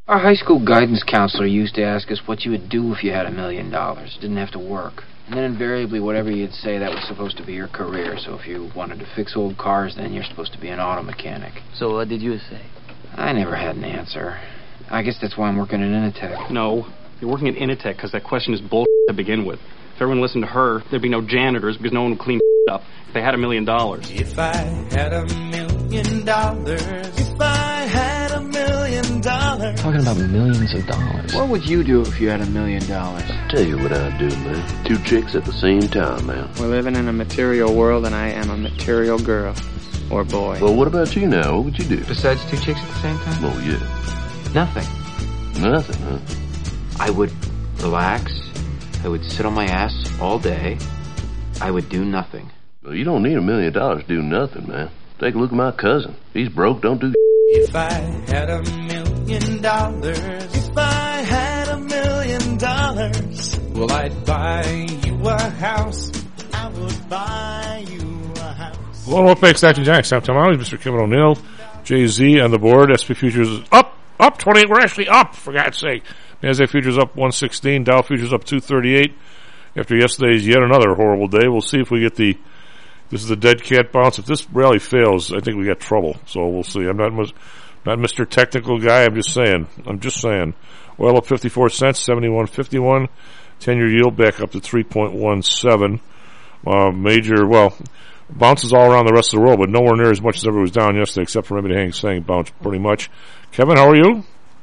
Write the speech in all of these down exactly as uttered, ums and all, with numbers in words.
Our high school guidance counselor used to ask us what you would do if you had a million dollars. Didn't have to work. And then invariably, whatever you'd say, that was supposed to be your career. So if you wanted to fix old cars, then you're supposed to be an auto mechanic. So what did you say? I never had an answer. I guess that's why I'm working at Initech. No, you're working at Initech because that question is bullshit to begin with. If everyone listened to her, there'd be no janitors because no one would clean up if they had a million dollars. If I had a million dollars, if I had a million dollars. Talking about millions of dollars. What would you do if you had a million dollars? Tell you what I'd do, man. Two chicks at the same time, man. We're living in a material world, and I am a material girl. Or boy. Well, what about you now? What would you do? Besides two chicks at the same time? Oh, yeah. Nothing. Nothing, huh? I would relax. I would sit on my ass all day. I would do nothing. Well, you don't need a million dollars to do nothing, man. Take a look at my cousin. He's broke, don't do If I had a million dollars, if I had a million dollars, well, I'd buy you a house. I would buy you a house. Hello, welcome back to Action Jack. Sam Tomali, Mister Kevin O'Neill, Jay Z on the board. S and P futures is up, up twenty-eight. We're actually up, for God's sake. NASDAQ futures up one sixteen. Dow futures up two thirty-eight. After yesterday's yet another horrible day, we'll see if we get the. This is the dead cat bounce. If this rally fails, I think we got trouble. So we'll see. I'm not not Mister Technical guy. I'm just saying. I'm just saying. Oil up fifty-four cents, seventy-one fifty-one. ten-year yield back up to three point one seven. Uh, major, well, bounces all around the rest of the world, but nowhere near as much as ever was down yesterday, except for maybe the Hang Seng bounced pretty much. Kevin, how are you?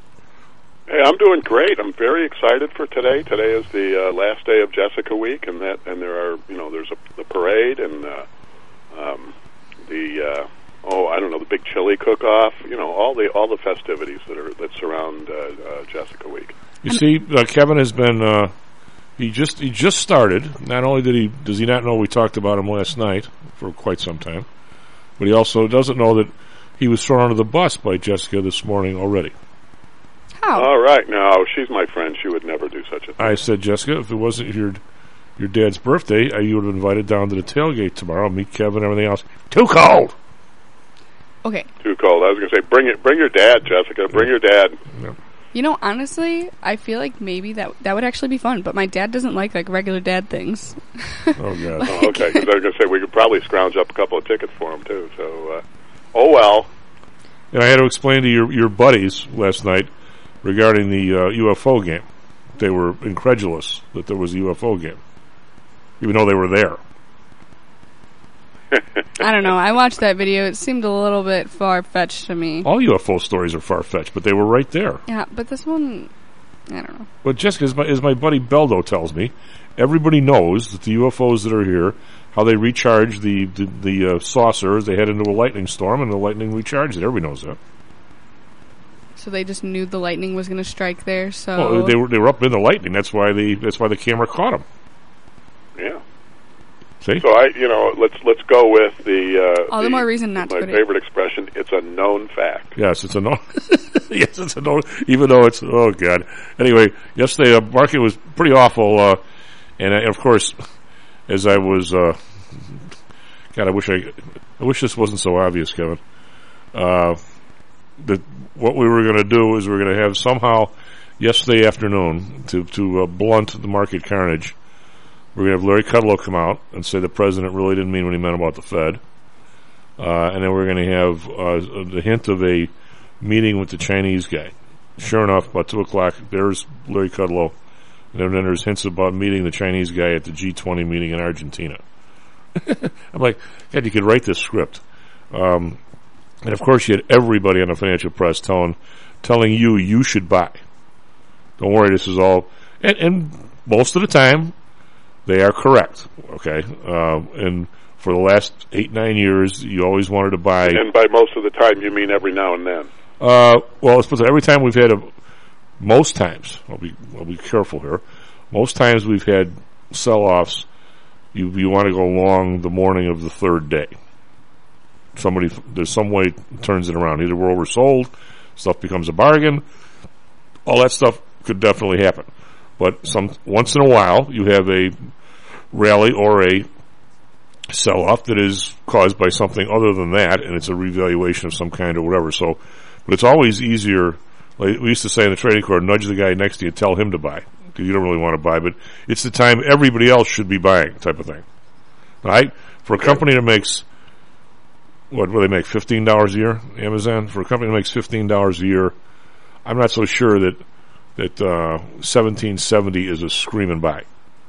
Hey, I'm doing great. I'm very excited for today. Today is the uh, last day of Jessica Week, and that and there are you know there's a the parade and uh, um, the uh, oh I don't know the big chili cook-off. You know all the all the festivities that are that surround uh, uh, Jessica Week. You see, uh, Kevin has been uh, he just he just started. Not only did he does he not know we talked about him last night for quite some time, but he also doesn't know that he was thrown under the bus by Jessica this morning already. How? All right, no, she's my friend. She would never do such a thing. I said, Jessica, if it wasn't your your dad's birthday, uh, you would have invited down to the tailgate tomorrow, meet Kevin and everything else. Too cold! Okay. Too cold. I was going to say, bring it, bring your dad, Jessica. Bring your dad. Yeah. You know, honestly, I feel like maybe that that would actually be fun, but my dad doesn't like, like, regular dad things. Oh, God. Like, Oh, okay, because I was going to say, we could probably scrounge up a couple of tickets for him, too. So, uh, oh, well. And I had to explain to your, your buddies last night regarding the uh, U F O game. They were incredulous that there was a U F O game, even though they were there. I don't know. I watched that video. It seemed a little bit far-fetched to me. All U F O stories are far-fetched, but they were right there. Yeah, but this one, I don't know. But Jessica, as my, as my buddy Beldo tells me, everybody knows that the U F Os that are here, how they recharge the the, the uh, saucer as they head into a lightning storm, and the lightning recharges it. Everybody knows that. So they just knew the lightning was going to strike there. So well, they were they were up in the lightning. That's why the that's why the camera caught them. Yeah. See? So I, you know, let's let's go with the. Uh, All the, the more reason not to. My put favorite it. expression: it's a known fact. Yes, it's a known. yes, it's a known. Even though it's oh god. Anyway, yesterday the uh, market was pretty awful, uh, and uh, of course, as I was, uh, God, I wish I, I wish this wasn't so obvious, Kevin. Uh, that what we were going to do is we were going to have somehow yesterday afternoon to to uh, blunt the market carnage. We're going to have Larry Kudlow come out and say the president really didn't mean what he meant about the Fed. Uh, and then we're going to have uh, the hint of a meeting with the Chinese guy. Sure enough, about two o'clock, there's Larry Kudlow. And then there's hints about meeting the Chinese guy at the G twenty meeting in Argentina. I'm like, God, you could write this script. Um, and, of course, you had everybody on the financial press telling telling you you should buy. Don't worry, this is all... And, and most of the time... They are correct, okay? Uh, and for the last eight, nine years, you always wanted to buy... And by most of the time, you mean every now and then? Uh, well, it's every time we've had a... Most times, I'll be I'll be careful here, most times we've had sell-offs, you you want to go long the morning of the third day. Somebody, there's some way turns it around. Either we're oversold, stuff becomes a bargain, all that stuff could definitely happen. But some once in a while, you have a rally or a sell-off that is caused by something other than that, and it's a revaluation of some kind or whatever. So, but it's always easier like we used to say in the trading court, nudge the guy next to you and tell him to buy, because you don't really want to buy, but it's the time everybody else should be buying type of thing. Right? For a company that makes, what, what do they make, fifteen dollars a year, Amazon? For a company that makes fifteen dollars a year, I'm not so sure that that uh, seventeen seventy is a screaming buy.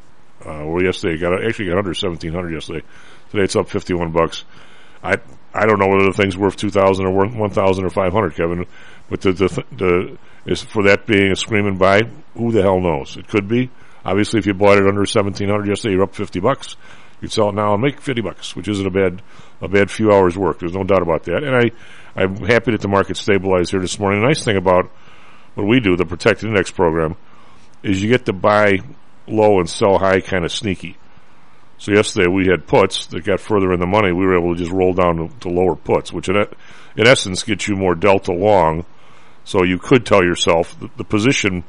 Uh, well, yesterday, it got actually got under seventeen hundred yesterday. Today it's up fifty-one bucks. I I don't know whether the thing's worth two thousand or worth one thousand or five hundred, Kevin. But the the the is for that being a screaming buy, who the hell knows? It could be. Obviously, if you bought it under seventeen hundred yesterday, you're up fifty bucks. You'd sell it now and make fifty bucks, which isn't a bad a bad few hours work. There's no doubt about that. And I I'm happy that the market stabilized here this morning. The nice thing about what we do, the Protected Index program, is you get to buy low and sell high kind of sneaky. So yesterday we had puts that got further in the money. We were able to just roll down to, to lower puts, which in, in essence gets you more delta long. So you could tell yourself the, the position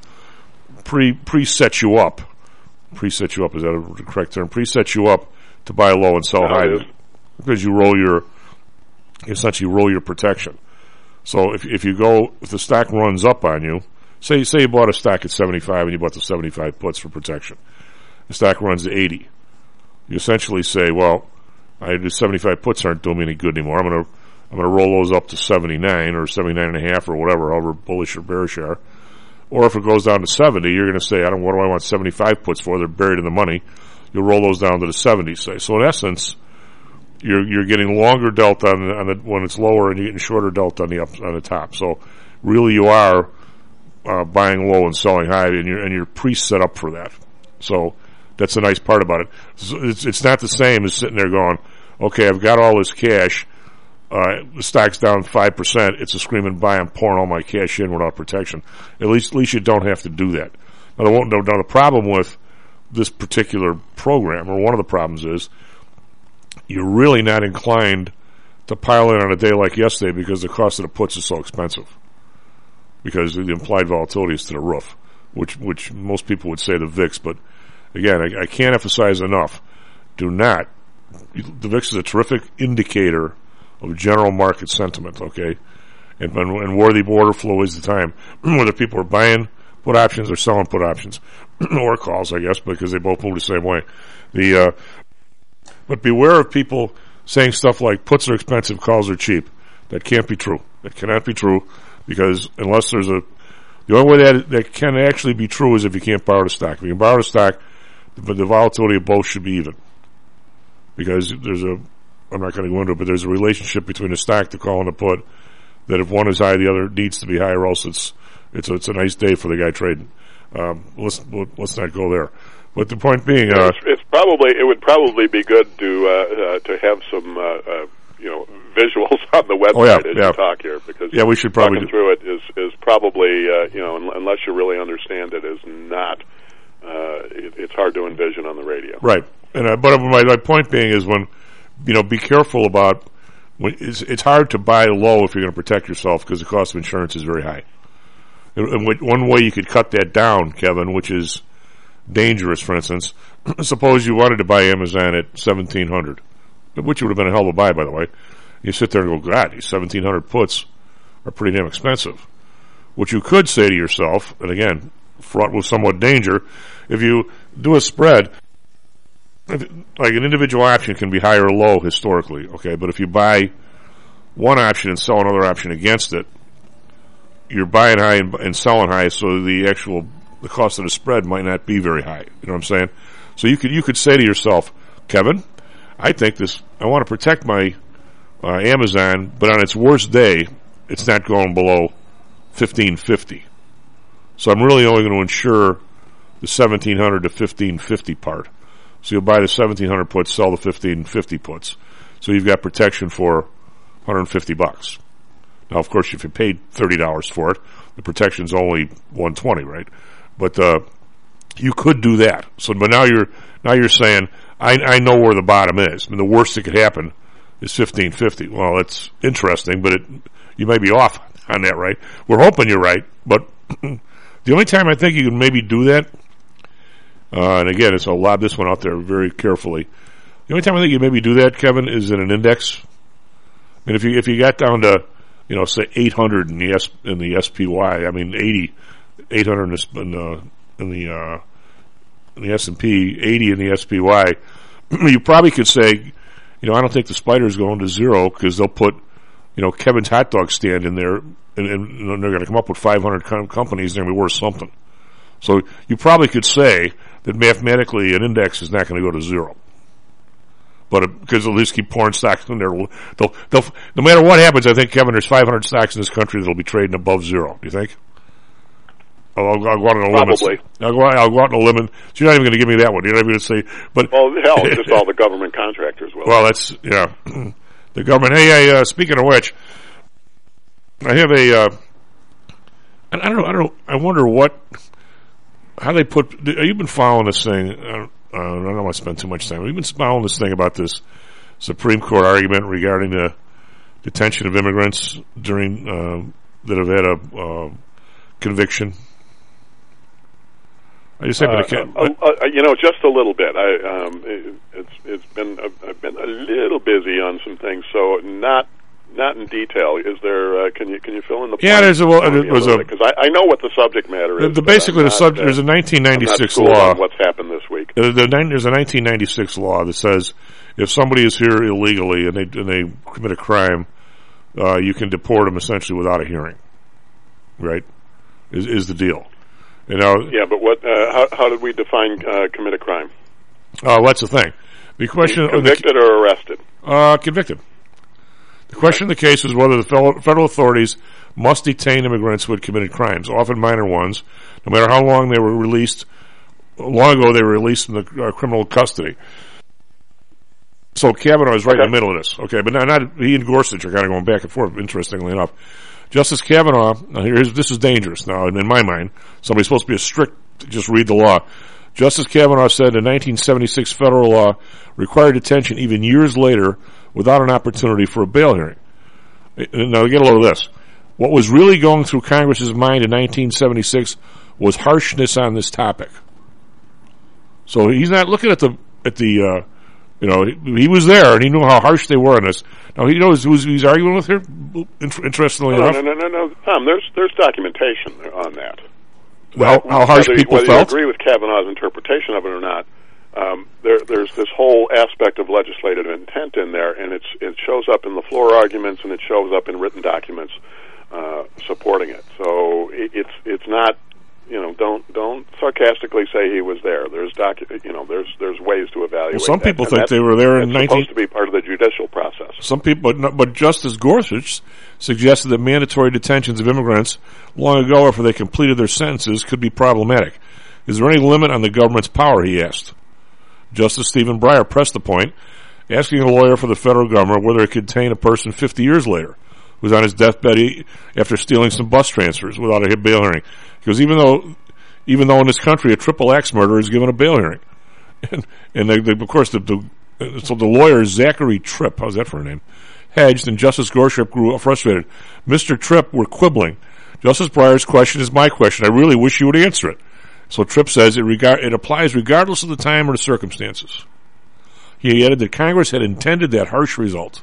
pre pre-sets you up. Pre-sets you up, is that a correct term? Pre-sets you up to buy low and sell No, high it is. because you roll your, essentially roll your protection. So if if you go, if the stock runs up on you, say say you bought a stock at seventy-five and you bought the seventy-five puts for protection. The stock runs to eighty. You essentially say, well, I the seventy-five puts aren't doing me any good anymore. I'm gonna I'm gonna roll those up to seventy-nine or seventy-nine and a half or whatever, however bullish or bearish are. Or if it goes down to seventy, you're gonna say, I don't what do I want seventy-five puts for? They're buried in the money. You'll roll those down to the seventies, say. So in essence, you're you're getting longer delta on, on the, when it's lower, and you're getting shorter delta on the up on the top. So really, you are uh, buying low and selling high, and you're and you're pre-set up for that. So that's the nice part about it. It's it's not the same as sitting there going, okay, I've got all this cash. Uh, the stock's down five percent. It's a screaming buy. I'm pouring all my cash in without protection. At least, at least you don't have to do that. Now, the, now, the problem with this particular program, or one of the problems is, you're really not inclined to pile in on a day like yesterday because the cost of the puts is so expensive. Because the implied volatility is to the roof, which which most people would say the V I X. But again, I, I can't emphasize enough. Do not. The V I X is a terrific indicator of general market sentiment, okay? And, and, and where the order flow is the time. Whether people are buying put options or selling put options. Or calls, I guess, because they both move the same way. The uh, But beware of people saying stuff like puts are expensive, calls are cheap. That can't be true. That cannot be true, because unless there's a... The only way that that can actually be true is if you can't borrow the stock. If you can borrow the stock, the, the volatility of both should be even. Because there's a... I'm not going to go into it, but there's a relationship between the stock, the call, and the put, that if one is high, the other needs to be high, or else it's it's a, it's a nice day for the guy trading. Um, let's let's not go there. But the point being, uh, it's, it's probably it would probably be good to uh, uh, to have some uh, uh, you know visuals on the website oh yeah, as yeah. you talk here, because yeah, we should probably talking through it is is probably uh, you know un- unless you really understand it, is not uh, it, it's hard to envision on the radio. Right. And uh, but my, my point being is when you know be careful about when it's, it's hard to buy low if you're going to protect yourself because the cost of insurance is very high. And, and one way you could cut that down, Kevin, which is dangerous, for instance, suppose you wanted to buy Amazon at seventeen hundred, which would have been a hell of a buy, by the way. You sit there and go, God, these seventeen hundred puts are pretty damn expensive. What you could say to yourself, and again, fraught with somewhat danger, if you do a spread, like an individual option can be high or low historically, okay, but if you buy one option and sell another option against it, you're buying high and, and selling high, so the actual the cost of the spread might not be very high. You know what I'm saying? So you could you could say to yourself, Kevin, I think this. I want to protect my uh, Amazon, but on its worst day, it's not going below fifteen fifty. So I'm really only going to insure the seventeen hundred to fifteen fifty part. So you'll buy the seventeen hundred puts, sell the fifteen fifty puts. So you've got protection for one hundred fifty bucks. Now, of course, if you paid thirty dollars for it, the protection's only one hundred twenty, right? But uh, you could do that. So, but now you're now you're saying, I, I know where the bottom is. I mean, the worst that could happen is fifteen fifty. Well, that's interesting, but it you may be off on that, right? We're hoping you're right, but the only time I think you can maybe do that, uh, and again, it's I'll lob this one out there very carefully. The only time I think you maybe do that, Kevin, is in an index. I mean, if you if you got down to you know, say eight hundred in the S in the S P Y. I mean, eighty, eight hundred in the in the in the, uh, in the S and P, eighty in the S P Y. You probably could say, you know, I don't think the spider's going to zero because they'll put, you know, Kevin's hot dog stand in there, and, and they're going to come up with five hundred com- companies. They're going to be worth something. So you probably could say that mathematically an index is not going to go to zero. But because they'll just keep pouring stocks in there, they'll, they'll, no matter what happens, I think, Kevin, there's five hundred stocks in this country that'll be trading above zero. Do you think? I'll, I'll, I'll go out on a limb. Probably. I'll go, I'll go out on a limb. So you're not even going to give me that one. You're not even going to say, but. Well, hell, just all the government contractors will. Well, that's, yeah. The government. Hey, hey, uh, speaking of which, I have a, uh, I don't know, I don't know, I wonder what, how they put, you've been following this thing, uh, Uh, I don't want to spend too much time. We've been following this thing about this Supreme Court argument regarding the detention of immigrants during uh, that have had a uh, conviction. I just happen uh, to, uh, uh, you know, just a little bit. I um, it, it's it's been I've been a little busy on some things, so not not in detail. Is there? Uh, can you can you fill in the? Yeah, there's a well, there was a because I, I know what the subject matter is. The, the basically the not, subject uh, there's a nineteen ninety-six I'm not law. on what's happened this week? The, the, there's a nineteen ninety-six law that says if somebody is here illegally and they and they commit a crime, uh, you can deport them essentially without a hearing. Right? Is is the deal? You know. Yeah, but what? Uh, how how did we define uh, commit a crime? Oh, uh, that's the thing. The question convicted the, or arrested? Uh, convicted. The question of the case is whether the federal authorities must detain immigrants who had committed crimes, often minor ones, no matter how long they were released. Long ago, they were released from the uh, criminal custody. So Kavanaugh is right okay. in the middle of this. Okay, but not, not he and Gorsuch are kind of going back and forth. Interestingly enough, Justice Kavanaugh. Now here's this is dangerous. Now, in my mind, somebody's supposed to be a strict. Just read the law. Justice Kavanaugh said the nineteen seventy-six federal law required detention even years later without an opportunity for a bail hearing. Now, get a load of this. What was really going through Congress's mind in nineteen seventy-six was harshness on this topic. So he's not looking at the at the uh, you know he, he was there and he knew how harsh they were on this. Now he knows who he's arguing with here. Interestingly no, enough, no, no, no, no, Tom. There's there's documentation on that. Well, how harsh whether, people whether felt. you agree with Kavanaugh's interpretation of it or not, um, there, there's this whole aspect of legislative intent in there, and it's it shows up in the floor arguments and it shows up in written documents uh, supporting it. So it, it's it's not. You know, don't don't sarcastically say he was there. There's docu- you know, there's there's ways to evaluate. Well, some that. people And think they were there in it's nineteen. Supposed to be part of the judicial process. Some people, but, not, but Justice Gorsuch suggested that mandatory detentions of immigrants long ago, after they completed their sentences, could be problematic. Is there any limit on the government's power? He asked. Justice Stephen Breyer pressed the point, asking a lawyer for the federal government whether it could detain a person fifty years later who's on his deathbed after stealing some bus transfers without a bail hearing. Because even though, even though in this country a triple axe murderer is given a bail hearing, and, and they, they, of course the, the so the lawyer Zachary Tripp, how's that for a name, hedged, and Justice Gorsuch grew frustrated. Mister Tripp, we're quibbling. Justice Breyer's question is my question. I really wish you would answer it. So Tripp says it regard it applies regardless of the time or the circumstances. He added that Congress had intended that harsh result.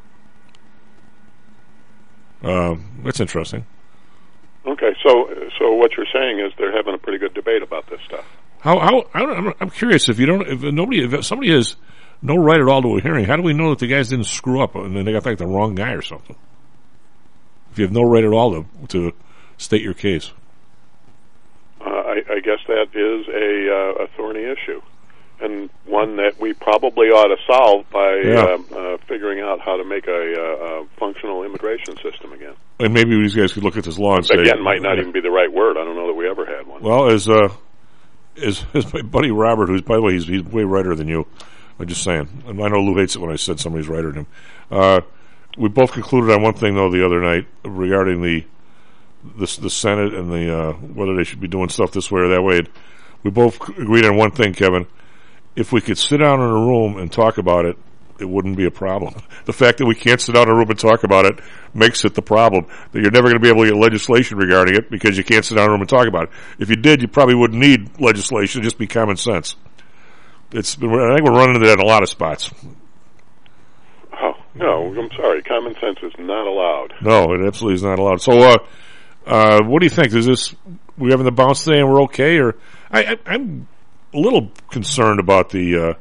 Uh, that's interesting. Okay, so so what you're saying is they're having a pretty good debate about this stuff. How how I don't, I'm curious if you don't if nobody if somebody has no right at all to a hearing, how do we know that the guys didn't screw up and then they got like the wrong guy or something? If you have no right at all to to state your case, uh, I, I guess that is a, uh, a thorny issue, and one that we probably ought to solve by yeah. uh, uh, figuring out how to make a, a, a functional immigration system again. And maybe these guys could look at this law and Again, say... Again, might not even be the right word. I don't know that we ever had one. Well, as, uh, as, as my buddy Robert, who's, by the way, he's, he's way righter than you. I'm just saying. And I know Lou hates it when I said somebody's righter than him. Uh, we both concluded on one thing, though, the other night regarding the the, the Senate and the uh, whether they should be doing stuff this way or that way. We both agreed on one thing, Kevin. If we could sit down in a room and talk about it, it wouldn't be a problem. The fact that we can't sit down in a room and talk about it makes it the problem. That you're never going to be able to get legislation regarding it because you can't sit down in a room and talk about it. If you did, you probably wouldn't need legislation. It'd just be common sense. It's. I think we're running into that in a lot of spots. Oh, No, I'm sorry. Common sense is not allowed. No, it absolutely is not allowed. So, uh, uh, what do you think? Is this we having the bounce today and we're okay? Or I, I, I'm a little concerned about the. Uh,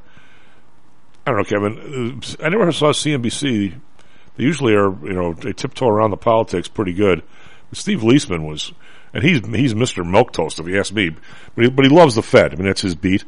I don't know, Kevin. I never saw C N B C. They usually are, you know, they tiptoe around the politics pretty good. But Steve Leisman was, and he's he's Mister Milquetoast if you ask me. But he, but he loves the Fed. I mean, that's his beat.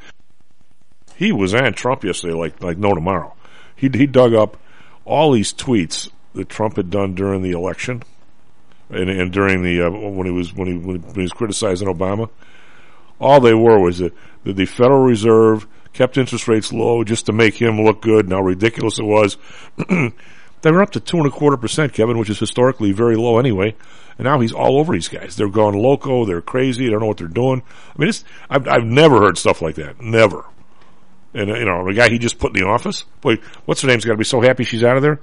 He was on Trump yesterday like like no tomorrow. He he dug up all these tweets that Trump had done during the election, and, and during the uh, when he was when he when he was criticizing Obama. All they were was that the, the Federal Reserve kept interest rates low just to make him look good, and how ridiculous it was. They were up to two and a quarter percent, Kevin, which is historically very low anyway. And now he's all over these guys. They're going loco. They're crazy. They don't know what they're doing. I mean, it's, I've, I've never heard stuff like that. Never. And, uh, you know, the guy he just put in the office, boy, what's her name's got to be so happy she's out of there.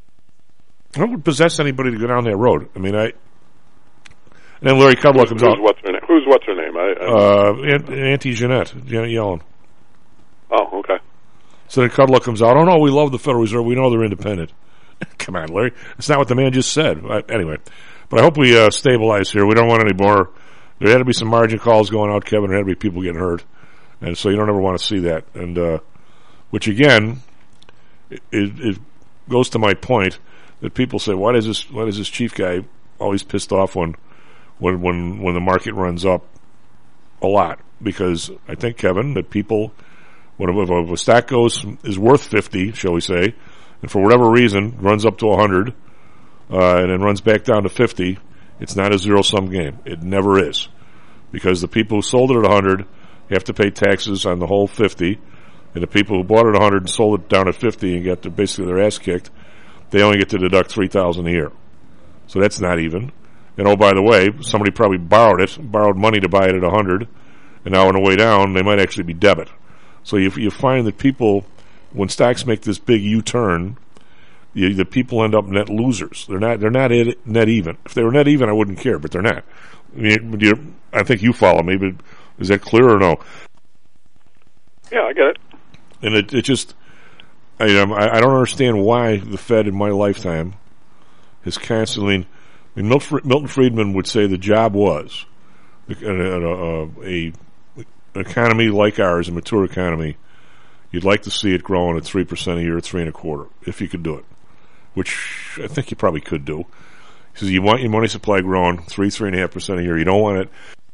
What would possess anybody to go down that road? I mean, I. And then Larry Kudlow comes out. What's her name? Who's what's her name? I, I uh, Aunt, Auntie Jeanette, Janet Yellen. Oh, okay. So then Kudlow comes out. Oh no, we love the Federal Reserve. We know they're independent. Come on, Larry. That's not what the man just said. I, anyway, but I hope we uh, stabilize here. We don't want any more. There had to be some margin calls going out, Kevin. There had to be people getting hurt, and so you don't ever want to see that. And uh, which again, it, it goes to my point that people say, why does this why does this chief guy always pissed off when when when when the market runs up a lot? Because I think, Kevin, that people, when a, if a stock goes is worth fifty, shall we say, and for whatever reason runs up to one hundred, uh, and then runs back down to fifty, it's not a zero-sum game. It never is. Because the people who sold it at one hundred have to pay taxes on the whole fifty, and the people who bought it at one hundred and sold it down at fifty and got their, basically their ass kicked, they only get to deduct three thousand dollars a year. So that's not even. And oh, by the way, somebody probably borrowed it, borrowed money to buy it at one hundred, and now on the way down, they might actually be debit. So you, you find that people, when stocks make this big U-turn, you, the people end up net losers. They're not. They're not net even. If they were net even, I wouldn't care, but they're not. I, mean, you, I think you follow me, but is that clear or no? Yeah, I get it. And it, it just, I, I don't understand why the Fed in my lifetime has constantly. I mean, Milton Friedman would say the job was a, a, a, a economy like ours, a mature economy. You'd like to see it growing at three percent a year, at three and a quarter, if you could do it, which I think you probably could do. He says you want your money supply growing three, three and a half percent a year. You don't want it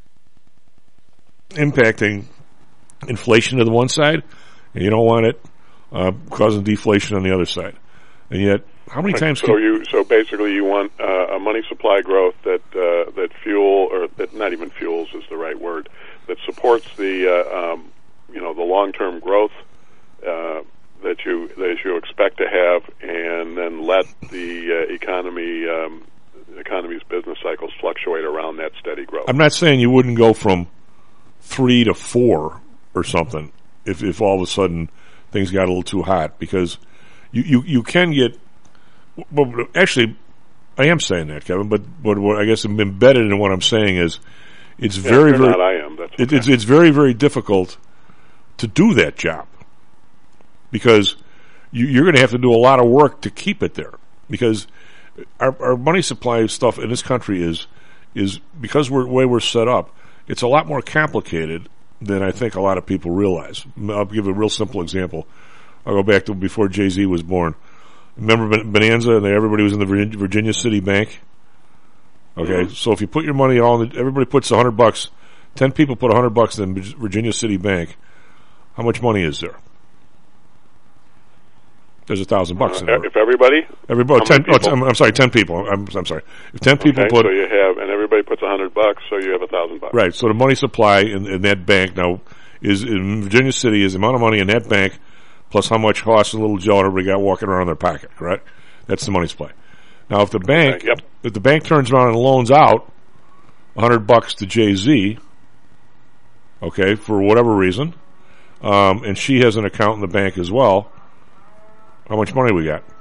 impacting inflation to the one side, and you don't want it uh, causing deflation on the other side. And yet, how many times? So can you so basically you want uh, a money supply growth that uh, that fuel or that not even fuels is the right word, that supports the uh, um, you know the long term growth uh, that you that you expect to have, and then let the uh, economy um, economy's business cycles fluctuate around that steady growth. I'm not saying you wouldn't go from three to four or something if if all of a sudden things got a little too hot, because you you, you can get. Well, actually, I am saying that, Kevin. But but what I guess embedded in what I'm saying is, it's yeah, very very. Not, I am. That's okay. it, it's it's very very difficult to do that job, because you, you're going to have to do a lot of work to keep it there. Because our our money supply stuff in this country is is because we're the way we're set up. It's a lot more complicated than I think a lot of people realize. I'll give a real simple example. I'll go back to before Jay-Z was born. Remember Bonanza, and everybody was in the Virginia City Bank? Okay, mm-hmm. So if you put your money all in the, everybody puts a hundred bucks, ten people put a hundred bucks in Virginia City Bank, how much money is there? There's a thousand bucks uh, in there. If everybody? Everybody, ten, oh, I'm, I'm sorry, ten people. I'm, I'm sorry. If ten people okay, put... so you have, and everybody puts a hundred bucks, so you have a thousand bucks. Right, so the money supply in, in that bank now is, in Virginia City, is the amount of money in that bank plus how much Hoss and Little Joe and everybody got walking around in their pocket, correct? That's the money supply. Now, if the bank, okay, yep. if the bank turns around and loans out a hundred bucks to Jay-Z, okay, for whatever reason, um, and she has an account in the bank as well, how much money we got?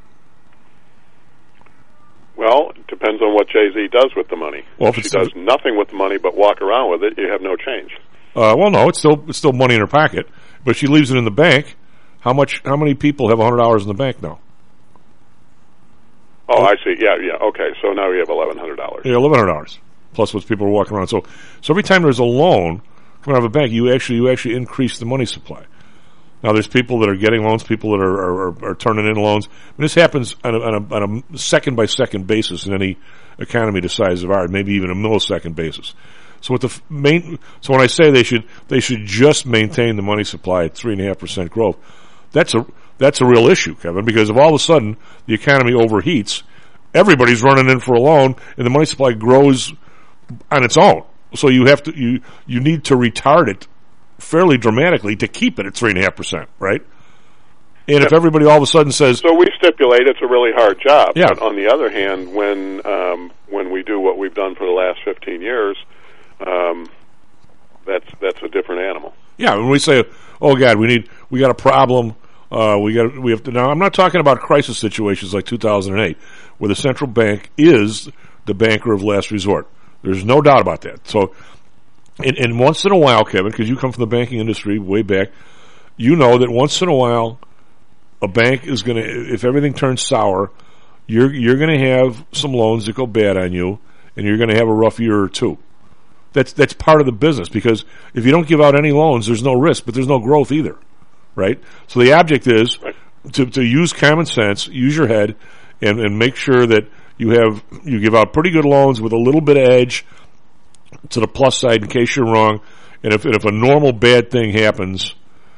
Well, it depends on what Jay-Z does with the money. Well, if if she does nothing with the money but walk around with it, you have no change. Uh, well, no, it's still it's still money in her pocket. But if she leaves it in the bank, how much? How many people have a hundred dollars in the bank now? Oh, I see. Yeah, yeah. Okay, so now we have eleven hundred dollars. Yeah, eleven hundred dollars plus what people are walking around. So, so every time there's a loan coming out of a bank, you actually you actually increase the money supply. Now, there's people that are getting loans, people that are are, are turning in loans. And this happens on a, on a, on a second by second basis in any economy the size of ours, maybe even a millisecond basis. So, what the f- main so when I say they should they should just maintain the money supply at three and a half percent growth, that's a that's a real issue, Kevin, because if all of a sudden the economy overheats, everybody's running in for a loan, and the money supply grows on its own. So you have to you you need to retard it fairly dramatically to keep it at three and a half percent, right? And yep. If everybody all of a sudden says, so we stipulate it's a really hard job. Yeah. But on the other hand, when um, when we do what we've done for the last fifteen years, um, that's that's a different animal. Yeah, when we say, oh God, we need we got a problem. Uh, we got we have to now. I'm not talking about crisis situations like two thousand eight, where the central bank is the banker of last resort. There's no doubt about that. So, and, and once in a while, Kevin, because you come from the banking industry way back, you know that once in a while, a bank is going to, if everything turns sour, you're you're going to have some loans that go bad on you, and you're going to have a rough year or two. That's that's part of the business, because if you don't give out any loans, there's no risk, but there's no growth either, right? So the object is to to use common sense, use your head, and, and make sure that you have you give out pretty good loans with a little bit of edge to the plus side in case you're wrong. And if and if a normal bad thing happens,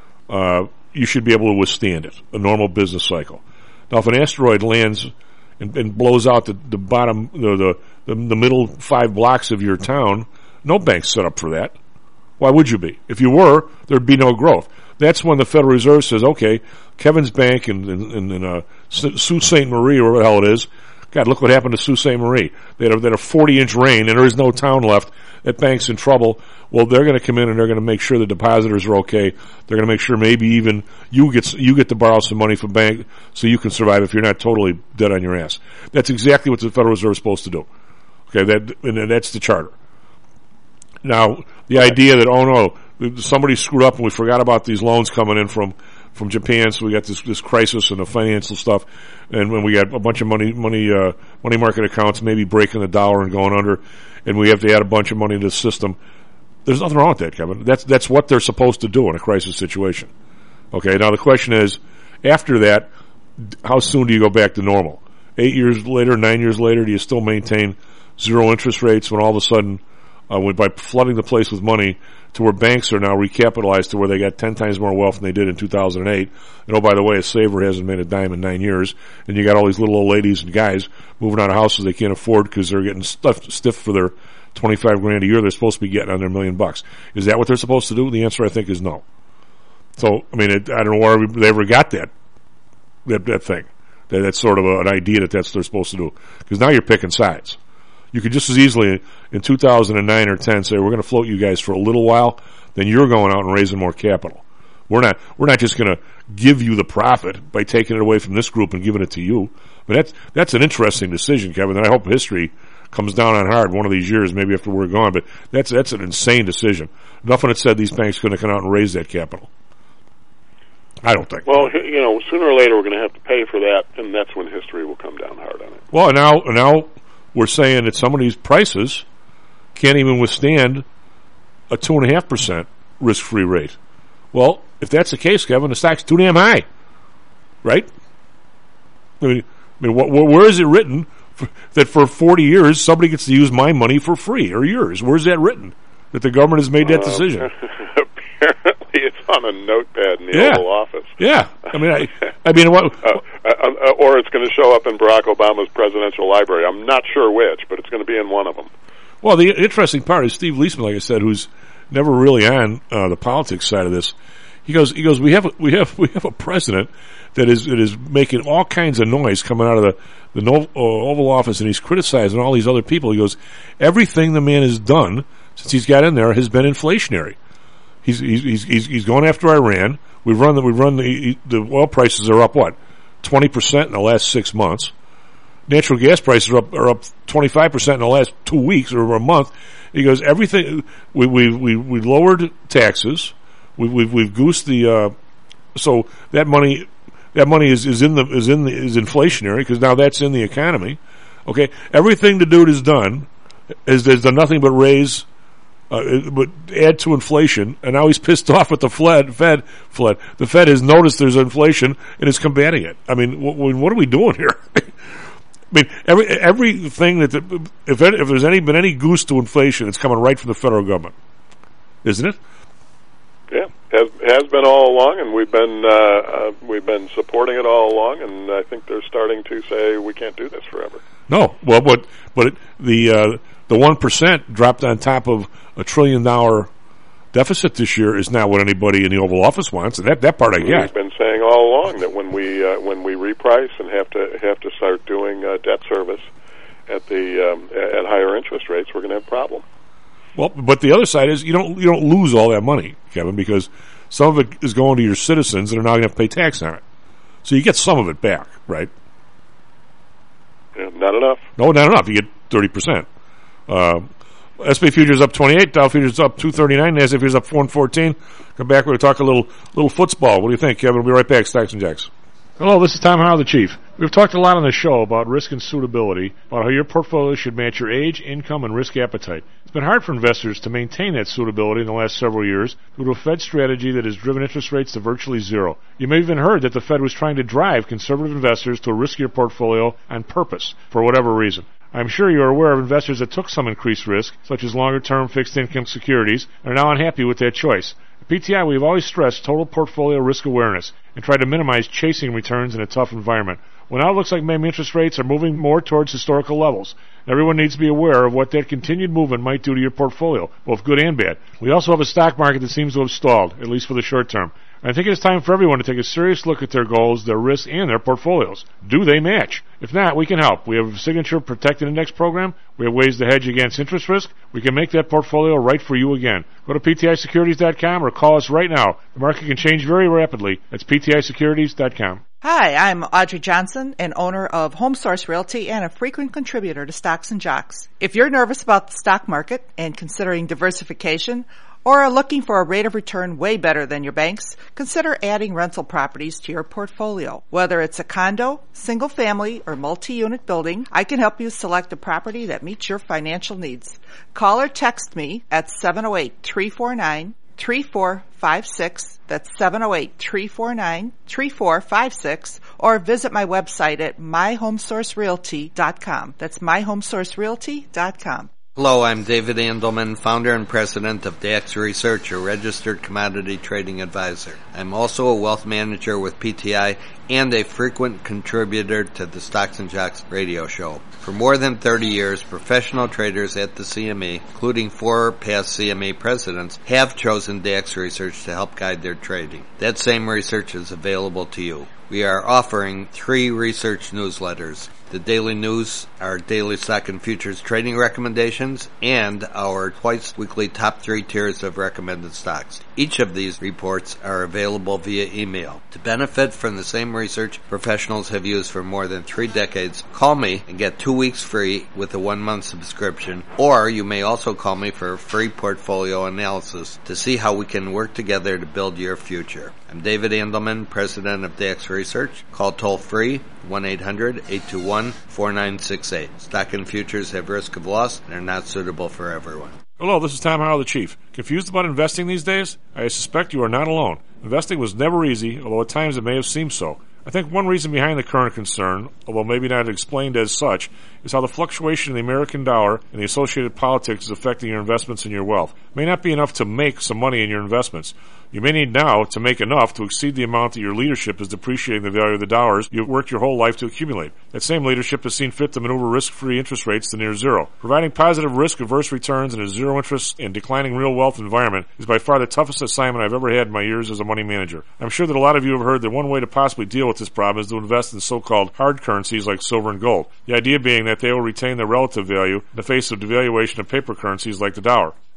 uh, you should be able to withstand it. A normal business cycle. Now, if an asteroid lands and, and blows out the, the bottom, the, the the the middle five blocks of your town, no bank's set up for that. Why would you be? If you were, there'd be no growth. That's when the Federal Reserve says, okay, Kevin's Bank in, in, in uh, Sault Ste. Marie, or whatever the hell it is, God, look what happened to Sault Ste. Marie. They had a, they had a forty-inch rain, and there is no town left. That bank's in trouble. Well, they're going to come in, and they're going to make sure the depositors are okay. They're going to make sure maybe even you get you get to borrow some money from bank so you can survive if you're not totally dead on your ass. That's exactly what the Federal Reserve is supposed to do. Okay, that and that's the charter. Now, the idea that, oh no, somebody screwed up and we forgot about these loans coming in from, from Japan, so we got this, this crisis and the financial stuff, and when we got a bunch of money, money, uh, money market accounts maybe breaking the dollar and going under, and we have to add a bunch of money to the system. There's nothing wrong with that, Kevin. That's, that's what they're supposed to do in a crisis situation. Okay, now the question is, after that, how soon do you go back to normal? Eight years later, nine years later, do you still maintain zero interest rates when all of a sudden, Uh, when, by flooding the place with money to where banks are now recapitalized to where they got ten times more wealth than they did in two thousand eight. And oh, by the way, a saver hasn't made a dime in nine years. And you got all these little old ladies and guys moving out of houses they can't afford because they're getting stuffed, stiff for their twenty-five grand a year they're supposed to be getting on their million bucks. Is that what they're supposed to do? The answer, I think, is no. So, I mean, it, I don't know where they ever got that, that, that thing. That, that's sort of a, an idea that that's what they're supposed to do. Because now you're picking sides. You could just as easily in two thousand nine or ten say, we're going to float you guys for a little while, then you're going out and raising more capital. We're not, we're not just going to give you the profit by taking it away from this group and giving it to you. But that's, that's an interesting decision, Kevin, and I hope history comes down on hard one of these years, maybe after we're gone, but that's, that's an insane decision. Nothing that said these banks couldn't come out and raise that capital. I don't think. Well, you know, sooner or later we're going to have to pay for that, and that's when history will come down hard on it. Well, now, now, we're saying that some of these prices can't even withstand a two and a half percent risk-free rate. Well, if that's the case, Kevin, the stock's too damn high, right? I mean, I mean, what, where is it written for, that for forty years somebody gets to use my money for free or yours? Where's that written? That the government has made that uh, decision? Apparently, it's on a notepad in the yeah. Oval Office. Yeah, I mean, I, I mean, what? Uh, uh, or it's going to show up in Barack Obama's presidential library. I'm not sure which, but it's going to be in one of them. Well, the interesting part is Steve Leisman, like I said, who's never really on uh, the politics side of this. He goes, he goes. We have, a, we have, we have a president that is that is making all kinds of noise coming out of the the no, uh, Oval Office, and he's criticizing all these other people. He goes, everything the man has done since he's got in there has been inflationary. He's he's he's he's going after Iran. We've run the we've run the the oil prices are up what twenty percent in the last six months. Natural gas prices are up are up twenty five percent in the last two weeks or a month. He goes, everything we we we, we lowered taxes. We we've we've goosed the uh, so that money that money is, is in the is in the is inflationary because now that's in the economy. Okay, everything the dude has done is has done nothing but raise, uh, but add to inflation, and now he's pissed off at the Fed. Fed, Fed. The Fed has noticed there's inflation and is combating it. I mean, w- what are we doing here? I mean, every everything that the, if if there's any been any goose to inflation, it's coming right from the federal government, isn't it? Yeah, has has been all along, and we've been uh, uh, we've been supporting it all along, and I think they're starting to say we can't do this forever. No, well, but but it, the uh, the one percent dropped on top of a trillion dollar deficit this year is not what anybody in the Oval Office wants, and that that part I get. We've been saying all along that when we uh, when we reprice and have to have to start doing uh, debt service at the um, at higher interest rates, we're going to have a problem. Well, but the other side is you don't you don't lose all that money, Kevin, because some of it is going to your citizens that are now going to have to pay tax on it. So you get some of it back, right? Yeah, not enough. No, not enough. You get thirty percent. Uh, S and P futures up twenty-eight, Dow futures up two thirty-nine, NASDAQ futures up four fourteen. Come back, we're going to talk a little little football. What do you think, Kevin? We'll be right back. Stocks and Jacks. Hello, this is Tom Howell, the Chief. We've talked a lot on the show about risk and suitability, about how your portfolio should match your age, income, and risk appetite. It's been hard for investors to maintain that suitability in the last several years due to a Fed strategy that has driven interest rates to virtually zero. You may have even heard that the Fed was trying to drive conservative investors to a riskier portfolio on purpose, for whatever reason. I'm sure you're aware of investors that took some increased risk, such as longer-term fixed-income securities, and are now unhappy with that choice. At P T I, we've always stressed total portfolio risk awareness and tried to minimize chasing returns in a tough environment. Well, now it looks like maybe interest rates are moving more towards historical levels. Everyone needs to be aware of what that continued movement might do to your portfolio, both good and bad. We also have a stock market that seems to have stalled, at least for the short term. I think it's time for everyone to take a serious look at their goals, their risks, and their portfolios. Do they match? If not, we can help. We have a Signature Protected Index program. We have ways to hedge against interest risk. We can make that portfolio right for you again. Go to P T I securities dot com or call us right now. The market can change very rapidly. That's P T I securities dot com. Hi, I'm Audrey Johnson, an owner of Home Source Realty and a frequent contributor to Stocks and Jocks. If you're nervous about the stock market and considering diversification, or are looking for a rate of return way better than your banks, consider adding rental properties to your portfolio. Whether it's a condo, single family, or multi-unit building, I can help you select a property that meets your financial needs. Call or text me at seven oh eight, three four nine, three four five six. That's seven oh eight, three four nine, three four five six. Or visit my website at my home source realty dot com. That's my home source realty dot com. Hello, I'm David Andelman, founder and president of Dax Research, a registered commodity trading advisor. I'm also a wealth manager with P T I and a frequent contributor to the Stocks and Jocks radio show. For more than thirty years, professional traders at the C M E, including four past C M E presidents, have chosen Dax Research to help guide their trading. That same research is available to you. We are offering three research newsletters: the Daily News, our daily stock and futures trading recommendations, and our twice-weekly top three tiers of recommended stocks. Each of these reports are available via email. To benefit from the same research professionals have used for more than three decades, call me and get two weeks free with a one-month subscription, or you may also call me for a free portfolio analysis to see how we can work together to build your future. I'm David Andelman, president of Dax Research. Call toll-free one eight hundred, eight two one, four nine six eight. Stock and futures have risk of loss and are not suitable for everyone. Hello, this is Tom Howell, the Chief. Confused about investing these days? I suspect you are not alone. Investing was never easy, although at times it may have seemed so. I think one reason behind the current concern, although maybe not explained as such, is how the fluctuation in the American dollar and the associated politics is affecting your investments and your wealth. It may not be enough to make some money in your investments. You may need now to make enough to exceed the amount that your leadership is depreciating the value of the dollars you've worked your whole life to accumulate. That same leadership has seen fit to maneuver risk-free interest rates to near zero. Providing positive risk-averse returns in a zero-interest and declining real wealth environment is by far the toughest assignment I've ever had in my years as a money manager. I'm sure that a lot of you have heard that one way to possibly deal with this problem is to invest in so-called hard currencies like silver and gold. The idea being that they will retain their relative value in the face of devaluation of paper currencies like the dollar.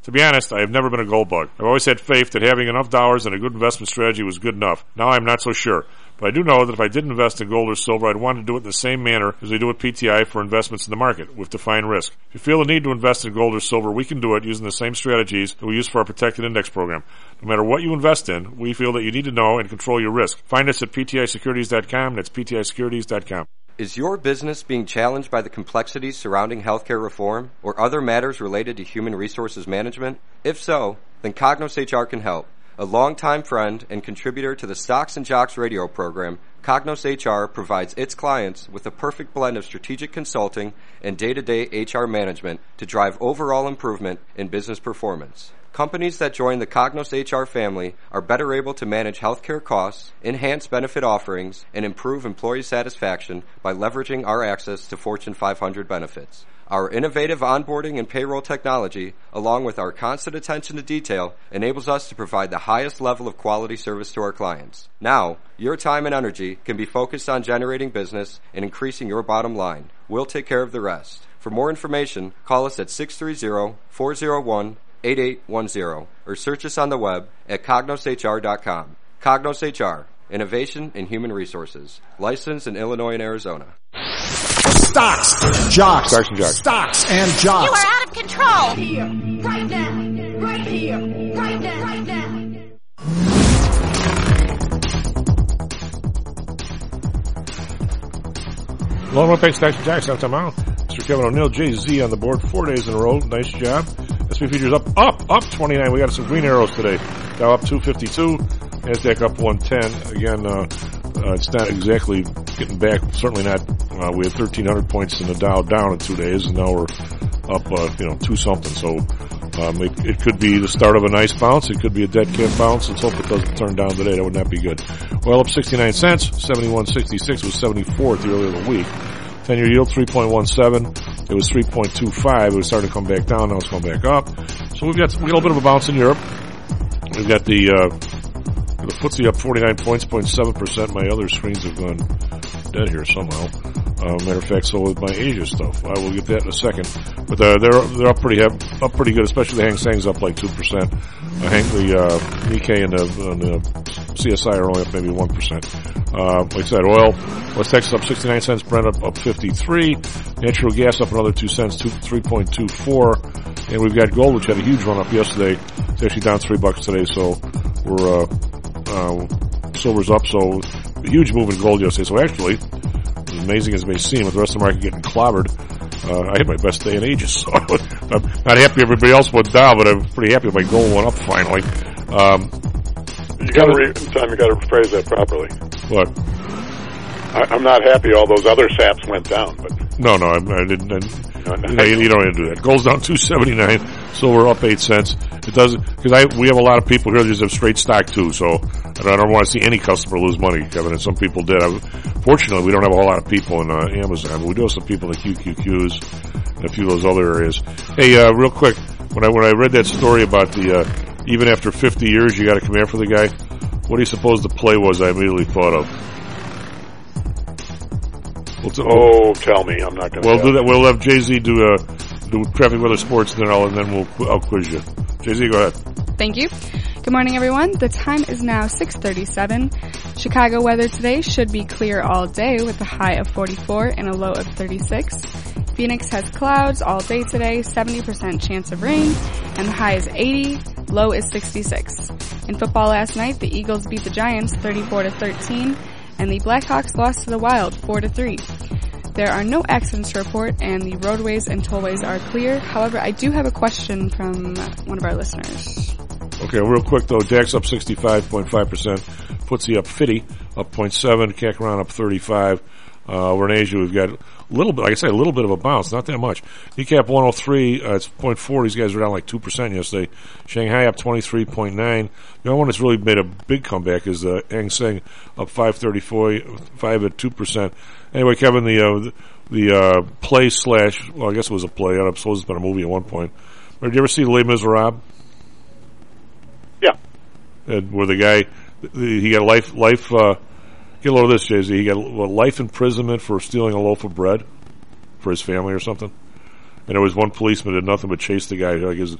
To be honest, I have never been a gold bug. I've always had faith that having enough dollars and a good investment strategy was good enough. Now I'm not so sure. But I do know that if I did invest in gold or silver, I'd want to do it in the same manner as we do with P T I for investments in the market, with defined risk. If you feel the need to invest in gold or silver, we can do it using the same strategies that we use for our protected index program. No matter what you invest in, we feel that you need to know and control your risk. Find us at P T I securities dot com. That's P T I securities dot com. Is your business being challenged by the complexities surrounding healthcare reform or other matters related to human resources management? If so, then Cognos H R can help. A longtime friend and contributor to the Stocks and Jocks radio program, Cognos H R provides its clients with a perfect blend of strategic consulting and day-to-day H R management to drive overall improvement in business performance. Companies that join the Cognos H R family are better able to manage healthcare costs, enhance benefit offerings, and improve employee satisfaction by leveraging our access to Fortune five hundred benefits. Our innovative onboarding and payroll technology, along with our constant attention to detail, enables us to provide the highest level of quality service to our clients. Now, your time and energy can be focused on generating business and increasing your bottom line. We'll take care of the rest. For more information, call us at six three zero, four zero one, eight eight one zero or search us on the web at cognos H R dot com. Cognos H R, Innovation in Human Resources. Licensed in Illinois and Arizona. Stocks, jocks, Stocks and jocks. Stocks and jocks. You are out of control. Here, right now, right here, right now, right now. Long Winnipeg Stocks and Jocks. I'm Tom Allen. Mister Kevin O'Neill, Jay Z on the board four days in a row. Nice job. S and P futures up, up, up twenty-nine. We got some green arrows today. Dow up two fifty-two. NASDAQ up one ten. Again, uh, uh, it's not exactly getting back. Certainly not. Uh, we had thirteen hundred points in the Dow down in two days, and now we're up, uh, you know, two something. So um, it, it could be the start of a nice bounce. It could be a dead cat bounce. Let's hope it doesn't turn down today. That would not be good. Oil up sixty-nine cents. seventy-one sixty-six was seventy-four at the earlier of the week. ten-year yield three point one seven. It was three point two five. It was starting to come back down. Now it's coming back up. So we've got, we got a little bit of a bounce in Europe. We've got the, uh, the F T S E up forty-nine points, zero point seven percent. My other screens have gone dead here somehow. Uh, matter of fact, so with my Asia stuff. I will get that in a second. But uh, they're they're up pretty up pretty good, especially the Hang Seng's up like two percent. Uh, Hang, the uh, Nikkei and the, and the C S I are only up maybe one percent. Uh, like I said, oil, West Texas up sixty-nine cents, Brent up, up fifty-three. Natural gas up another two cents, two, three point two four. And we've got gold, which had a huge run up yesterday. It's actually down three bucks today, so we're, uh, uh, silver's up, so a huge move in gold yesterday. So actually, as amazing as it may seem, with the rest of the market getting clobbered, uh, I had my best day in ages. So I'm not happy everybody else went down, but I'm pretty happy my gold went up finally. Um, you gotta re- Tom, you gotta phrase that properly. What? I, I'm not happy all those other saps went down, but. No, no, I, I didn't. I, you, know, you, you don't need to do that. Gold's down two seventy-nine, silver up eight cents. It doesn't, because I, we have a lot of people here that just have straight stock too, so I don't, I don't want to see any customer lose money, Kevin, and some people did. I, fortunately, we don't have a whole lot of people in uh, Amazon, but we do have some people in the Q Q Qs and a few of those other areas. Hey, uh, real quick, when I, when I read that story about the, uh, even after fifty years, you got to come after the guy, what do you suppose the play was I immediately thought of? We'll t- oh, tell me, I'm not going to. We'll do that. We'll have Jay Z do uh, do traffic, weather, sports, and then I'll and then we'll qu- I'll quiz you. Jay Z, go ahead. Thank you. Good morning, everyone. The time is now six thirty-seven. Chicago weather today should be clear all day with a high of forty-four and a low of thirty-six. Phoenix has clouds all day today, seventy percent chance of rain, and the high is eighty, low is sixty-six. In football last night, the Eagles beat the Giants thirty-four to thirteen. And the Blackhawks lost to the Wild four to three. There are no accidents to report, and the roadways and tollways are clear. However, I do have a question from one of our listeners. Okay, real quick though, D A X up sixty-five point five percent, F T S E up fifty, up zero point seven, C A C around up thirty-five. Uh, we're in Asia, we've got a little bit, like I say, a little bit of a bounce, not that much. N C A P one oh three, uh, it's zero point four, these guys were down like two percent yesterday. Shanghai up twenty-three point nine. The only one that's really made a big comeback is uh, Hang Seng up five thirty-four, five at two percent. Anyway, Kevin, the, uh, the, the uh, play slash, well, I guess it was a play, I suppose it's been a movie at one point. Did you ever see Les Miserables? Yeah. And where the guy, he got life, life, uh, get a load of this, Jay Z. He got a life imprisonment for stealing a loaf of bread for his family or something. And there was one policeman that did nothing but chase the guy. Like his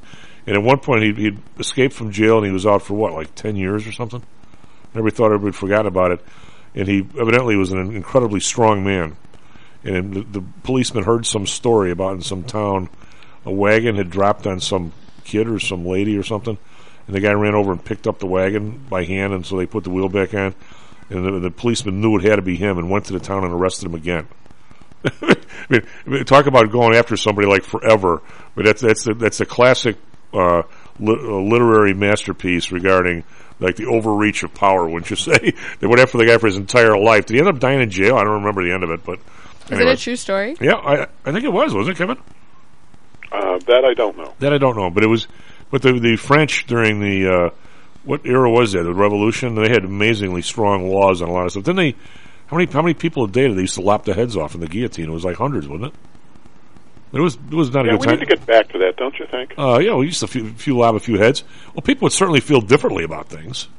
And at one point, he'd, he'd escaped from jail, and he was out for, what, like ten years or something? Everybody thought everybody forgot about it. And he evidently was an incredibly strong man. And the, the policeman heard some story about in some town, a wagon had dropped on some kid or some lady or something, and the guy ran over and picked up the wagon by hand, and so they put the wheel back on. And the, the policeman knew it had to be him and went to the town and arrested him again. I, mean, I mean, talk about going after somebody like forever. But that's that's a, that's a classic uh, li- uh, literary masterpiece regarding like the overreach of power. Wouldn't you say? They went after the guy for his entire life. Did he end up dying in jail? I don't remember the end of it, but anyway. Is it a true story? Yeah, I I think it was. Wasn't it, Kevin? Uh, that I don't know. That I don't know, but it was. But the the French during the uh, what era was that? The Revolution. They had amazingly strong laws on a lot of stuff. Didn't they? How many how many people a day did they used to lop the heads off in the guillotine? It was like hundreds, wasn't it? It was it was not yeah, a good we time. need to get back to that, don't you think? Uh, yeah, we used to few, few lob a few heads. Well, people would certainly feel differently about things.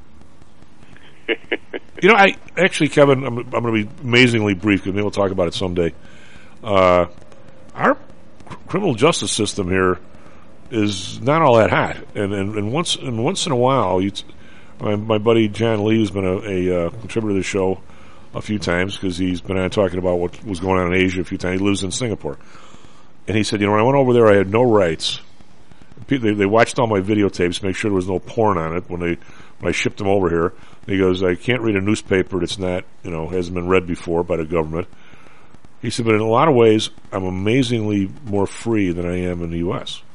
You know, I actually, Kevin, I'm, I'm going to be amazingly brief because maybe we'll talk about it someday. Uh, our cr- criminal justice system here is not all that hot, and and, and once and once in a while, you t- my, my buddy John Lee, who's been a, a uh, contributor to the show a few times because he's been on talking about what was going on in Asia a few times. He lives in Singapore, and he said, you know, when I went over there, I had no rights. They, they watched all my videotapes, make sure there was no porn on it when they when I shipped them over here. He goes, I can't read a newspaper that's not, you know, hasn't been read before by the government. He said, but in a lot of ways, I'm amazingly more free than I am in the U S.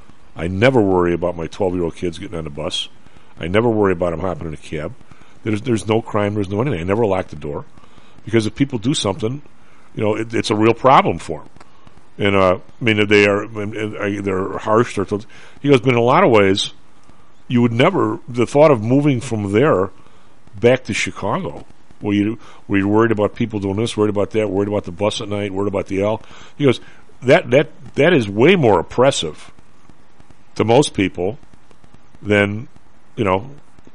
I never worry about my twelve-year-old kids getting on the bus. I never worry about them hopping in a cab. There's there's no crime, there's no anything. I never lock the door. Because if people do something, you know, it, it's a real problem for them. And, uh, I mean, they are, they're harsh. They're told, he goes, but in a lot of ways, you would never, the thought of moving from there back to Chicago, where you where you're worried about people doing this, worried about that, worried about the bus at night, worried about the L. He goes, that that that is way more oppressive to most people than, you know,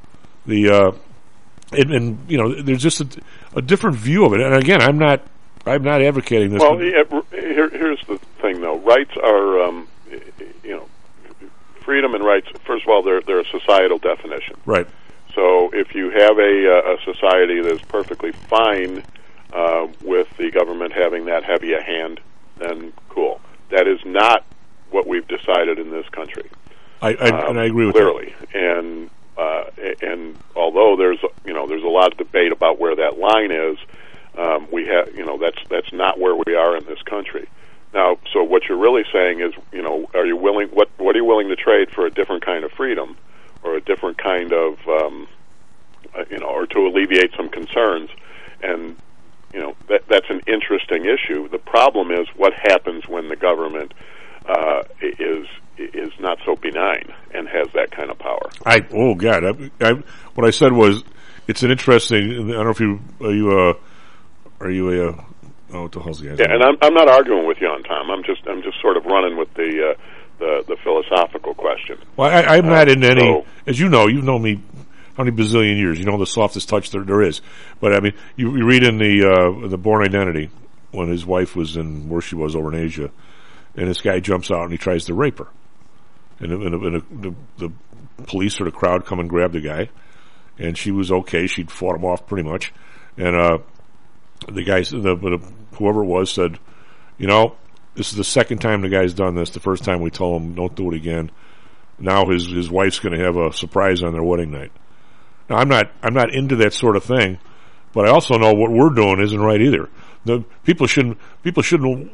the uh, and, and you know, there's just a, a different view of it. And again, I'm not I'm not advocating this. Well, yeah, here, here's the thing, though. Rights are, um, you know, freedom and rights. First of all, they're they're a societal definition, right? So if you have a, a society that is perfectly fine uh, with the government having that heavy a hand, then cool. That is not what we've decided in this country. I, I um, and I agree with clearly. that. Clearly, and uh, and although there's you know there's a lot of debate about where that line is, um, we have you know that's that's not where we are in this country. Now, so what you're really saying is, you know, are you willing? What what are you willing to trade for a different kind of freedom? Or a different kind of, um, uh, you know, or to alleviate some concerns, and you know that that's an interesting issue. The problem is what happens when the government uh, is is not so benign and has that kind of power. I oh God, I, I, what I said was it's an interesting. I don't know if you are you uh, are you a uh, oh what the hell's the guy's yeah, name? and I'm I'm not arguing with you on Tom. I'm just I'm just sort of running with the. Uh, The, the philosophical question. Well, I, I'm not uh, in any, so, as you know, you've known me how many bazillion years. You know the softest touch there, there is. But I mean, you, you read in the uh, the Born Identity when his wife was in where she was over in Asia, and this guy jumps out and he tries to rape her, and, and, and, and the, the police or the crowd come and grab the guy, and she was okay. She'd fought him off pretty much, and uh, the guy, the, the whoever it was, said, you know. This is the second time the guy's done this. The first time we told him, don't do it again. Now his his wife's going to have a surprise on their wedding night. Now, I'm not I'm not into that sort of thing, but I also know what we're doing isn't right either. The people shouldn't people shouldn't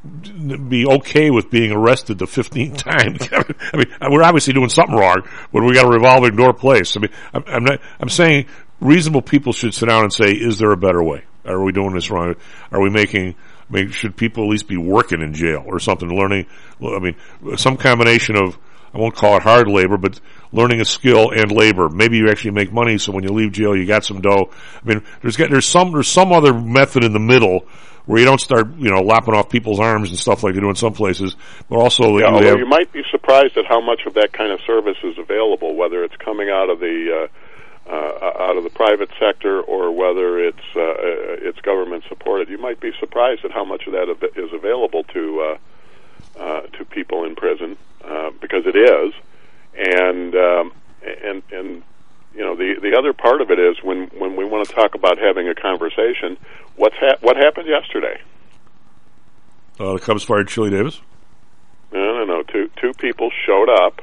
be okay with being arrested the fifteenth time. I mean, we're obviously doing something wrong, but we got a revolving door place. I mean, I'm, I'm not. I'm saying reasonable people should sit down and say, is there a better way? Are we doing this wrong? Are we making I mean, should people at least be working in jail or something, learning, I mean, some combination of, I won't call it hard labor, but learning a skill and labor. Maybe you actually make money, so when you leave jail, you got some dough. I mean, there's got, there's some, there's some other method in the middle where you don't start, you know, lopping off people's arms and stuff like they do in some places, but also yeah, you although have, you might be surprised at how much of that kind of service is available, whether it's coming out of the, uh, Uh, out of the private sector or whether it's uh, it's government supported. You might be surprised at how much of that av- is available to uh, uh, to people in prison, uh, because it is. And um, and and you know, the the other part of it is when, when we want to talk about having a conversation, what's ha- what happened yesterday? Uh, the Cubs fired Chili Davis. No, no, no. Two two people showed up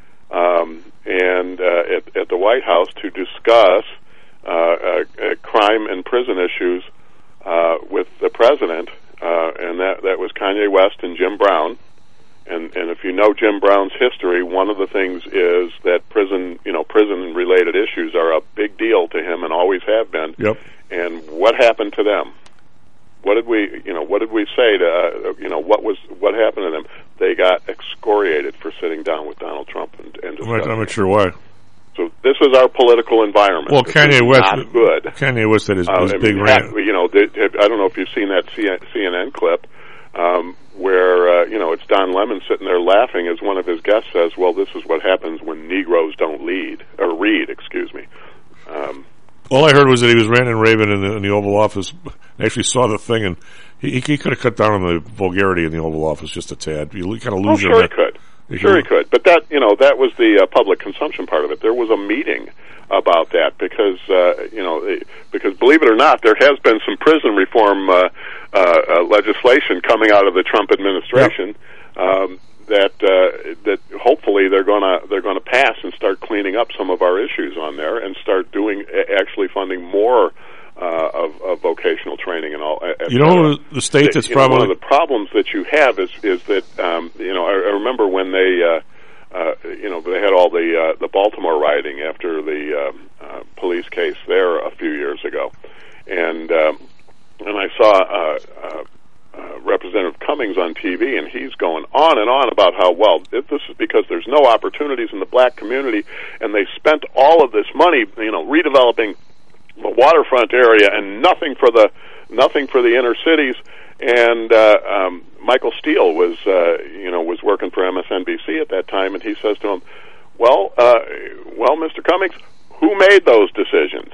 um, and uh, at, at the White House to discuss uh, uh, uh, crime and prison issues uh, with the president, uh, and that that was Kanye West and Jim Brown. And and if you know Jim Brown's history, one of the things is that prison, you know, prison-related issues are a big deal to him and always have been. Yep. And what happened to them? What did we, you know, what did we say to, uh, you know, what was what happened to them? They got excoriated for sitting down with Donald Trump and, and I'm not, discussing. I'm not sure why. So this is our political environment. Well, This Kanye is West, not good. Kanye West had his, Uh, his I big mean, rant. ha- You know, th- I don't know if you've seen that C N N clip. Um, where, uh, you know, it's Don Lemon sitting there laughing as one of his guests says, well, this is what happens when Negroes don't lead, or read, excuse me. Um, All I heard was that he was ranting and raving in the, in the Oval Office. I actually saw the thing, and he, he could have cut down on the vulgarity in the Oval Office just a tad. You kind of oh, lose your... sure he could. You Sure can- he could. But that, you know, that was the uh, public consumption part of it. There was a meeting about that because, uh, you know, it- because believe it or not, there has been some prison reform uh, uh, uh, legislation coming out of the Trump administration um, that uh, that hopefully they're gonna they're gonna pass and start cleaning up some of our issues on there and start doing actually funding more uh, of, of vocational training and all. et You know cetera. the state that's You know, probably... one of the problems that you have is is that um, you know I, I remember when they uh, uh, you know they had all the uh, the Baltimore rioting after the um, uh, police case there a few years ago, and um, and I saw uh, uh, uh, Representative Cummings on T V, and he's going on and on about how well this is because there's no opportunities in the black community, and they spent all of this money, you know, redeveloping the waterfront area and nothing for the nothing for the inner cities. And uh, um, Michael Steele was, uh, you know, was working for M S N B C at that time, and he says to him, "Well, uh, well, Mister Cummings, who made those decisions?"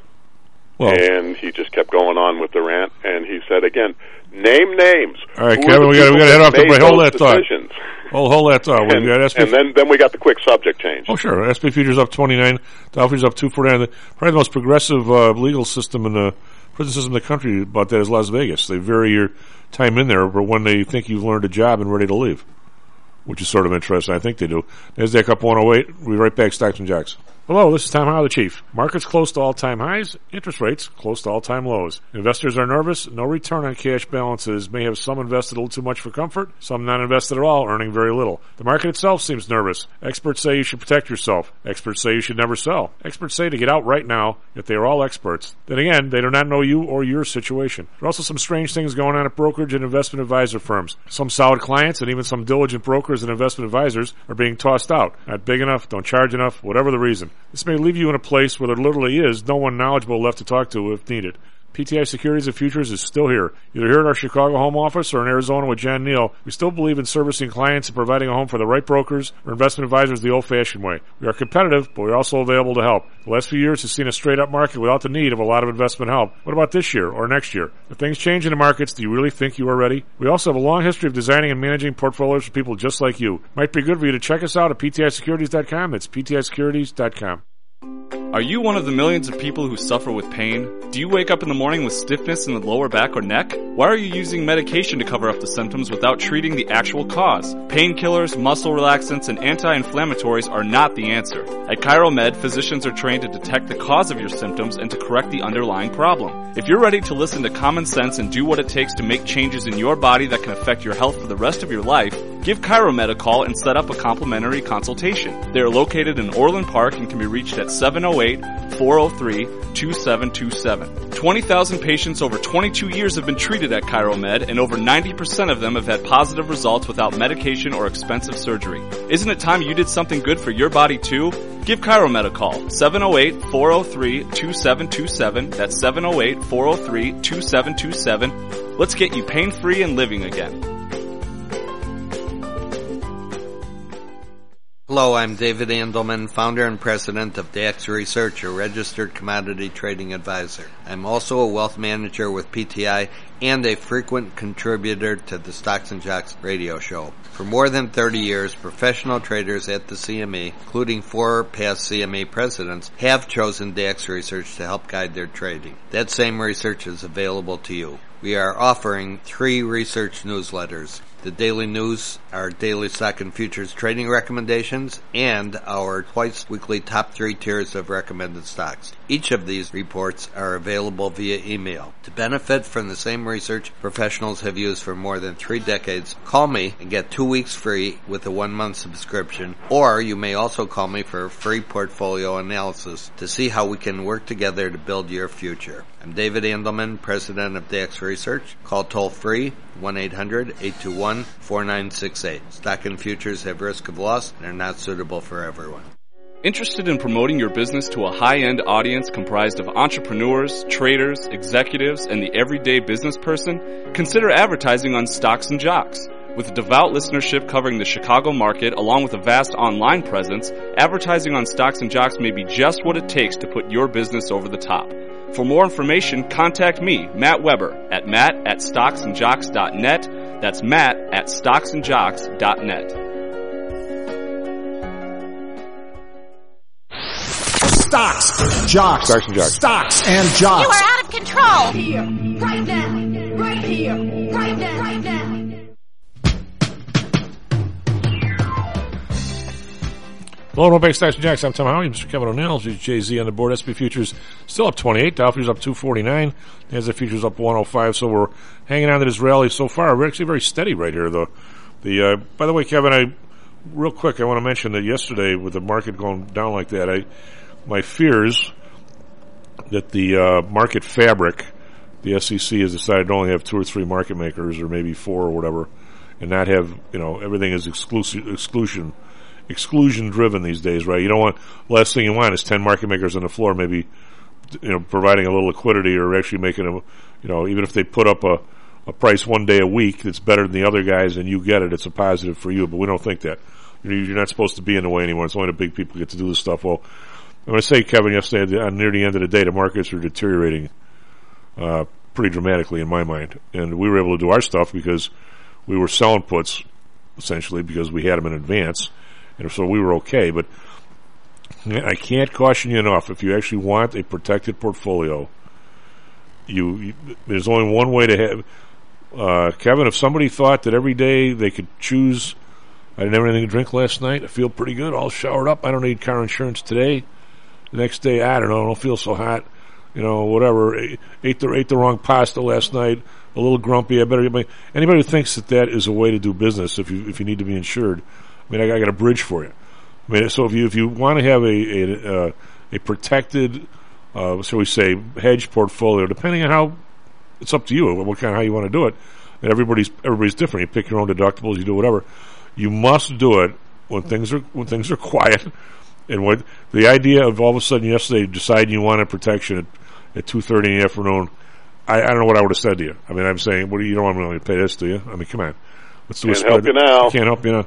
Well, and he just kept going on with the rant, and he said again, "Name names." All right, Who Kevin, are the we got we people got to head that off the made break. Hold those that thought. decisions? Hold, hold that thought. And, we got S P and then, then we got the quick subject change. Oh, sure. S P Futures up twenty-nine. Dow Futures up two forty-nine. Probably the most progressive uh, legal system in the prison system in the country about that is Las Vegas. They vary your time in there for when they think you've learned a job and ready to leave, which is sort of interesting. I think they do. NASDAQ up one oh eight. We'll be right back. Stocks and Jocks. Hello, this is Tom Howell, the Chief. Markets close to all-time highs, interest rates close to all-time lows. Investors are nervous. No return on cash balances may have some invested a little too much for comfort, some not invested at all, earning very little. The market itself seems nervous. Experts say you should protect yourself. Experts say you should never sell. Experts say to get out right now, yet they are all experts. Then again, they do not know you or your situation. There are also some strange things going on at brokerage and investment advisor firms. Some solid clients and even some diligent brokers and investment advisors are being tossed out. Not big enough, don't charge enough, whatever the reason. This may leave you in a place where there literally is no one knowledgeable left to talk to if needed. P T I Securities and Futures is still here. Either here at our Chicago home office or in Arizona with Jan Neal, we still believe in servicing clients and providing a home for the right brokers or investment advisors the old-fashioned way. We are competitive, but we're also available to help. The last few years has seen a straight-up market without the need of a lot of investment help. What about this year or next year? If things change in the markets, do you really think you are ready? We also have a long history of designing and managing portfolios for people just like you. Might be good for you to check us out at P T I securities dot com. That's P T I securities dot com. Are you one of the millions of people who suffer with pain? Do you wake up in the morning with stiffness in the lower back or neck? Why are you using medication to cover up the symptoms without treating the actual cause? Painkillers, muscle relaxants, and anti-inflammatories are not the answer. At ChiroMed, physicians are trained to detect the cause of your symptoms and to correct the underlying problem. If you're ready to listen to common sense and do what it takes to make changes in your body that can affect your health for the rest of your life, give ChiroMed a call and set up a complimentary consultation. They are located in Orland Park and can be reached at seven oh eight, four oh three, two seven two seven. twenty thousand patients over twenty-two years have been treated at ChiroMed, and over ninety percent of them have had positive results without medication or expensive surgery. Isn't it time you did something good for your body too? Give ChiroMed a call, seven oh eight, four oh three, two seven two seven. That's seven oh eight, four oh three, two seven two seven. Let's get you pain-free and living again. Hello, I'm David Andelman, founder and president of Dax Research, a registered commodity trading advisor. I'm also a wealth manager with P T I and a frequent contributor to the Stocks and Jocks radio show. For more than thirty years, professional traders at the C M E, including four past C M E presidents, have chosen Dax Research to help guide their trading. That same research is available to you. We are offering three research newsletters. The daily news, our daily stock and futures trading recommendations, and our twice-weekly top three tiers of recommended stocks. Each of these reports are available via email. To benefit from the same research professionals have used for more than three decades, call me and get two weeks free with a one-month subscription, or you may also call me for a free portfolio analysis to see how we can work together to build your future. I'm David Andelman, president of Dax Research. Call toll-free one eight hundred, eight two one, four nine six eight. Stock and futures have risk of loss and are not suitable for everyone. Interested in promoting your business to a high-end audience comprised of entrepreneurs, traders, executives, and the everyday business person? Consider advertising on Stocks and Jocks. With a devout listenership covering the Chicago market along with a vast online presence, advertising on Stocks and Jocks may be just what it takes to put your business over the top. For more information, contact me, Matt Weber, at matt at stocks and jocks dot net. That's matt at stocks and jocks dot net. Stocks, jocks, Stocks and Jocks. Stocks and jocks. You are out of control. Here, right now, right here, right now, right now. Hello, welcome back to Stocks and Jocks. I'm Tom Howey. Mister Kevin O'Neill. Here's Jay Z on the board. S and P futures still up twenty-eight. Dow futures up two forty-nine. NASDAQ futures up one oh five. So we're hanging on to this rally so far. We're actually very steady right here, though. The uh, by the way, Kevin, I real quick, I want to mention that yesterday with the market going down like that, I my fears that the uh, market fabric, the S E C has decided to only have two or three market makers, or maybe four or whatever, and not have, you know, everything is exclusive exclusion. exclusion driven these days, right? You don't want, last thing you want is ten market makers on the floor, maybe, you know, providing a little liquidity or actually making a, you know, even if they put up a, a price one day a week that's better than the other guys and you get it, it's a positive for you, but we don't think that. You're not supposed to be in the way anymore. It's only the big people get to do this stuff. Well, I'm going to say, Kevin, yesterday, near the end of the day, the markets are deteriorating, uh, pretty dramatically in my mind. And we were able to do our stuff because we were selling puts, essentially, because we had them in advance. And so we were okay, but I can't caution you enough. If you actually want a protected portfolio, you, you there's only one way to have. Uh, Kevin, if somebody thought that every day they could choose, I didn't have anything to drink last night, I feel pretty good, all showered up, I don't need car insurance today. The next day, I don't know, I don't feel so hot, you know, whatever. Ate the ate the wrong pasta last night, a little grumpy. I better get my. Anybody who thinks that that is a way to do business, if you if you need to be insured. I mean, I, I got a bridge for you. I mean, so if you if you want to have a a, uh, a protected, uh, shall we say, hedge portfolio, depending on how, it's up to you what kind of how you want to do it. And everybody's everybody's different. You pick your own deductibles, you do whatever. You must do it when things are when things are quiet. And what the idea of all of a sudden yesterday deciding you wanted protection at, at two thirty in the afternoon, I, I don't know what I would have said to you. I mean, I'm saying, what do you, you don't want me to pay this, do you? I mean, come on, let's do Can't a spread. help you now. I can't help you now.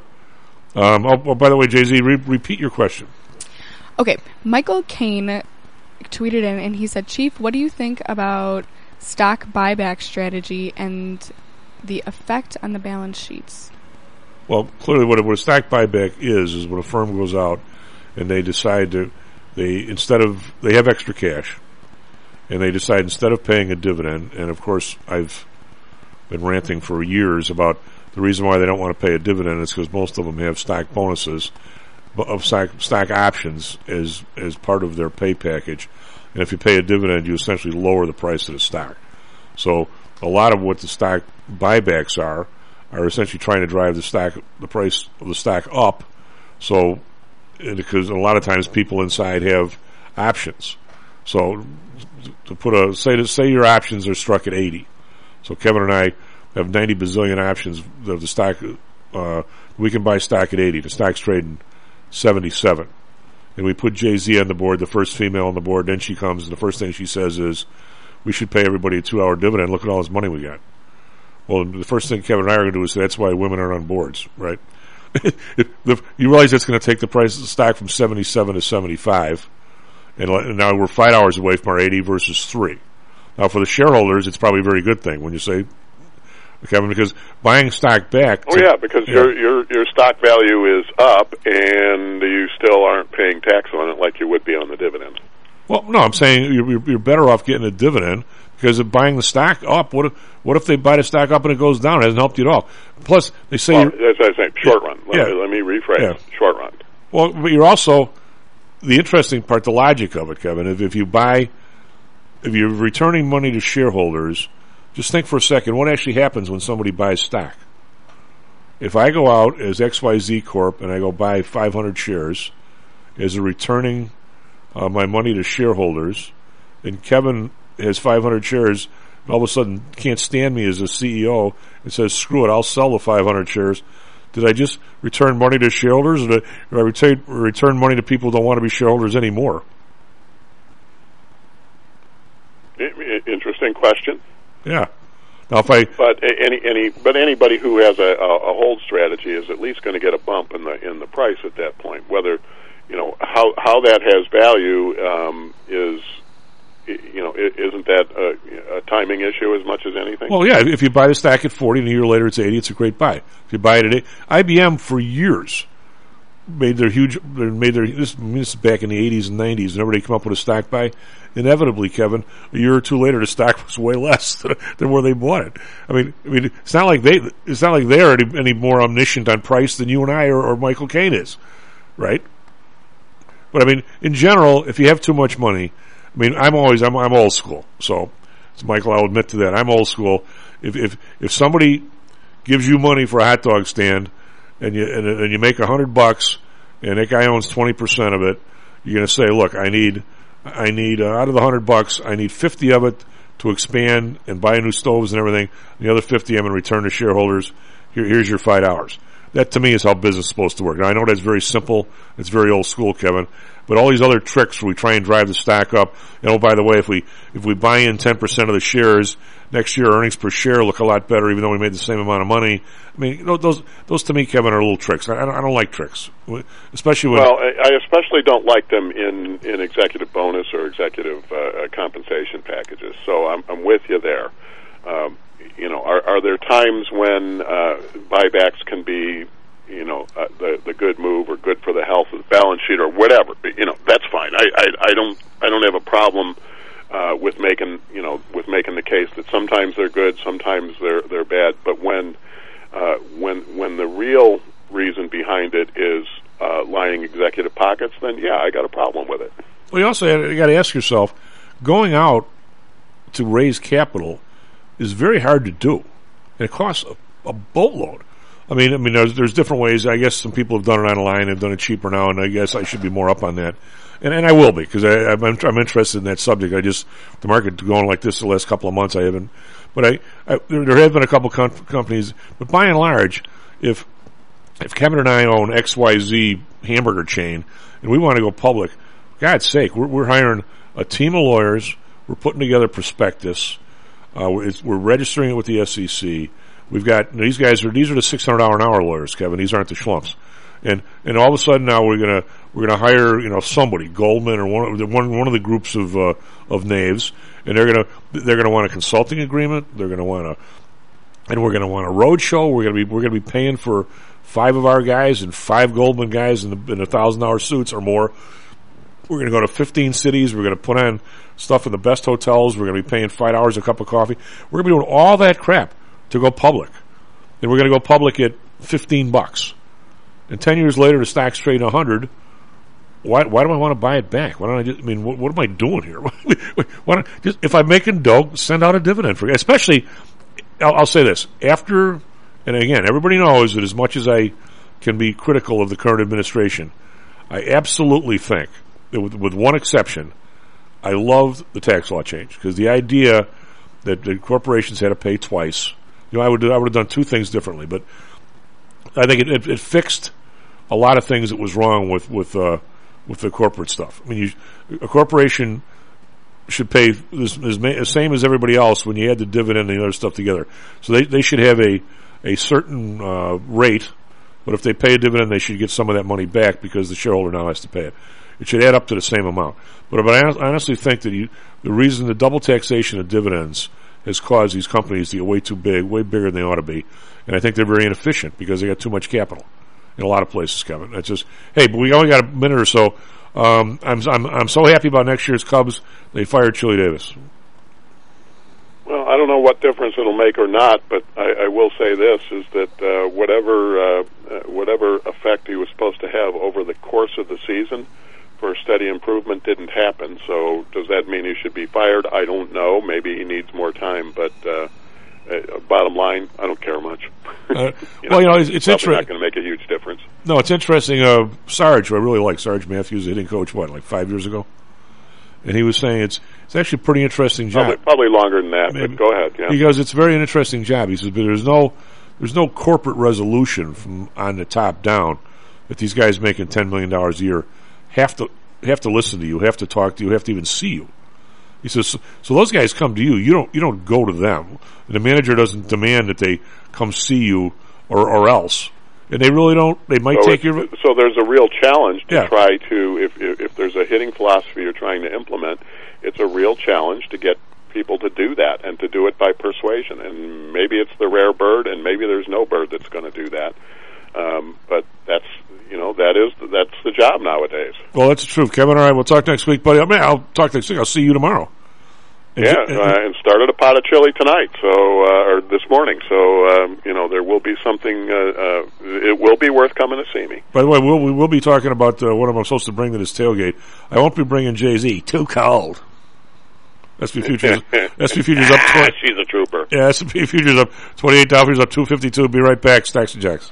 Um, oh, oh, by the way, Jay Z, re- repeat your question. Okay, Michael Kane tweeted in and he said, Chief, what do you think about stock buyback strategy and the effect on the balance sheets? Well, clearly what a, what a stock buyback is, is when a firm goes out and they decide to, they, instead of, they have extra cash, and they decide instead of paying a dividend, and of course I've been ranting for years about the reason why they don't want to pay a dividend is because most of them have stock bonuses, of stock, stock options as as part of their pay package. And if you pay a dividend, you essentially lower the price of the stock. So a lot of what the stock buybacks are are essentially trying to drive the stock, the price of the stock up. So because a lot of times people inside have options. So to put a say say your options are struck at eighty. So Kevin and I have ninety bazillion options of the stock. Uh, we can buy stock at eighty. The stock's trading seventy-seven. And we put Jay Z on the board, the first female on the board. Then she comes, and the first thing she says is, we should pay everybody a two-hour dividend. Look at all this money we got. Well, the first thing Kevin and I are going to do is say, that's why women aren't on boards, right? the, you realize it's going to take the price of the stock from seventy-seven to seventy-five, and, and now we're five hours away from our eighty versus three. Now, for the shareholders, it's probably a very good thing when you say, Kevin, because buying stock back. Oh to, yeah, because yeah. your your your stock value is up, and you still aren't paying tax on it like you would be on the dividend. Well, no, I'm saying you're, you're better off getting a dividend because of buying the stock up. What if, what if they buy the stock up and it goes down? It hasn't helped you at all. Plus, they say... Well, you're, as I was saying, short yeah, run. Let, yeah. me, let me rephrase. Yeah. Short run. Well, but you're also... The interesting part, the logic of it, Kevin, if, if you buy... If you're returning money to shareholders, just think for a second, what actually happens when somebody buys stock? If I go out as X Y Z Corp and I go buy five hundred shares as a returning uh, my money to shareholders, and Kevin has five hundred shares, and all of a sudden can't stand me as a C E O and says, screw it, I'll sell the five hundred shares. Did I just return money to shareholders, or did I retain, return money to people who don't want to be shareholders anymore? Interesting question. Yeah. Now, if I but any any but anybody who has a, a hold strategy is at least going to get a bump in the in the price at that point. Whether you know how how that has value um, is you know isn't that a, a timing issue as much as anything? Well, yeah. If you buy the stock at forty and a year later it's eighty, it's a great buy. If you buy it at eight, I B M for years made their huge made their this, this is back in the eighties and nineties, and everybody come up with a stock buy. Inevitably, Kevin, a year or two later, the stock was way less than, than where they bought it. I mean, I mean, it's not like they, it's not like they're any, any more omniscient on price than you and I or, or Michael Caine is, right? But I mean, in general, if you have too much money, I mean, I'm always, I'm, I'm old school. So, so, Michael, I'll admit to that. I'm old school. If if if somebody gives you money for a hot dog stand, and you and, and you make a hundred bucks, and that guy owns twenty percent of it, you're going to say, look, I need. I need, uh, out of the hundred bucks, I need fifty of it to expand and buy new stoves and everything. The other fifty I'm going to return to shareholders. Here, here's your five hours. That to me is how business is supposed to work. Now I know that's very simple. It's very old school, Kevin. But all these other tricks where we try and drive the stock up. And oh, by the way, if we, if we buy in ten percent of the shares, next year earnings per share look a lot better even though we made the same amount of money. I mean, you know, those, those to me, Kevin, are little tricks. I, I, don't, I don't like tricks. Especially when... Well, I especially don't like them in, in executive bonus or executive uh, compensation packages. So I'm, I'm with you there. Um, you know, are, are there times when uh, buybacks can be, you know, uh, the the good move or good for the health of the balance sheet or whatever? You know, that's fine. I, I, I don't I don't have a problem uh, with making you know with making the case that sometimes they're good, sometimes they're they're bad. But when uh, when when the real reason behind it is uh, lining executive pockets, then yeah, I got a problem with it. Well, you also got to ask yourself, going out to raise capital is very hard to do, and it costs a, a boatload. I mean, I mean, there's, there's different ways. I guess some people have done it online, have done it cheaper now, and I guess I should be more up on that, and and I will be because I'm I'm interested in that subject. I just the market going like this the last couple of months. I haven't, but I, I there, there have been a couple com- companies, but by and large, if if Kevin and I own X Y Z hamburger chain and we want to go public, God's sake, we're, we're hiring a team of lawyers. We're putting together prospectus. Uh, we're, it's, we're registering it with the S E C. We've got these guys are these are the six hundred dollar an hour lawyers, Kevin. These aren't the schlumps. And and all of a sudden now we're gonna we're gonna hire you know somebody Goldman or one of the one one of the groups of uh, of knaves, and they're gonna they're gonna want a consulting agreement. They're gonna want a and we're gonna want a road show. We're gonna be we're gonna be paying for five of our guys and five Goldman guys in the in a thousand dollar suits or more. We're going to go to fifteen cities. We're going to put on stuff in the best hotels. We're going to be paying five dollars a cup of coffee. We're going to be doing all that crap to go public. And we're going to go public at fifteen bucks. And ten years later, the stock's trading a hundred. Why, why do I want to buy it back? Why don't I just, I mean, what, what am I doing here? Why don't, just, if I'm making dough, send out a dividend for it. Especially, I'll, I'll say this. After, and again, everybody knows that as much as I can be critical of the current administration, I absolutely think With, with one exception, I loved the tax law change because the idea that the corporations had to pay twice. You know, I would I would have done two things differently, but I think it, it, it fixed a lot of things that was wrong with with uh, with the corporate stuff. I mean, you, a corporation should pay the same as everybody else when you add the dividend and the other stuff together. So they they should have a a certain uh, rate But if they pay a dividend, they should get some of that money back because the shareholder now has to pay it. It should add up to the same amount. But, but I honestly think that you, the reason the double taxation of dividends has caused these companies to get way too big, way bigger than they ought to be. And I think they're very inefficient because they got too much capital in a lot of places, Kevin. It's just, hey, but we only got a minute or so. Um, I'm, I'm, I'm so happy about next year's Cubs. They fired Chili Davis. Well, I don't know what difference it'll make or not, but I, I will say this, is that uh, whatever uh, uh, whatever effect he was supposed to have over the course of the season for steady improvement didn't happen. So does that mean he should be fired? I don't know. Maybe he needs more time, but uh, uh, bottom line, I don't care much. Uh, you well, know, you know, it's, it's probably interesting. not going to make a huge difference. No, it's interesting. Uh, Sarge, who I really like, Sarge Matthews, the hitting coach, what, like five years ago? And he was saying it's it's actually a pretty interesting job. Probably, probably longer than that, Maybe. but go ahead. Yeah. He goes, it's a very interesting job. He says, but there's no there's no corporate resolution from on the top down that these guys making ten million dollars a year have to have to listen to you, have to talk to you, have to even see you. He says, so, so those guys come to you. You don't you don't go to them. And the manager doesn't demand that they come see you or, or else. And they really don't. They might so take your. So there's a real challenge to Yeah. try to, if, if if there's a hitting philosophy you're trying to implement, it's a real challenge to get people to do that and to do it by persuasion. And maybe it's the rare bird, and maybe there's no bird that's going to do that. Um, but that's you know that is that's the job nowadays. Well, that's the truth, Kevin. All right, we'll talk next week, buddy. I mean, I'll talk next week. I'll see you tomorrow. And Yeah, you- uh, and started a pot of chili tonight, so uh, or this morning. So um, you know there will be something. Uh, uh, it will be worth coming to see me. By the way, we'll, we will be talking about uh, what I'm supposed to bring to this tailgate. I won't be bringing Jay-Z. Too cold. S and P futures. S and P futures up. twenty She's a trooper. Yeah, S and P futures up twenty-eight dollars, up two fifty-two. Be right back. Stacks and Jacks.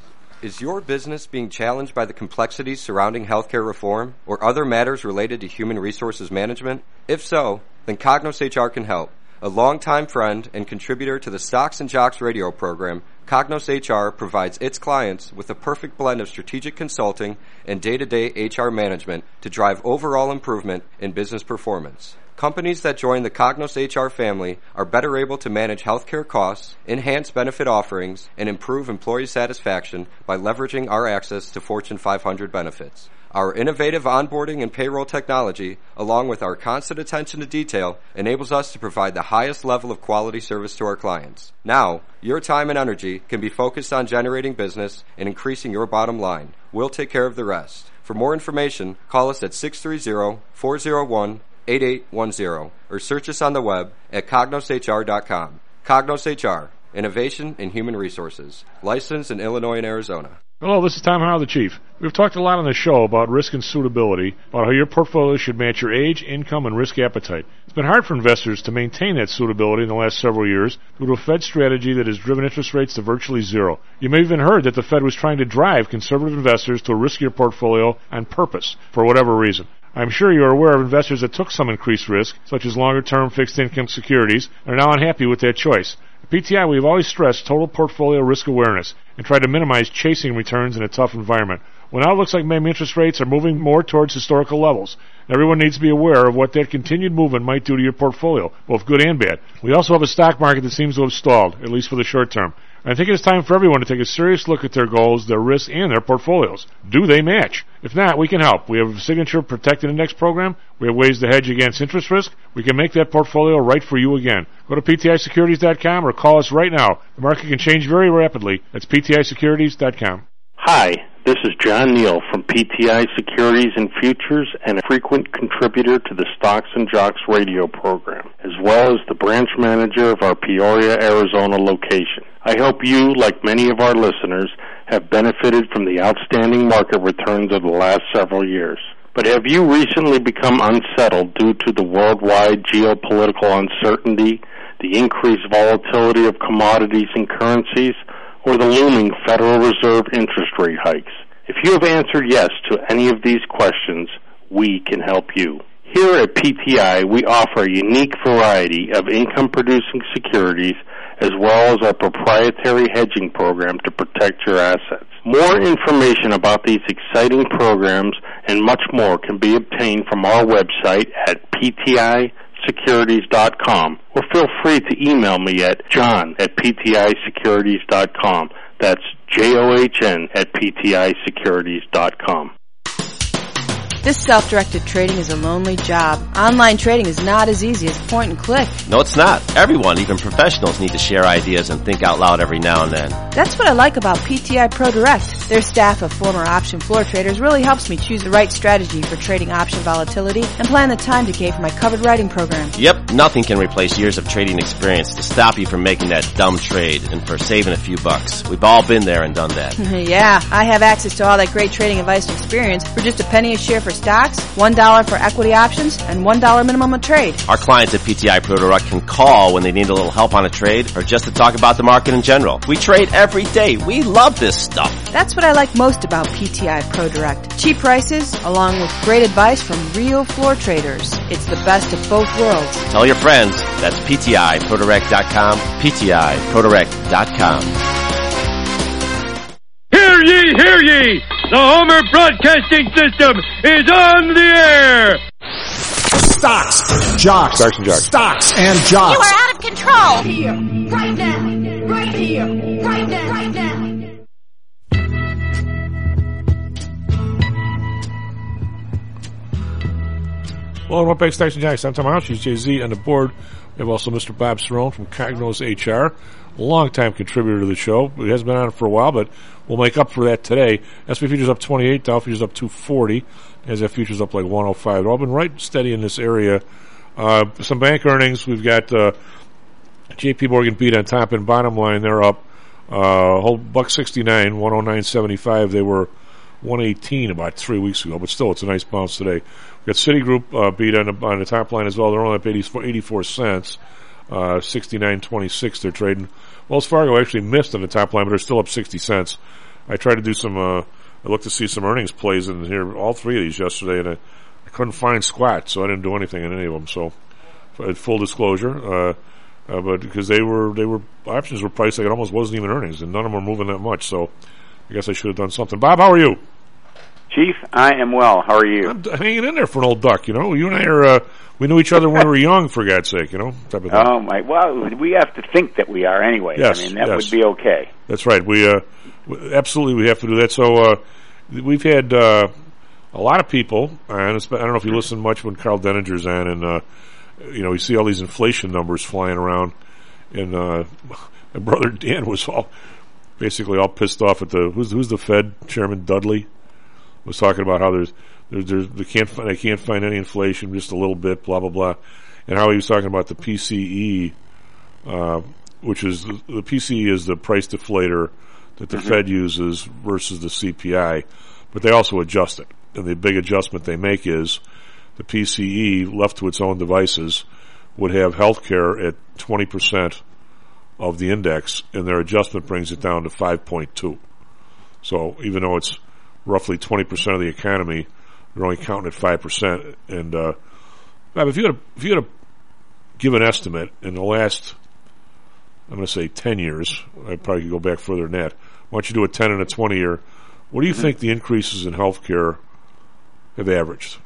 Is your business being challenged by the complexities surrounding healthcare reform or other matters related to human resources management? If so, then Cognos H R can help. A longtime friend and contributor to the Stocks and Jocks radio program, Cognos H R provides its clients with a perfect blend of strategic consulting and day-to-day H R management to drive overall improvement in business performance. Companies that join the Cognos H R family are better able to manage healthcare costs, enhance benefit offerings, and improve employee satisfaction by leveraging our access to Fortune five hundred benefits. Our innovative onboarding and payroll technology, along with our constant attention to detail, enables us to provide the highest level of quality service to our clients. Now, your time and energy can be focused on generating business and increasing your bottom line. We'll take care of the rest. For more information, call us at six three zero, four zero one, eight eight one zero or search us on the web at cognos h r dot com. Cognos H R, Innovation in Human Resources, licensed in Illinois and Arizona. Hello, this is Tom Howell, the Chief. We've talked a lot on the show about risk and suitability, about how your portfolio should match your age, income, and risk appetite. It's been hard for investors to maintain that suitability in the last several years due to a Fed strategy that has driven interest rates to virtually zero. You may have even heard that the Fed was trying to drive conservative investors to a riskier portfolio on purpose, for whatever reason. I'm sure you're aware of investors that took some increased risk, such as longer-term fixed-income securities, and are now unhappy with that choice. At P T I, we've always stressed total portfolio risk awareness and tried to minimize chasing returns in a tough environment. Well, now it looks like maybe interest rates are moving more towards historical levels. Everyone needs to be aware of what that continued movement might do to your portfolio, both good and bad. We also have a stock market that seems to have stalled, at least for the short term. I think it's time for everyone to take a serious look at their goals, their risks, and their portfolios. Do they match? If not, we can help. We have a Signature Protected Index program. We have ways to hedge against interest risk. We can make that portfolio right for you again. Go to P T I securities dot com or call us right now. The market can change very rapidly. That's P T I securities dot com. Hi, this is John Neal from P T I Securities and Futures and a frequent contributor to the Stocks and Jocks radio program, as well as the branch manager of our Peoria, Arizona location. I hope you, like many of our listeners, have benefited from the outstanding market returns of the last several years. But have you recently become unsettled due to the worldwide geopolitical uncertainty, the increased volatility of commodities and currencies, or the looming Federal Reserve interest rate hikes? If you have answered yes to any of these questions, we can help you. Here at P T I, we offer a unique variety of income-producing securities as well as our proprietary hedging program to protect your assets. More information about these exciting programs and much more can be obtained from our website at P T I securities dot com, or feel free to email me at john at P T I securities dot com. That's J O H N at P T I securities dot com. This self-directed trading is a lonely job. Online trading is not as easy as point and click. No, it's not. Everyone, even professionals, need to share ideas and think out loud every now and then. That's what I like about P T I Pro Direct. Their staff of former option floor traders really helps me choose the right strategy for trading option volatility and plan the time decay for my covered writing program. Yep, nothing can replace years of trading experience to stop you from making that dumb trade and for saving a few bucks. We've all been there and done that. Yeah, I have access to all that great trading advice and experience for just a penny a share for stocks, one dollar for equity options, and one dollar minimum a trade. Our clients at P T I Pro Direct can call when they need a little help on a trade or just to talk about the market in general. We trade every day. We love this stuff. That's what I like most about P T I Pro Direct. Cheap prices, along with great advice from real floor traders. It's the best of both worlds. Tell your friends. That's P T I Pro Direct dot com, P T I Pro Direct dot com. Hear ye, hear ye! The Homer Broadcasting System is on the air! Stocks, jocks, Stocks and jocks. Stocks and jocks. You are out of control! Here, right now, right here, right now, right now. Well, welcome back to Stocks and Jocks. I'm Tom House. She's Jay Z on the board. We have also Mister Bob Cerrone from Cognos H R, a long-time contributor to the show. He hasn't been on it for a while, but we'll make up for that today. S and P futures up twenty-eight, Dow futures up two forty, NASDAQ futures up like one oh five. They've all been right steady in this area. Uh, some bank earnings. We've got uh, J P Morgan beat on top and bottom line. They're up uh, whole buck sixty-nine, one oh nine seventy-five. They were one eighteen about three weeks ago, but still, it's a nice bounce today. We've got Citigroup uh, beat on the, on the top line as well. They're only up eighty-four cents, uh, sixty-nine twenty-six. They're trading. Wells Fargo actually missed on the top line, but they're still up sixty cents. I tried to do some. Uh, I looked to see some earnings plays in here, all three of these yesterday, and I, I couldn't find squat, so I didn't do anything in any of them. So, full disclosure, uh, uh, but because they were they were options were priced like it almost wasn't even earnings, and none of them were moving that much. So, I guess I should have done something. Bob, how are you? Chief, I am well. How are you? I'm hanging in there for an old duck, you know. You and I are, uh, we knew each other when we were young, for God's sake, you know. Type of thing. Oh, my. Well, we have to think that we are anyway. Yes, I mean, that yes. would be okay. That's right. We, uh, absolutely we have to do that. So, uh, we've had, uh, a lot of people, and I don't know if you listen much when Carl Denninger's on, and, uh, you know, you see all these inflation numbers flying around, and, uh, my brother Dan was all, basically all pissed off at the, who's, who's the Fed Chairman Dudley? Was talking about how there's, there's, there's they can't find, they can't find any inflation, just a little bit, blah blah blah, and how he was talking about the P C E, uh, which is the, the P C E is the price deflator that the mm-hmm. Fed uses versus the C P I, but they also adjust it, and the big adjustment they make is the P C E, left to its own devices, would have healthcare at twenty percent of the index, and their adjustment brings it down to five point two. So even though it's roughly twenty percent of the economy, they're only counting at five percent. And, uh, if you had to, if you had to give an estimate in the last, I'm going to say ten years, I probably could go back further than that. Why don't you do a ten and a twenty year? What do you mm-hmm. think the increases in healthcare have averaged?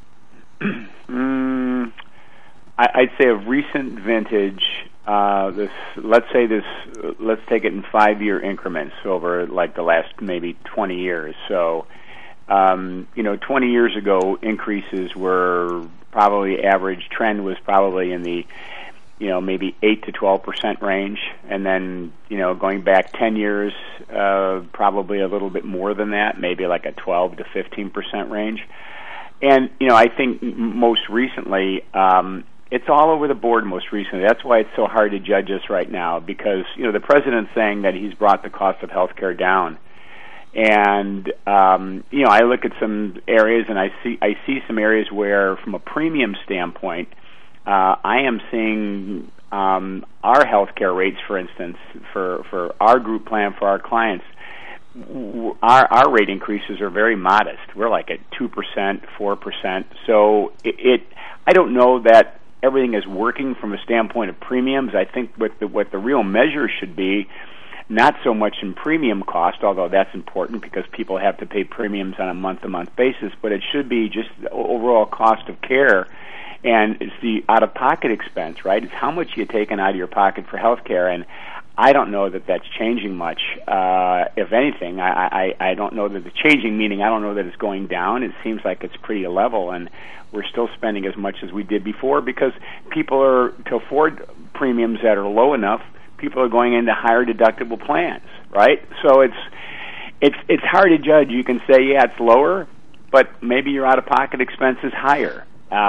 mm, I, I'd say a recent vintage, uh, this, let's say this, let's take it in five-year increments over like the last maybe twenty years. So, um, you know, twenty years ago, increases were probably average trend was probably in the, you know, maybe eight to twelve percent range. And then, you know, going back ten years, uh, probably a little bit more than that, maybe like a twelve to fifteen percent range. And, you know, I think most recently, um, it's all over the board most recently. That's why it's so hard to judge us right now, because, you know, the president's saying that he's brought the cost of health care down. And, um, you know, I look at some areas and I see I see some areas where, from a premium standpoint, uh, I am seeing um, our health care rates, for instance, for, for our group plan for our clients, our our rate increases are very modest. We're like at two percent, four percent. So it, it I don't know that everything is working from a standpoint of premiums. I think what the, what the real measure should be, not so much in premium cost, although that's important because people have to pay premiums on a month-to-month basis, but it should be just the overall cost of care, and it's the out-of-pocket expense, right? It's how much you're taking out of your pocket for health care, and I don't know that that's changing much. Uh, if anything, I, I, I don't know that the changing meaning, I don't know that it's going down. It seems like it's pretty level, and we're still spending as much as we did before because people are, to afford premiums that are low enough, people are going into higher deductible plans, right? So it's it's it's hard to judge. You can say, yeah, it's lower, but maybe your out-of-pocket expense is higher.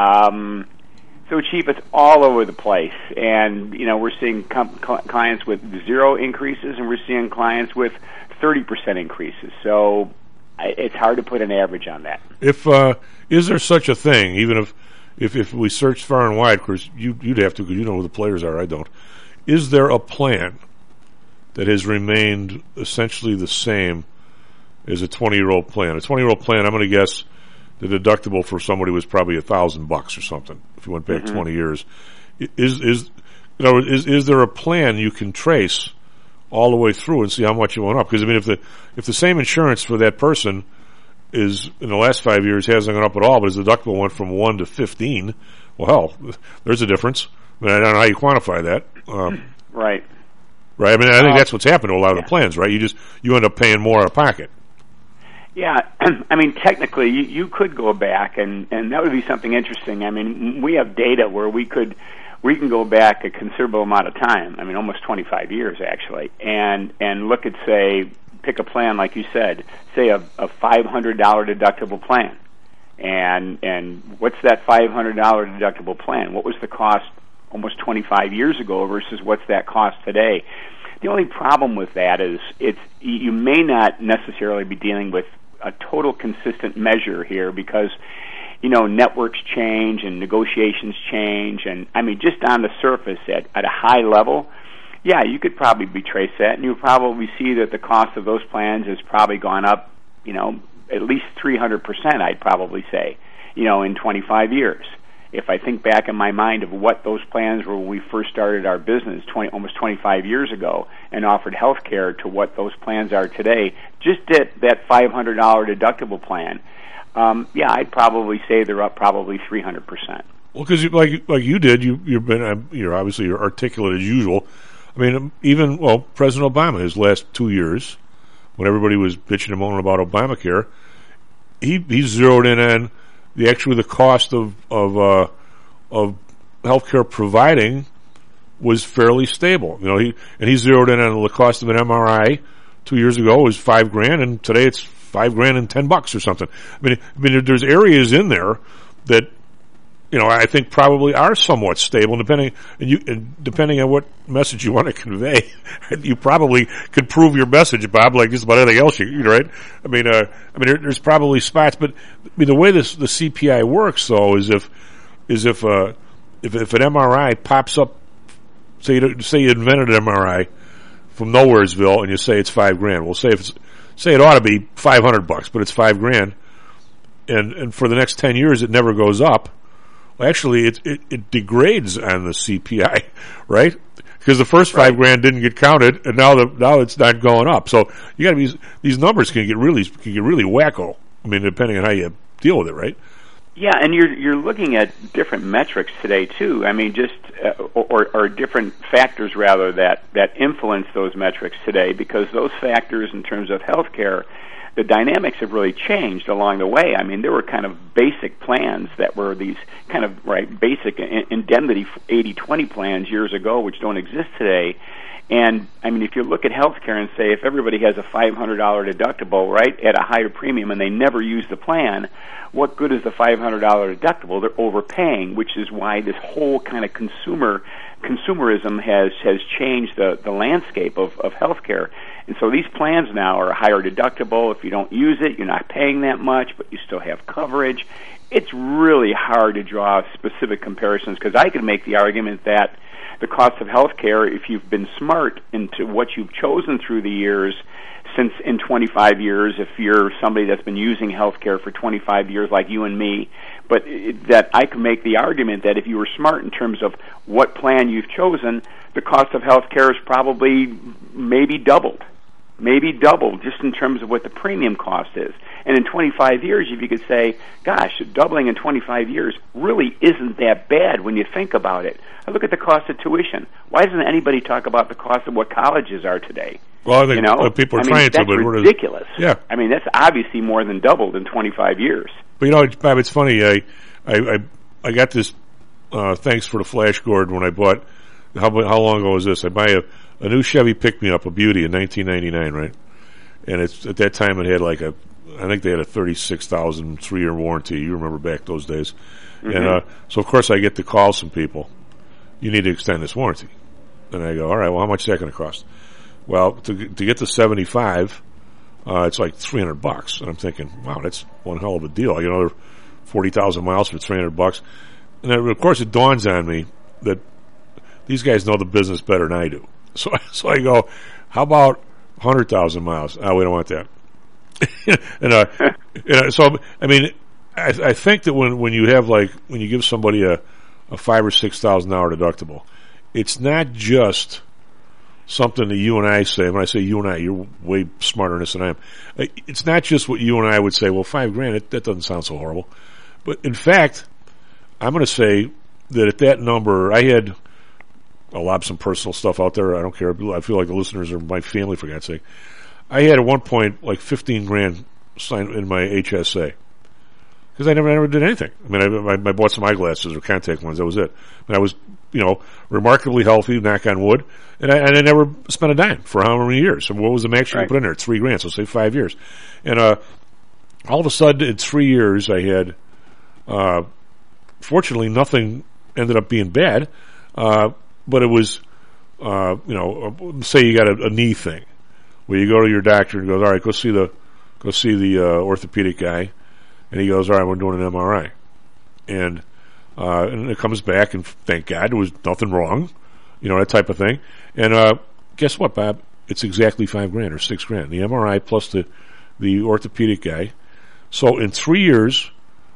Um, so cheap, it's all over the place. And, you know, we're seeing com- clients with zero increases, and we're seeing clients with thirty percent increases. So I, it's hard to put an average on that. If uh, is there such a thing, even if if, if we search far and wide, because you, you'd have to, because you know who the players are, I don't. Is there a plan that has remained essentially the same as a twenty-year-old plan? A twenty-year-old plan, I'm going to guess the deductible for somebody was probably a thousand bucks or something if you went back mm-hmm. twenty years. Is is you know is is there a plan you can trace all the way through and see how much it went up? Because I mean, if the if the same insurance for that person is in the last five years hasn't gone up at all, but his deductible went from one to fifteen, well, hell, there's a difference. I mean, I don't know how you quantify that. Um, right. Right. I mean, I think uh, that's what's happened to a lot of yeah. the plans, right? You just you end up paying more out of pocket. Yeah, I mean, technically, you, you could go back, and, and that would be something interesting. I mean, we have data where we could we can go back a considerable amount of time. I mean, almost twenty-five years actually, and and look at, say, pick a plan like you said, say a, a five hundred dollar deductible plan, and and what's that five hundred dollar deductible plan? What was the cost almost twenty-five years ago versus what's that cost today? The only problem with that is it's you may not necessarily be dealing with a total consistent measure here because, you know, networks change and negotiations change, and I mean, just on the surface at, at a high level, yeah, you could probably retrace that, and you'll probably see that the cost of those plans has probably gone up, you know, at least three hundred percent, I'd probably say, you know, in twenty-five years. If I think back in my mind of what those plans were when we first started our business twenty, almost twenty-five years ago and offered health care to what those plans are today, just at that five hundred dollar deductible plan, um, yeah, I'd probably say they're up probably three hundred percent. Well, because like like you did, you you've been you're obviously you're articulate as usual. I mean, even well, President Obama, his last two years, when everybody was bitching and moaning about Obamacare, he he zeroed in on the actually the cost of of uh, of healthcare providing was fairly stable. You know, he and he zeroed in on the cost of an M R I two years ago was five grand, and today it's five grand and ten bucks or something. I mean, I mean, there's areas in there that, you know, I think probably are somewhat stable, and depending and you and depending on what message you want to convey, you probably could prove your message, Bob, like just about anything else. You right? I mean, uh, I mean, there, there's probably spots, but I mean, the way this the C P I works though is if is if uh, if if an M R I pops up, say you say you invented an M R I from Nowheresville, and you say it's five grand. Well, say if it's, say it ought to be five hundred bucks, but it's five grand, and and for the next ten years it never goes up. Actually, it, it it degrades on the C P I, right? Because the first five right. grand didn't get counted, and now the now it's not going up. So you got to be these numbers can get really can get really wacko. I mean, depending on how you deal with it, right? Yeah, and you're you're looking at different metrics today too. I mean, just uh, or or different factors rather that that influence those metrics today, because those factors in terms of healthcare, the dynamics have really changed along the way. I mean, there were kind of basic plans that were these kind of right basic indemnity eighty twenty plans years ago, which don't exist today. And I mean, if you look at healthcare and say if everybody has a five hundred dollar deductible, right, at a higher premium, and they never use the plan, what good is the five hundred dollar deductible? They're overpaying, which is why this whole kind of consumer consumerism has has changed the the landscape of of healthcare. And so these plans now are a higher deductible. If you don't use it, you're not paying that much, but you still have coverage. It's really hard to draw specific comparisons, because I could make the argument that the cost of health care, if you've been smart into what you've chosen through the years, since in twenty-five years, if you're somebody that's been using health care for twenty-five years like you and me, but it, that I can make the argument that if you were smart in terms of what plan you've chosen, the cost of health care is probably maybe doubled. Maybe doubled just in terms of what the premium cost is. And in twenty-five years, if you could say, gosh, doubling in twenty-five years really isn't that bad when you think about it. I look at the cost of tuition. Why doesn't anybody talk about the cost of what colleges are today? Well, I think you know? uh, people are I mean, trying that's to, but we're ridiculous. Yeah. I mean, that's obviously more than doubled in twenty-five years. But you know, Bob, it's funny. I, I, I, I got this. Uh, thanks for the flash, Gordon. When I bought, how how long ago was this? I buy a, a new Chevy Pick Me Up, a beauty, in nineteen ninety-nine, right? And it's at that time it had like a, I think they had a thirty-six thousand three year warranty. You remember back those days, Mm-hmm. and uh, so of course I get the calls from people. You need to extend this warranty, and I go, all right. Well, how much is that going to cost? Well, to to get to seventy-five, uh, it's like three hundred bucks, and I'm thinking, wow, that's one hell of a deal. I get another forty thousand miles for three hundred bucks. And then, of course, it dawns on me that these guys know the business better than I do. So, so I go, how about one hundred thousand miles? Oh, we don't want that. and, uh, and uh, so, I mean, I, I think that when, when you have, like, when you give somebody a, a five or six thousand dollar deductible, it's not just something that you and I say. When I say you and I, you're way smarter than this than I am. It's not just what you and I would say, well, five grand, it, that doesn't sound so horrible. But, in fact, I'm going to say that at that number, I had, I'll lob some personal stuff out there. I don't care. I feel like the listeners are my family, for God's sake. I had at one point like fifteen grand signed in my H S A because I never, never did anything. I mean, I, I, I bought some eyeglasses or contact lenses. That was it. And I was, you know, remarkably healthy, knock on wood, and I, and I never spent a dime for how many years. And what was the max you Right. could put in there? Three grand. So say five years. And uh, all of a sudden, in three years, I had. Uh, Fortunately, nothing ended up being bad, uh, but it was, uh, you know, uh, say you got a, a knee thing, where you go to your doctor and goes, all right, go see the, go see the uh, orthopedic guy, and he goes, all right, we're doing an M R I, and uh, and it comes back, and thank God there was nothing wrong, you know, that type of thing, and uh, guess what, Bob? It's exactly five grand or six grand, the M R I plus the the orthopedic guy. So in three years.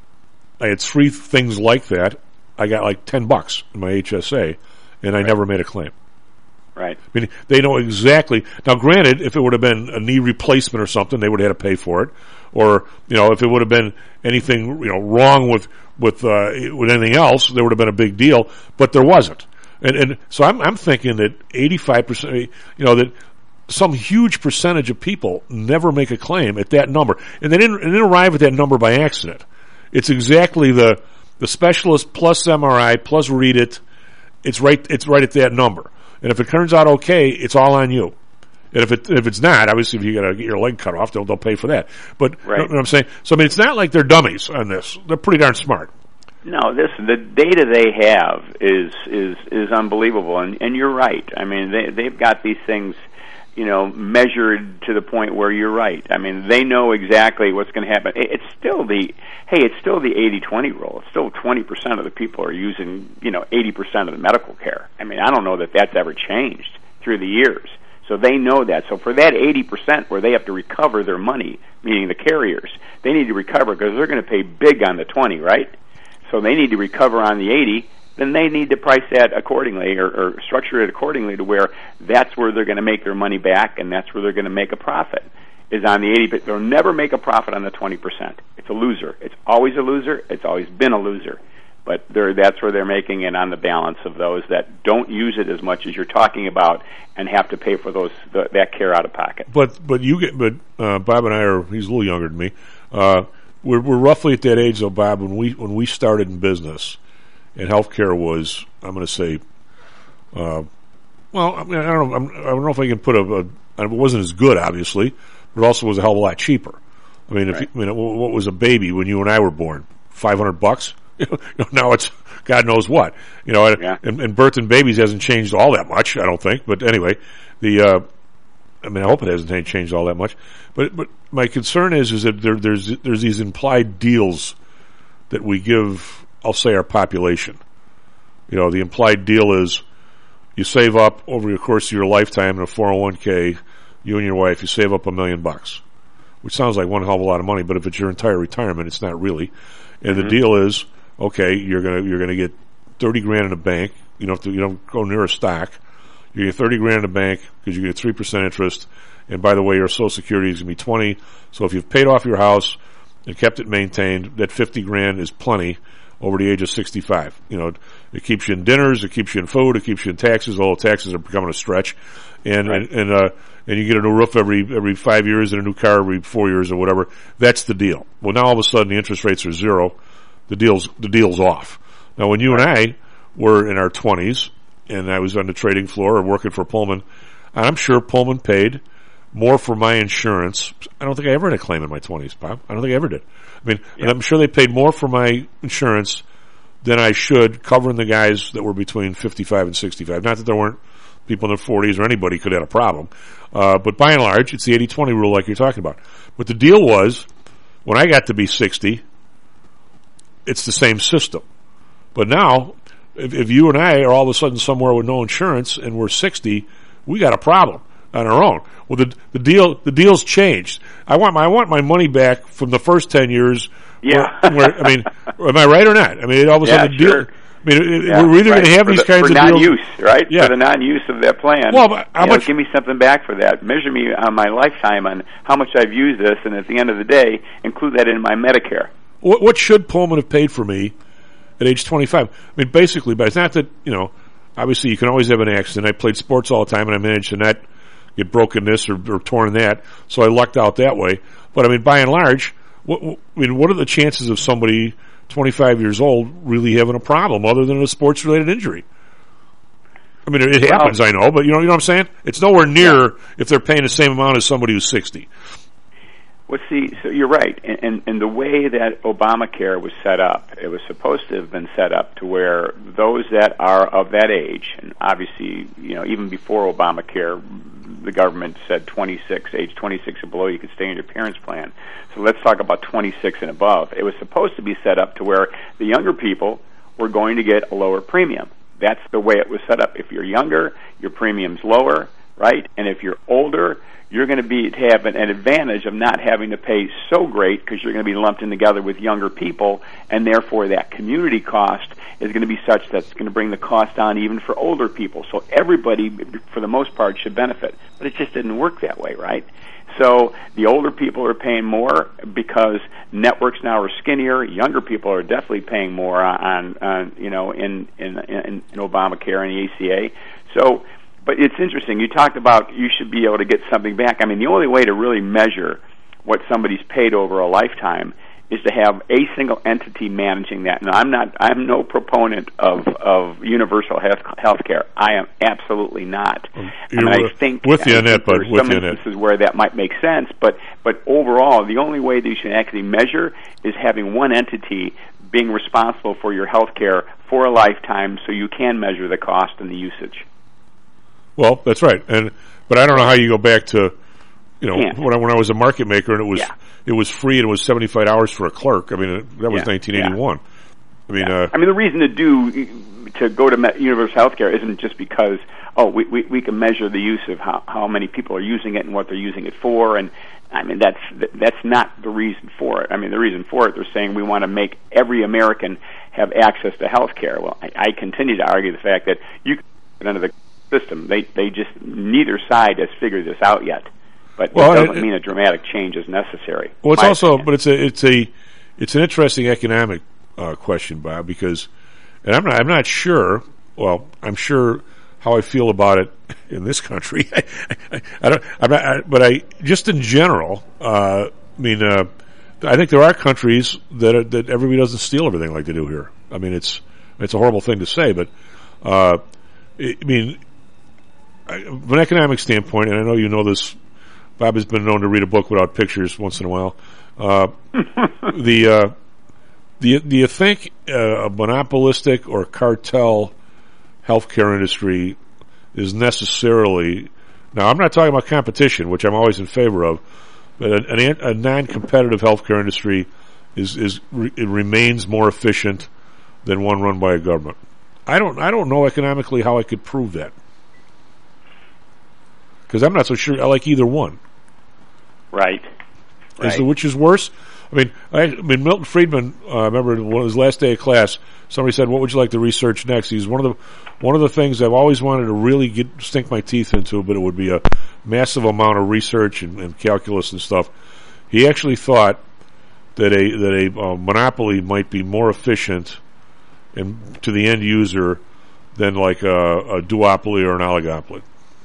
I had three things like that. I got like ten bucks in my H S A, and I Right. never made a claim. Right. I mean, they know exactly. Now, granted, if it would have been a knee replacement or something, they would have had to pay for it. Or, you know, if it would have been anything, you know, wrong with with uh, with anything else, there would have been a big deal. But there wasn't. And and so I'm I'm thinking that eighty-five percent, you know, that some huge percentage of people never make a claim at that number, and they didn't, and they didn't arrive at that number by accident. It's exactly the the specialist plus M R I plus read it. It's right. It's right at that number. And if it turns out okay, it's all on you. And if it if it's not, obviously, if you got to get your leg cut off, they'll they'll pay for that. But Right. you know what I'm saying? So I mean, it's not like they're dummies on this. They're pretty darn smart. No, this the data they have is is is unbelievable, and and you're right. I mean, they they've got these things, you know, measured to the point where you're right. I mean, they know exactly what's going to happen. It's still the, hey, it's still the eighty twenty rule. It's still twenty percent of the people are using, you know, eighty percent of the medical care. I mean, I don't know that that's ever changed through the years. So they know that. So for that eighty percent where they have to recover their money, meaning the carriers, they need to recover because they're going to pay big on the twenty, right? So they need to recover on the eighty. Then they need to price that accordingly or, or structure it accordingly to where that's where they're going to make their money back and that's where they're going to make a profit, is on the eighty. But they'll never make a profit on the twenty percent. It's a loser. It's always a loser. It's always been a loser. But they're, that's where they're making it on the balance of those that don't use it as much as you're talking about and have to pay for those the, that care out of pocket. But but you get but uh, Bob and I are he's a little younger than me. Uh, we're we're roughly at that age though, Bob, when we when we started in business. And healthcare was, I'm going to say, uh, well, I, mean, I don't know. I'm, I don't know if I can put a, a. It wasn't as good, obviously, but it also was a hell of a lot cheaper. I mean, if Right. you, I mean, what was a baby when you and I were born? Five hundred bucks. Now it's God knows what. You know, Yeah. and, and birth and babies hasn't changed all that much. I don't think. But anyway, the. Uh, I mean, I hope it hasn't changed all that much. But but my concern is is that there, there's there's these implied deals that we give. I'll say our population. You know, the implied deal is you save up over the course of your lifetime in a four oh one k, you and your wife, you save up a million bucks, which sounds like one hell of a lot of money, but if it's your entire retirement, it's not really. And Mm-hmm. the deal is, okay, you're gonna you're gonna get thirty grand in the bank. You don't have to, you don't go near a stock. You get thirty grand in the bank because you get three percent interest, And by the way, your Social Security is going to be twenty. So if you've paid off your house and kept it maintained, that fifty grand is plenty over the age of sixty-five. You know, it keeps you in dinners, it keeps you in food, it keeps you in taxes. Although taxes are becoming a stretch, and Right. and and, uh, and you get a new roof every every five years and a new car every four years or whatever. That's the deal. Well, now all of a sudden the interest rates are zero. The deal's the deal's off. Now, when you and I were in our twenties, and I was on the trading floor or working for Pullman, I'm sure Pullman paid more for my insurance. I don't think I ever had a claim in my twenties, Bob. I don't think I ever did. I mean, and I'm sure they paid more for my insurance than I should, covering the guys that were between fifty-five and sixty-five. Not that there weren't people in their forties or anybody could have a problem. Uh, but by and large, it's the eighty twenty rule like you're talking about. But the deal was, when I got to be sixty, it's the same system. But now, if, if you and I are all of a sudden somewhere with no insurance and we're sixty, we got a problem on our own. Well, the the deal the deal's changed. I want my I want my money back from the first ten years. Yeah. Where, where, I mean, am I right or not? I mean, all of a Yeah, sudden, the sure. deal. I mean, it, Yeah, we're either right. going to have for these the, kinds for of deals. non-use, right? Yeah. For the non-use of that plan. Well, but how you know, much- give me something back for that. Measure me on my lifetime on how much I've used this, and at the end of the day, include that in my Medicare. What, what should Pullman have paid for me at age twenty-five? I mean, basically, but it's not that, you know, obviously you can always have an accident. I played sports all the time, and I managed to not get broken this or, or torn that, so I lucked out that way. But, I mean, by and large, what, what, I mean, what are the chances of somebody twenty-five years old really having a problem other than a sports-related injury? I mean, it, it happens, I know, but you know, you know what I'm saying? It's nowhere near if they're paying the same amount as somebody who's sixty. Well, see, so you're right. And, and, and the way that Obamacare was set up, it was supposed to have been set up to where those that are of that age, and obviously, you know, even before Obamacare, the government said twenty-six, age twenty-six and below, you could stay in your parents' plan. So let's talk about twenty-six and above. It was supposed to be set up to where the younger people were going to get a lower premium. That's the way it was set up. If you're younger, your premium's lower, right? And if you're older, you're going to be to have an, an advantage of not having to pay so great because you're going to be lumped in together with younger people, and therefore that community cost is going to be such that's going to bring the cost down even for older people. So everybody, for the most part, should benefit. But it just didn't work that way, right? So the older people are paying more because networks now are skinnier. Younger people are definitely paying more on, on you know, in in, in in Obamacare and the A C A. So, but it's interesting. You talked about you should be able to get something back. I mean, the only way to really measure what somebody's paid over a lifetime is to have a single entity managing that. Now, I'm not. I'm no proponent of of universal health health care. I am absolutely not. I mean, I think with you on that, but there's with some you on that. instances where that might make sense. But but overall, the only way that you should actually measure is having one entity being responsible for your health care for a lifetime, so you can measure the cost and the usage. Well, that's right, and but I don't know how you go back to, you know, Can't. when I when I was a market maker and it was Yeah. it was free and it was seventy five dollars for a clerk. I mean, it, that was Yeah, nineteen eighty one. I mean, uh, I mean, the reason to do to go to me- universal health care isn't just because oh we, we we can measure the use of how how many people are using it and what they're using it for, and I mean that's that's not the reason for it. I mean, the reason for it, they're saying we want to make every American have access to health care. Well, I, I continue to argue the fact that you can put under the system. They they just neither side has figured this out yet. But Well, it doesn't it- mean a dramatic change is necessary. well, it's My also, opinion. but it's a it's a it's an interesting economic uh, question, Bob, because, and I'm not I'm not sure. Well, I'm sure how I feel about it in this country. I, I don't, I'm not, I, but I just in general. Uh, I mean, uh, I think there are countries that are, that everybody doesn't steal everything like they do here. I mean, it's it's a horrible thing to say, but uh, I I mean, I, from an economic standpoint, and I know you know this. Bob has been known to read a book without pictures once in a while. Uh, the uh, do you, do you think uh, a monopolistic or cartel healthcare industry is necessarily, now I'm not talking about competition, which I'm always in favor of, but an, an, a non-competitive healthcare industry is is re, it remains more efficient than one run by a government? I don't I don't know economically how I could prove that, because I'm not so sure I like either one. Right. As to Right. which is worse? I mean, I, I mean, Milton Friedman. Uh, I remember one of his last day of class. Somebody said, "What would you like to research next?" He's one of the one of the things I've always wanted to really get sink my teeth into, but it would be a massive amount of research and, and calculus and stuff. He actually thought that a that a uh, monopoly might be more efficient and to the end user than like a, a duopoly or an oligopoly.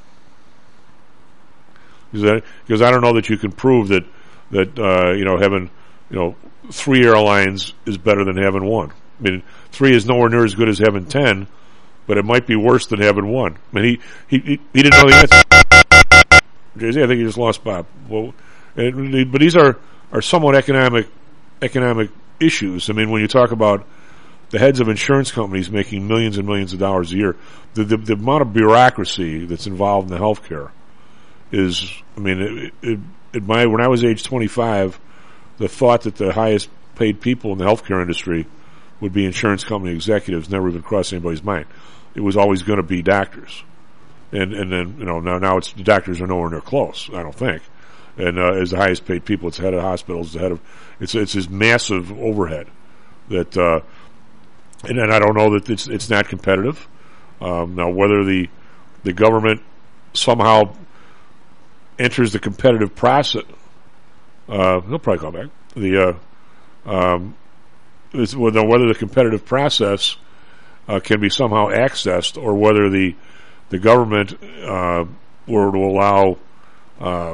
Because I don't know that you can prove that that uh, you know having you know three airlines is better than having one. I mean, three is nowhere near as good as having ten, but it might be worse than having one. I mean, he he he, he didn't know the answer. Jay Z, I think he just lost Bob. Well, and, but these are are somewhat economic economic issues. I mean, when you talk about the heads of insurance companies making millions and millions of dollars a year, the the, the amount of bureaucracy that's involved in the healthcare is, I mean, it, it, it my when I was age twenty-five, the thought that the highest paid people in the healthcare industry would be insurance company executives never even crossed anybody's mind. It was always going to be doctors, and and then you know now now it's the doctors are nowhere near close. I don't think, and uh, as the highest paid people, it's the head of hospitals, the head of it's it's this massive overhead that, uh, and, and I don't know that it's it's not competitive. Um, now whether the the government somehow enters the competitive process, uh, he'll probably call back the. Uh, um, Is whether whether the competitive process uh, can be somehow accessed, or whether the the government uh, were to allow uh,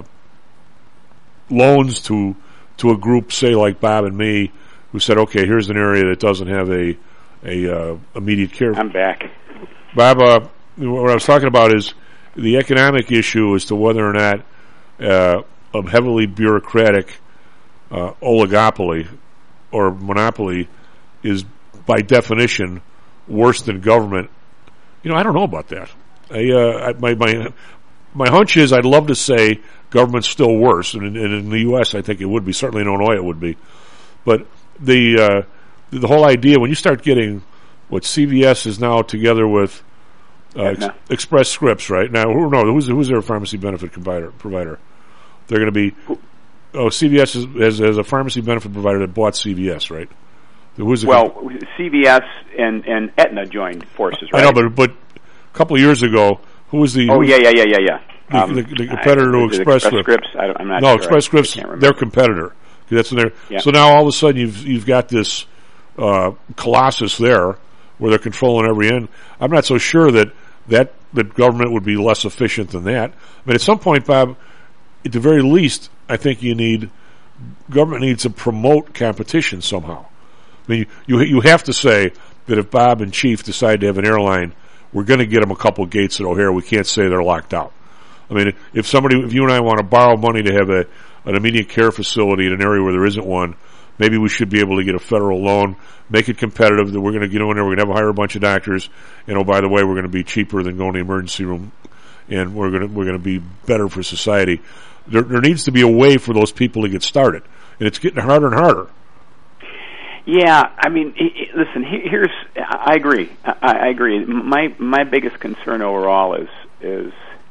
loans to to a group, say like Bob and me, who said, "Okay, here's an area that doesn't have a a uh, immediate care." I'm back, Bob. Uh, what I was talking about is the economic issue as to whether or not uh, a heavily bureaucratic uh, oligopoly or monopoly is by definition worse than government. You know, I don't know about that. I, uh, I, my my my hunch is I'd love to say government's still worse, and in, and in the U S I think it would be. Certainly in Illinois it would be. But the uh, the whole idea when you start getting what C V S is now together with uh, ex- Express Scripts, right now, who no who's who's their pharmacy benefit provider? Provider, they're going to be. Oh, C V S is, has, has a pharmacy benefit provider that bought C V S, right? Who's well, comp- C V S and, and Aetna joined forces, right? I know, but but a couple of years ago, who was the? Oh yeah, yeah, yeah, yeah, yeah. The, um, the, the competitor I, to Express, Express Scripts. Scripts. I don't, I'm not no, sure. Express Scripts, their competitor. That's in there. Yeah. So now all of a sudden you've you've got this uh, colossus there where they're controlling every end. I'm not so sure that that that government would be less efficient than that. I mean, at some point, Bob, at the very least, I think you need. Government needs to promote competition somehow. I mean, you you have to say that if Bob and Chief decide to have an airline, we're going to get them a couple of gates at O'Hare. We can't say they're locked out. I mean, if somebody, if you and I want to borrow money to have a an immediate care facility in an area where there isn't one, maybe we should be able to get a federal loan, make it competitive. That we're going to get in there, we're going to have hire a bunch of doctors, and oh by the way, we're going to be cheaper than going to the emergency room, and we're going to we're going to be better for society. There, there needs to be a way for those people to get started, and it's getting harder and harder. Yeah, I mean, listen. Here's, I agree. I, I agree. My my biggest concern overall is is,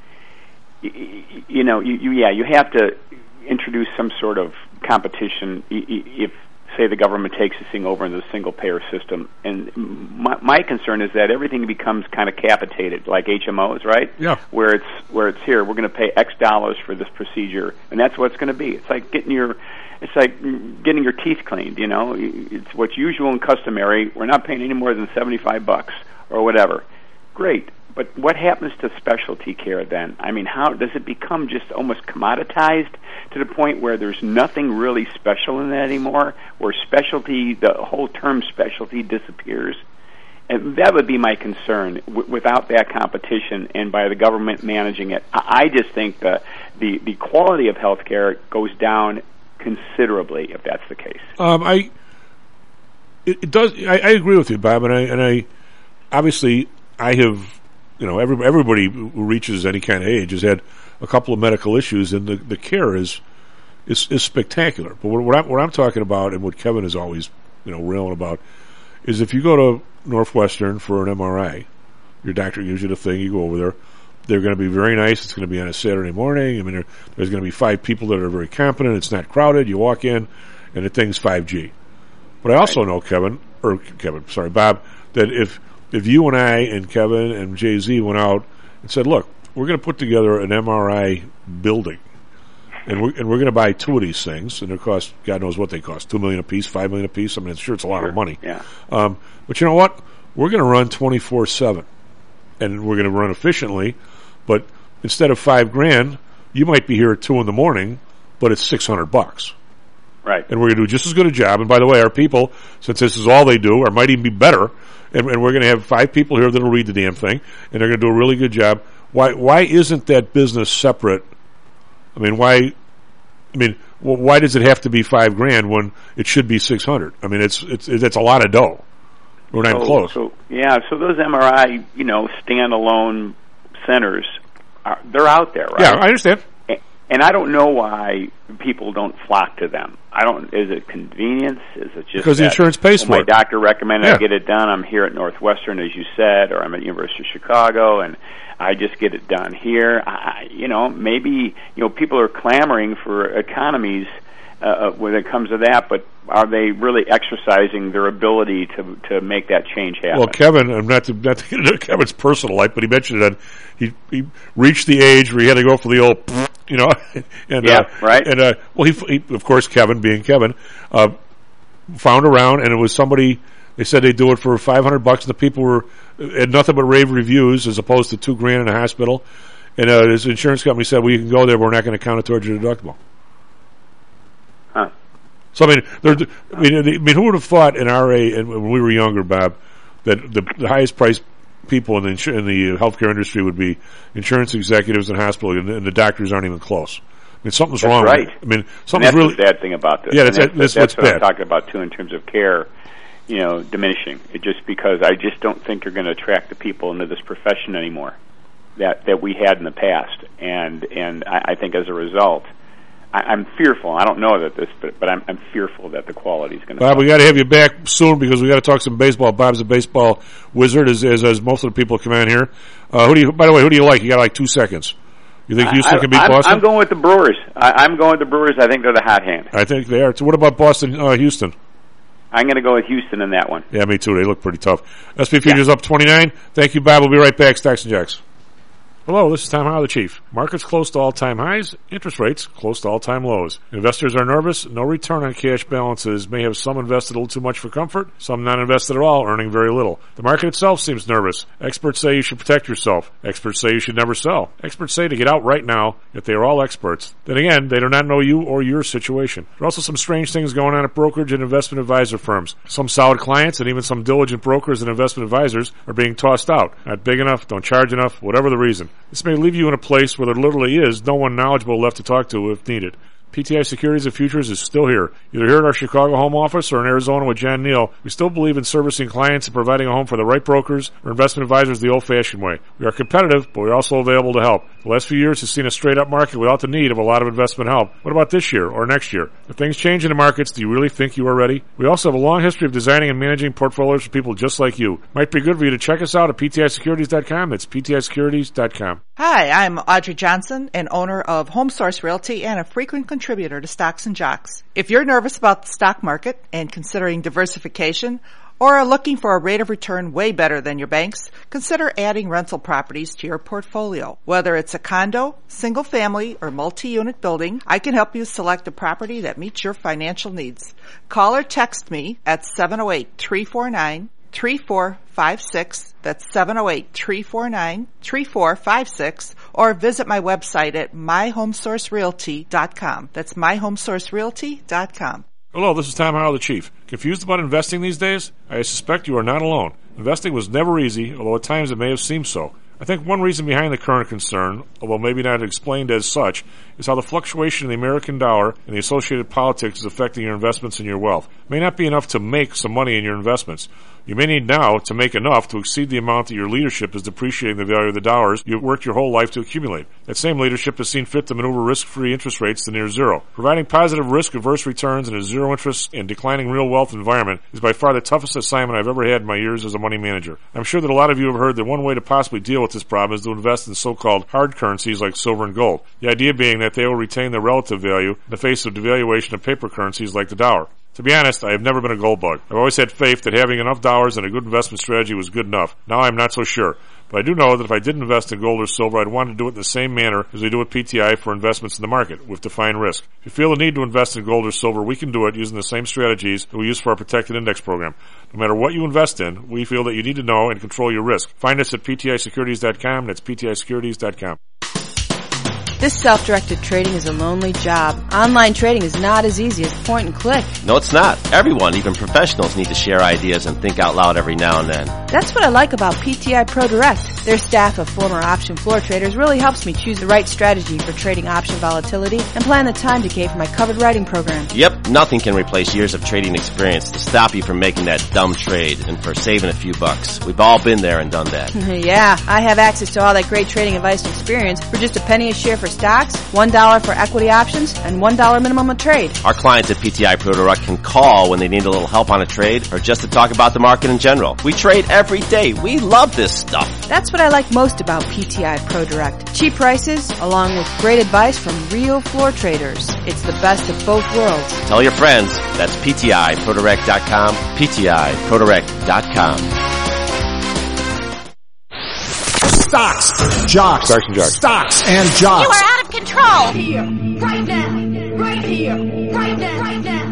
you know, you, you yeah, you have to introduce some sort of competition if, say, the government takes this thing over into the single payer system. And my, my concern is that everything becomes kind of capitated, like H M Os, right? Yeah. Where it's where it's here, we're going to pay X dollars for this procedure, and that's what it's going to be. It's like getting your It's like getting your teeth cleaned, you know. It's what's usual and customary. We're not paying any more than seventy-five bucks or whatever. Great. But what happens to specialty care then? I mean, how does it become just almost commoditized to the point where there's nothing really special in that anymore, where specialty, the whole term specialty disappears? And that would be my concern w- without that competition and by the government managing it. I, I just think the, the, the quality of healthcare goes down considerably if that's the case. Um, I it, it does. I, I agree with you, Bob, and I and I obviously I have you know every, everybody who reaches any kind of age has had a couple of medical issues, and the, the care is is is spectacular. But what, what I'm what I'm talking about, and what Kevin is always you know railing about, is if you go to Northwestern for an M R I, your doctor gives you the thing, you go over there. They're going to be very nice. It's going to be on a Saturday morning. I mean, there, there's going to be five people that are very competent. It's not crowded. You walk in, and the thing's five G. But I also know, Kevin, or Kevin, sorry, Bob, that if if you and I and Kevin and Jay-Z went out and said, look, we're going to put together an M R I building, and we're, and we're going to buy two of these things, and they cost, God knows what they cost, two million dollars a piece, five million dollars a piece. I mean, it's sure it's a lot Sure. of money. Yeah. Um, but you know what? We're going to run twenty-four seven, and we're going to run efficiently, but instead of five grand, you might be here at two in the morning, but it's six hundred bucks. Right. And we're going to do just as good a job. And by the way, our people, since this is all they do, or might even be better, and, and we're going to have five people here that'll read the damn thing, and they're going to do a really good job. Why Why isn't that business separate? I mean, why? I mean, well, why does it have to be five grand when it should be six hundred? I mean, it's it's it's a lot of dough. We're not even So, close. so yeah, so those M R I, you know, standalone centers, are, they're out there, right? Yeah, I understand. And, and I don't know why people don't flock to them. I don't. Is it convenience? Is it just Because the that, insurance pays well, for my it. doctor recommended Yeah. I get it done. I'm here at Northwestern, as you said, or I'm at University of Chicago, and I just get it done here. I, you know, maybe you know people are clamoring for economies uh, when it comes to that, but are they really exercising their ability to to make that change happen? Well, Kevin, I'm not to, not to get into Kevin's personal life, but he mentioned that he he reached the age where he had to go for the old, you know, and Yeah, uh, right. And uh, well, he, he of course Kevin, being Kevin, uh, found around, and it was somebody. They said they'd do it for five hundred bucks, and the people were had nothing but rave reviews, as opposed to two grand in a hospital. And uh, his insurance company said, "Well, you can go there, but we're not going to count it towards your deductible." Huh. So I mean, there, I mean, I mean, who would have thought in our age, and when we were younger, Bob, that the, the highest priced people in the insur- in the healthcare industry would be insurance executives in hospitals, and, and the doctors aren't even close. I mean, something's That's wrong. right. With it. I mean, And something's that's really the bad thing about this. Yeah, And that's, that's, that's, that's what's what bad. I'm talking about too in terms of care, you know, diminishing. It just because I just don't think you're going to attract the people into this profession anymore that that we had in the past, and and I, I think as a result, I, I'm fearful. I don't know that this, but but I'm, I'm fearful that the quality is going to. Bob, we got to have you back soon because we got to talk some baseball. Bob's a baseball wizard, as as, as most of the people come in here. Uh, who do you? By the way, who do you like? You got like two seconds. You think Houston I, can beat I'm, Boston? I'm going with the Brewers. I, I'm going with the Brewers. I think they're the hot hand. I think they are. So what about Boston, uh, Houston? I'm going to go with Houston in that one. Yeah, me too. They look pretty tough. S P Futures up twenty-nine. Thank you, Bob. We'll be right back. Stocks and Jacks. Hello, this is Tom Howell, the Chief. Markets close to all-time highs, interest rates close to all-time lows. Investors are nervous. No return on cash balances may have some invested a little too much for comfort, some not invested at all, earning very little. The market itself seems nervous. Experts say you should protect yourself. Experts say you should never sell. Experts say to get out right now, yet they are all experts. Then again, they do not know you or your situation. There are also some strange things going on at brokerage and investment advisor firms. Some solid clients and even some diligent brokers and investment advisors are being tossed out. Not big enough, don't charge enough, whatever the reason. This may leave you in a place where there literally is no one knowledgeable left to talk to if needed. P T I Securities and Futures is still here. Either here at our Chicago home office or in Arizona with Jan Neal, we still believe in servicing clients and providing a home for the right brokers or investment advisors the old-fashioned way. We are competitive, but we're also available to help. The last few years has seen a straight-up market without the need of a lot of investment help. What about this year or next year? If things change in the markets, do you really think you are ready? We also have a long history of designing and managing portfolios for people just like you. Might be good for you to check us out at P T I securities dot com. That's P T I securities dot com. Hi, I'm Audrey Johnson, an owner of Home Source Realty and a frequent contributor to Stocks and Jocks. If you're nervous about the stock market and considering diversification or are looking for a rate of return way better than your banks, consider adding rental properties to your portfolio. Whether it's a condo, single family, or multi-unit building, I can help you select a property that meets your financial needs. Call or text me at seven oh eight, three four nine, three four five six. That's seven oh eight, three four nine, three four five six, or visit my website at my home source realty dot com. That's my home source realty dot com. Hello, this is Tom Howell, the Chief. Confused about investing these days? I suspect you are not alone. Investing was never easy, although at times it may have seemed so. I think one reason behind the current concern, although maybe not explained as such, is how the fluctuation in the American dollar and the associated politics is affecting your investments and your wealth. It may not be enough to make some money in your investments. You may need now to make enough to exceed the amount that your leadership is depreciating the value of the dollars you've worked your whole life to accumulate. That same leadership has seen fit to maneuver risk-free interest rates to near zero. Providing positive risk-averse returns in a zero-interest and declining real wealth environment is by far the toughest assignment I've ever had in my years as a money manager. I'm sure that a lot of you have heard that one way to possibly deal with this problem is to invest in so-called hard currencies like silver and gold. The idea being that they will retain their relative value in the face of devaluation of paper currencies like the dollar. To be honest, I have never been a gold bug. I've always had faith that having enough dollars and a good investment strategy was good enough. Now I'm not so sure. But I do know that if I did invest in gold or silver, I'd want to do it in the same manner as we do with P T I for investments in the market, with defined risk. If you feel the need to invest in gold or silver, we can do it using the same strategies that we use for our protected index program. No matter what you invest in, we feel that you need to know and control your risk. Find us at P T I securities dot com. That's P T I securities dot com. This self-directed trading is a lonely job. Online trading is not as easy as point and click. No, it's not. Everyone, even professionals, need to share ideas and think out loud every now and then. That's what I like about P T I Pro Direct. Their staff of former option floor traders really helps me choose the right strategy for trading option volatility and plan the time decay for my covered writing program. Yep, nothing can replace years of trading experience to stop you from making that dumb trade and for saving a few bucks. We've all been there and done that. Yeah, I have access to all that great trading advice and experience for just a penny a share for stocks, one dollar for equity options, and one dollar minimum a trade. Our clients at P T I Pro Direct can call when they need a little help on a trade or just to talk about the market in general. We trade every day. We love this stuff. That's what I like most about P T I Pro Direct. Cheap prices, along with great advice from real floor traders. It's the best of both worlds. Tell your friends. That's P T I Pro Direct dot com, P T I Pro Direct dot com. Stocks, jocks, Stocks and jocks. Stocks and jocks. You are out of control. Here, right now, right here, right now, right now.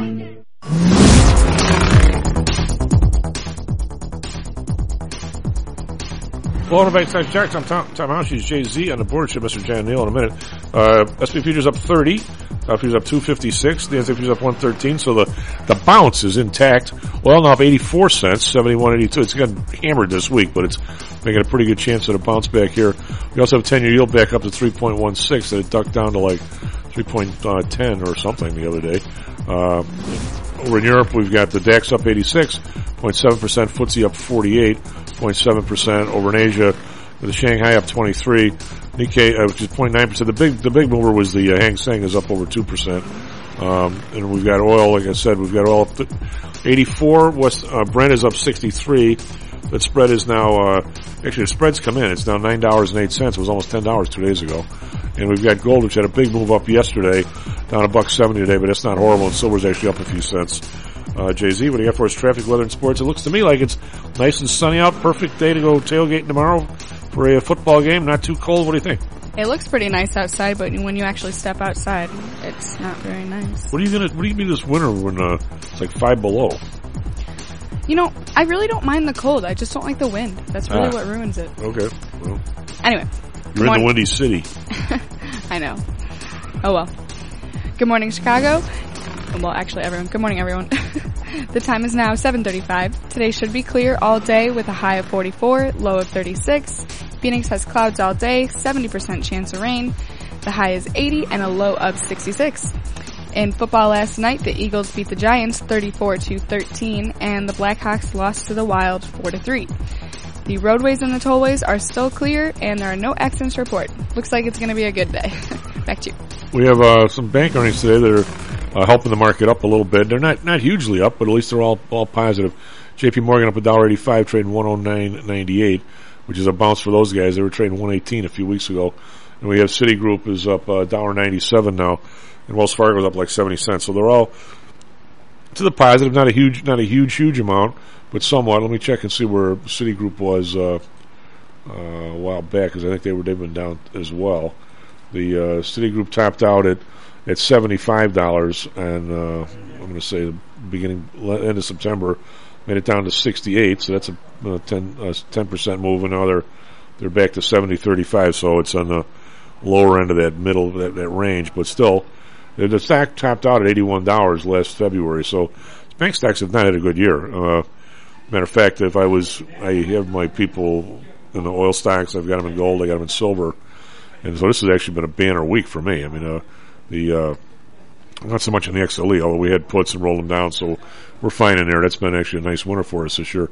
Welcome back to Stocks and Jocks. I'm Tom, Tom House. He's Jay Z on the board. Should Mister John Neal in a minute. Uh, S and P futures up thirty. Dow futures up two fifty-six. The N S D P futures up one thirteen. So the, the bounce is intact. Oil now up eighty-four cents, seventy-one eighty-two. It's gotten hammered this week, but it's making a pretty good chance at a bounce back here. We also have ten-year yield back up to three point one six. That it ducked down to like three point one zero or something the other day. Uh, over in Europe, we've got the DAX up eighty-six, zero point seven percent. F T S E up forty-eight, zero point seven percent. Over in Asia, the Shanghai up twenty-three, Nikkei uh, which is zero point nine percent. The big the big mover was the uh, Hang Seng is up over two percent. Um, and we've got oil, like I said, we've got oil up to eighty-four. West uh, Brent is up sixty-three. That spread is now uh, actually the spread's come in. It's now nine dollars and eight cents. It was almost ten dollars two days ago. And we've got gold, which had a big move up yesterday, down a buck seventy today, but it's not horrible. And silver's actually up a few cents. Uh, Jay Z, what do you got for us? Traffic, weather, and sports. It looks to me like it's nice and sunny out. Perfect day to go tailgating tomorrow for a football game. Not too cold. What do you think? It looks pretty nice outside, but when you actually step outside, it's not very nice. What are you gonna? What do you mean this winter when uh, it's like five below? You know, I really don't mind the cold. I just don't like the wind. That's really Ah. what ruins it. Okay. Well, Anyway. you're in the Windy City. I know. Oh well. Good morning, Chicago. Well, actually, everyone. Good morning, everyone. The time is now seven thirty-five. Today should be clear all day with a high of forty-four, low of thirty-six. Phoenix has clouds all day, seventy percent chance of rain. The high is eighty and a low of sixty-six. In football last night, the Eagles beat the Giants thirty-four to thirteen, and the Blackhawks lost to the Wild four to three. The roadways and the tollways are still clear, and there are no accidents to report. Looks like it's going to be a good day. Back to you. We have uh, some bank earnings today that are uh, helping the market up a little bit. They're not not hugely up, but at least they're all all positive. J P Morgan up one dollar eighty-five, trading one oh nine ninety-eight, which is a bounce for those guys. They were trading one eighteen a few weeks ago. And we have Citigroup is up uh, one dollar ninety-seven now, and Wells Fargo's up like seventy cents. So they're all to the positive. Not a huge, not a huge, huge amount, but somewhat. Let me check and see where Citigroup was uh, uh, a while back, because I think they were they've been down as well. The uh, Citigroup topped out at at seventy-five dollars, and uh, I'm going to say the beginning end of September made it down to sixty-eight. So that's a uh, ten uh, ten percent move, and now they're they're back to seventy thirty-five. So it's on the lower end of that middle that, that range, but still, the stock topped out at eighty-one dollars last February. So bank stocks have not had a good year. Uh, matter of fact, if I was, I have my people in the oil stocks. I've got them in gold. I got them in silver. And so this has actually been a banner week for me. I mean, uh, the, uh, not so much in the X L E, although we had puts and rolled them down, so we're fine in there. That's been actually a nice winter for us this year.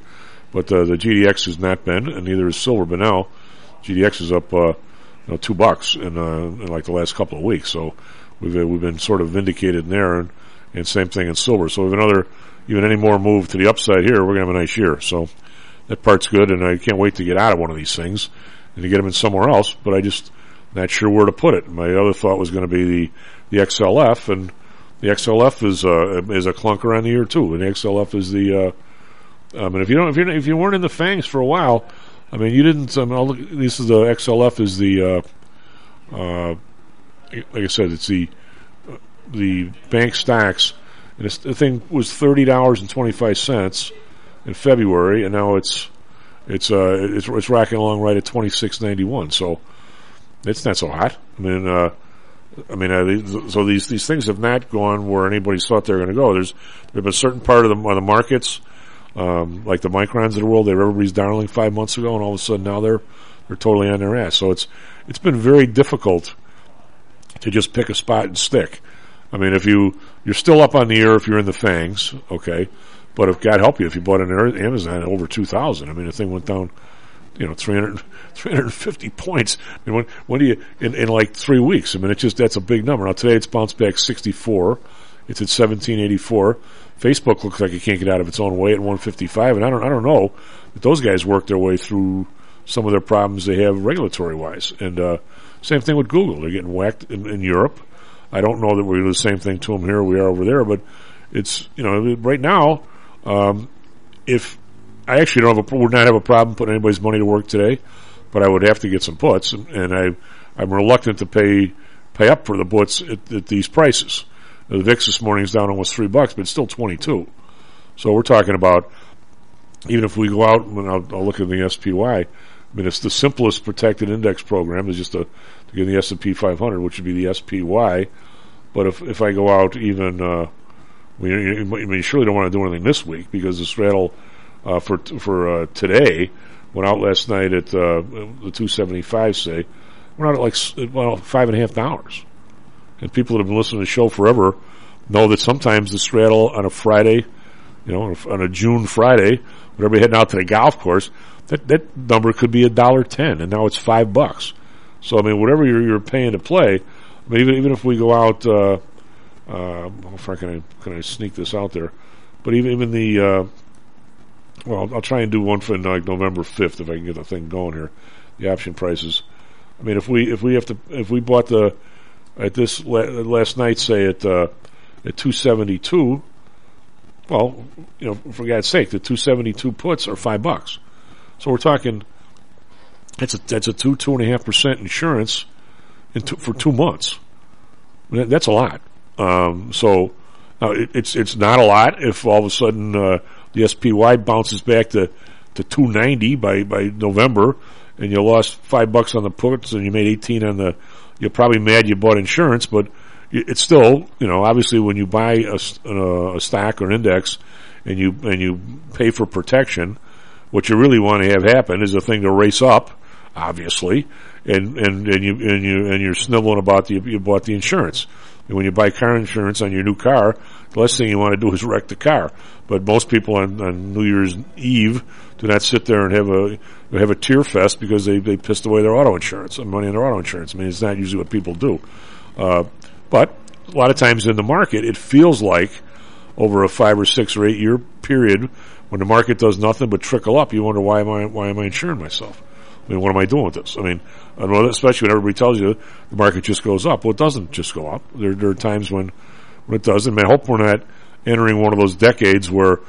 but uh, the G D X has not been, and neither is silver. But now, G D X is up, uh, you know, two bucks in, uh, in like the last couple of weeks. So we've uh, we've been sort of vindicated in there, and, and same thing in silver. So if another, even any more move to the upside here, we're gonna have a nice year. So that part's good, and I can't wait to get out of one of these things and to get them in somewhere else. But I just not sure where to put it. My other thought was going to be the the X L F, and the X L F is uh, is a clunker on the year too. And the X L F is the uh, I mean, if you don't, if you if you weren't in the fangs for a while, I mean, you didn't. I mean, I'll look, this is the X L F is the uh, uh, like I said, it's the uh, the bank stocks, and it's, the thing was thirty dollars and twenty five cents in February, and now it's it's uh it's it's racking along right at twenty six ninety one. So it's not so hot. I mean, uh, I mean, uh, these, so these these things have not gone where anybody thought they were going to go. There's there've been a certain part of the of the markets. Um, like the Microns of the world, they were everybody's darling five months ago, and all of a sudden now they're they're totally on their ass. So it's it's been very difficult to just pick a spot and stick. I mean, if you you're still up on the air if you're in the fangs, okay, but if God help you, if you bought an Amazon at over two thousand, I mean, the thing went down, you know, three hundred, three hundred fifty points. I mean, when when do you in, in like three weeks? I mean, it's just that's a big number. Now today it's bounced back sixty-four. It's at seventeen eighty-four. Facebook looks like it can't get out of its own way at one fifty-five, and I don't, I don't know that those guys work their way through some of their problems they have regulatory wise. And uh, same thing with Google; they're getting whacked in, in Europe. I don't know that we're going to do the same thing to them here. We are over there, but it's you know right now. Um, if I actually don't have a, would not have a problem putting anybody's money to work today, but I would have to get some puts, and, and I I'm reluctant to pay pay up for the puts at, at these prices. The V I X this morning is down almost three bucks, but it's still twenty-two. So we're talking about, even if we go out, and I'll, I'll look at the S P Y, I mean, it's the simplest protected index program is just a, to get the S and P five hundred, which would be the S P Y. But if if I go out even, uh, I mean, you surely don't want to do anything this week because the straddle uh, for for uh, today went out last night at uh, the two seventy-five, say, went out at like, well, five and a half dollars. And people that have been listening to the show forever know that sometimes the straddle on a Friday, you know, on a June Friday, when everybody heading out to the golf course, that, that number could be a dollar ten, and now it's five bucks. So, I mean, whatever you're, you're paying to play, I mean, even, even if we go out, uh, uh, how far can I, can I sneak this out there? But even, even the, uh, well, I'll try and do one for like November fifth if I can get the thing going here. The option prices. I mean, if we, if we have to, if we bought the, at this last night, say at uh, at two seventy-two, well, you know, for God's sake, the two seventy-two puts are five bucks. So we're talking that's a that's a two two and a half percent insurance in two, for two months. I mean, that's a lot. Um, so now it, it's it's not a lot if all of a sudden uh, the S P Y bounces back to to two ninety by by November, and you lost five bucks on the puts and you made eighteen on the. You're probably mad you bought insurance, but it's still, you know, obviously when you buy a, a, a stock or an index and you and you pay for protection, what you really want to have happen is a thing to race up, obviously, and and, and you and you and you're sniveling about the you bought the insurance. And when you buy car insurance on your new car, the last thing you want to do is wreck the car. But most people on, on New Year's Eve do not sit there and have a have a tear fest because they, they pissed away their auto insurance, money on their auto insurance. I mean, it's not usually what people do. Uh, but a lot of times in the market, it feels like over a five or six or eight year period, when the market does nothing but trickle up, you wonder why am I why am I insuring myself? I mean, what am I doing with this? I mean, especially when everybody tells you the market just goes up. Well, it doesn't just go up. There, there are times when, when it does. And I hope we're not entering one of those decades where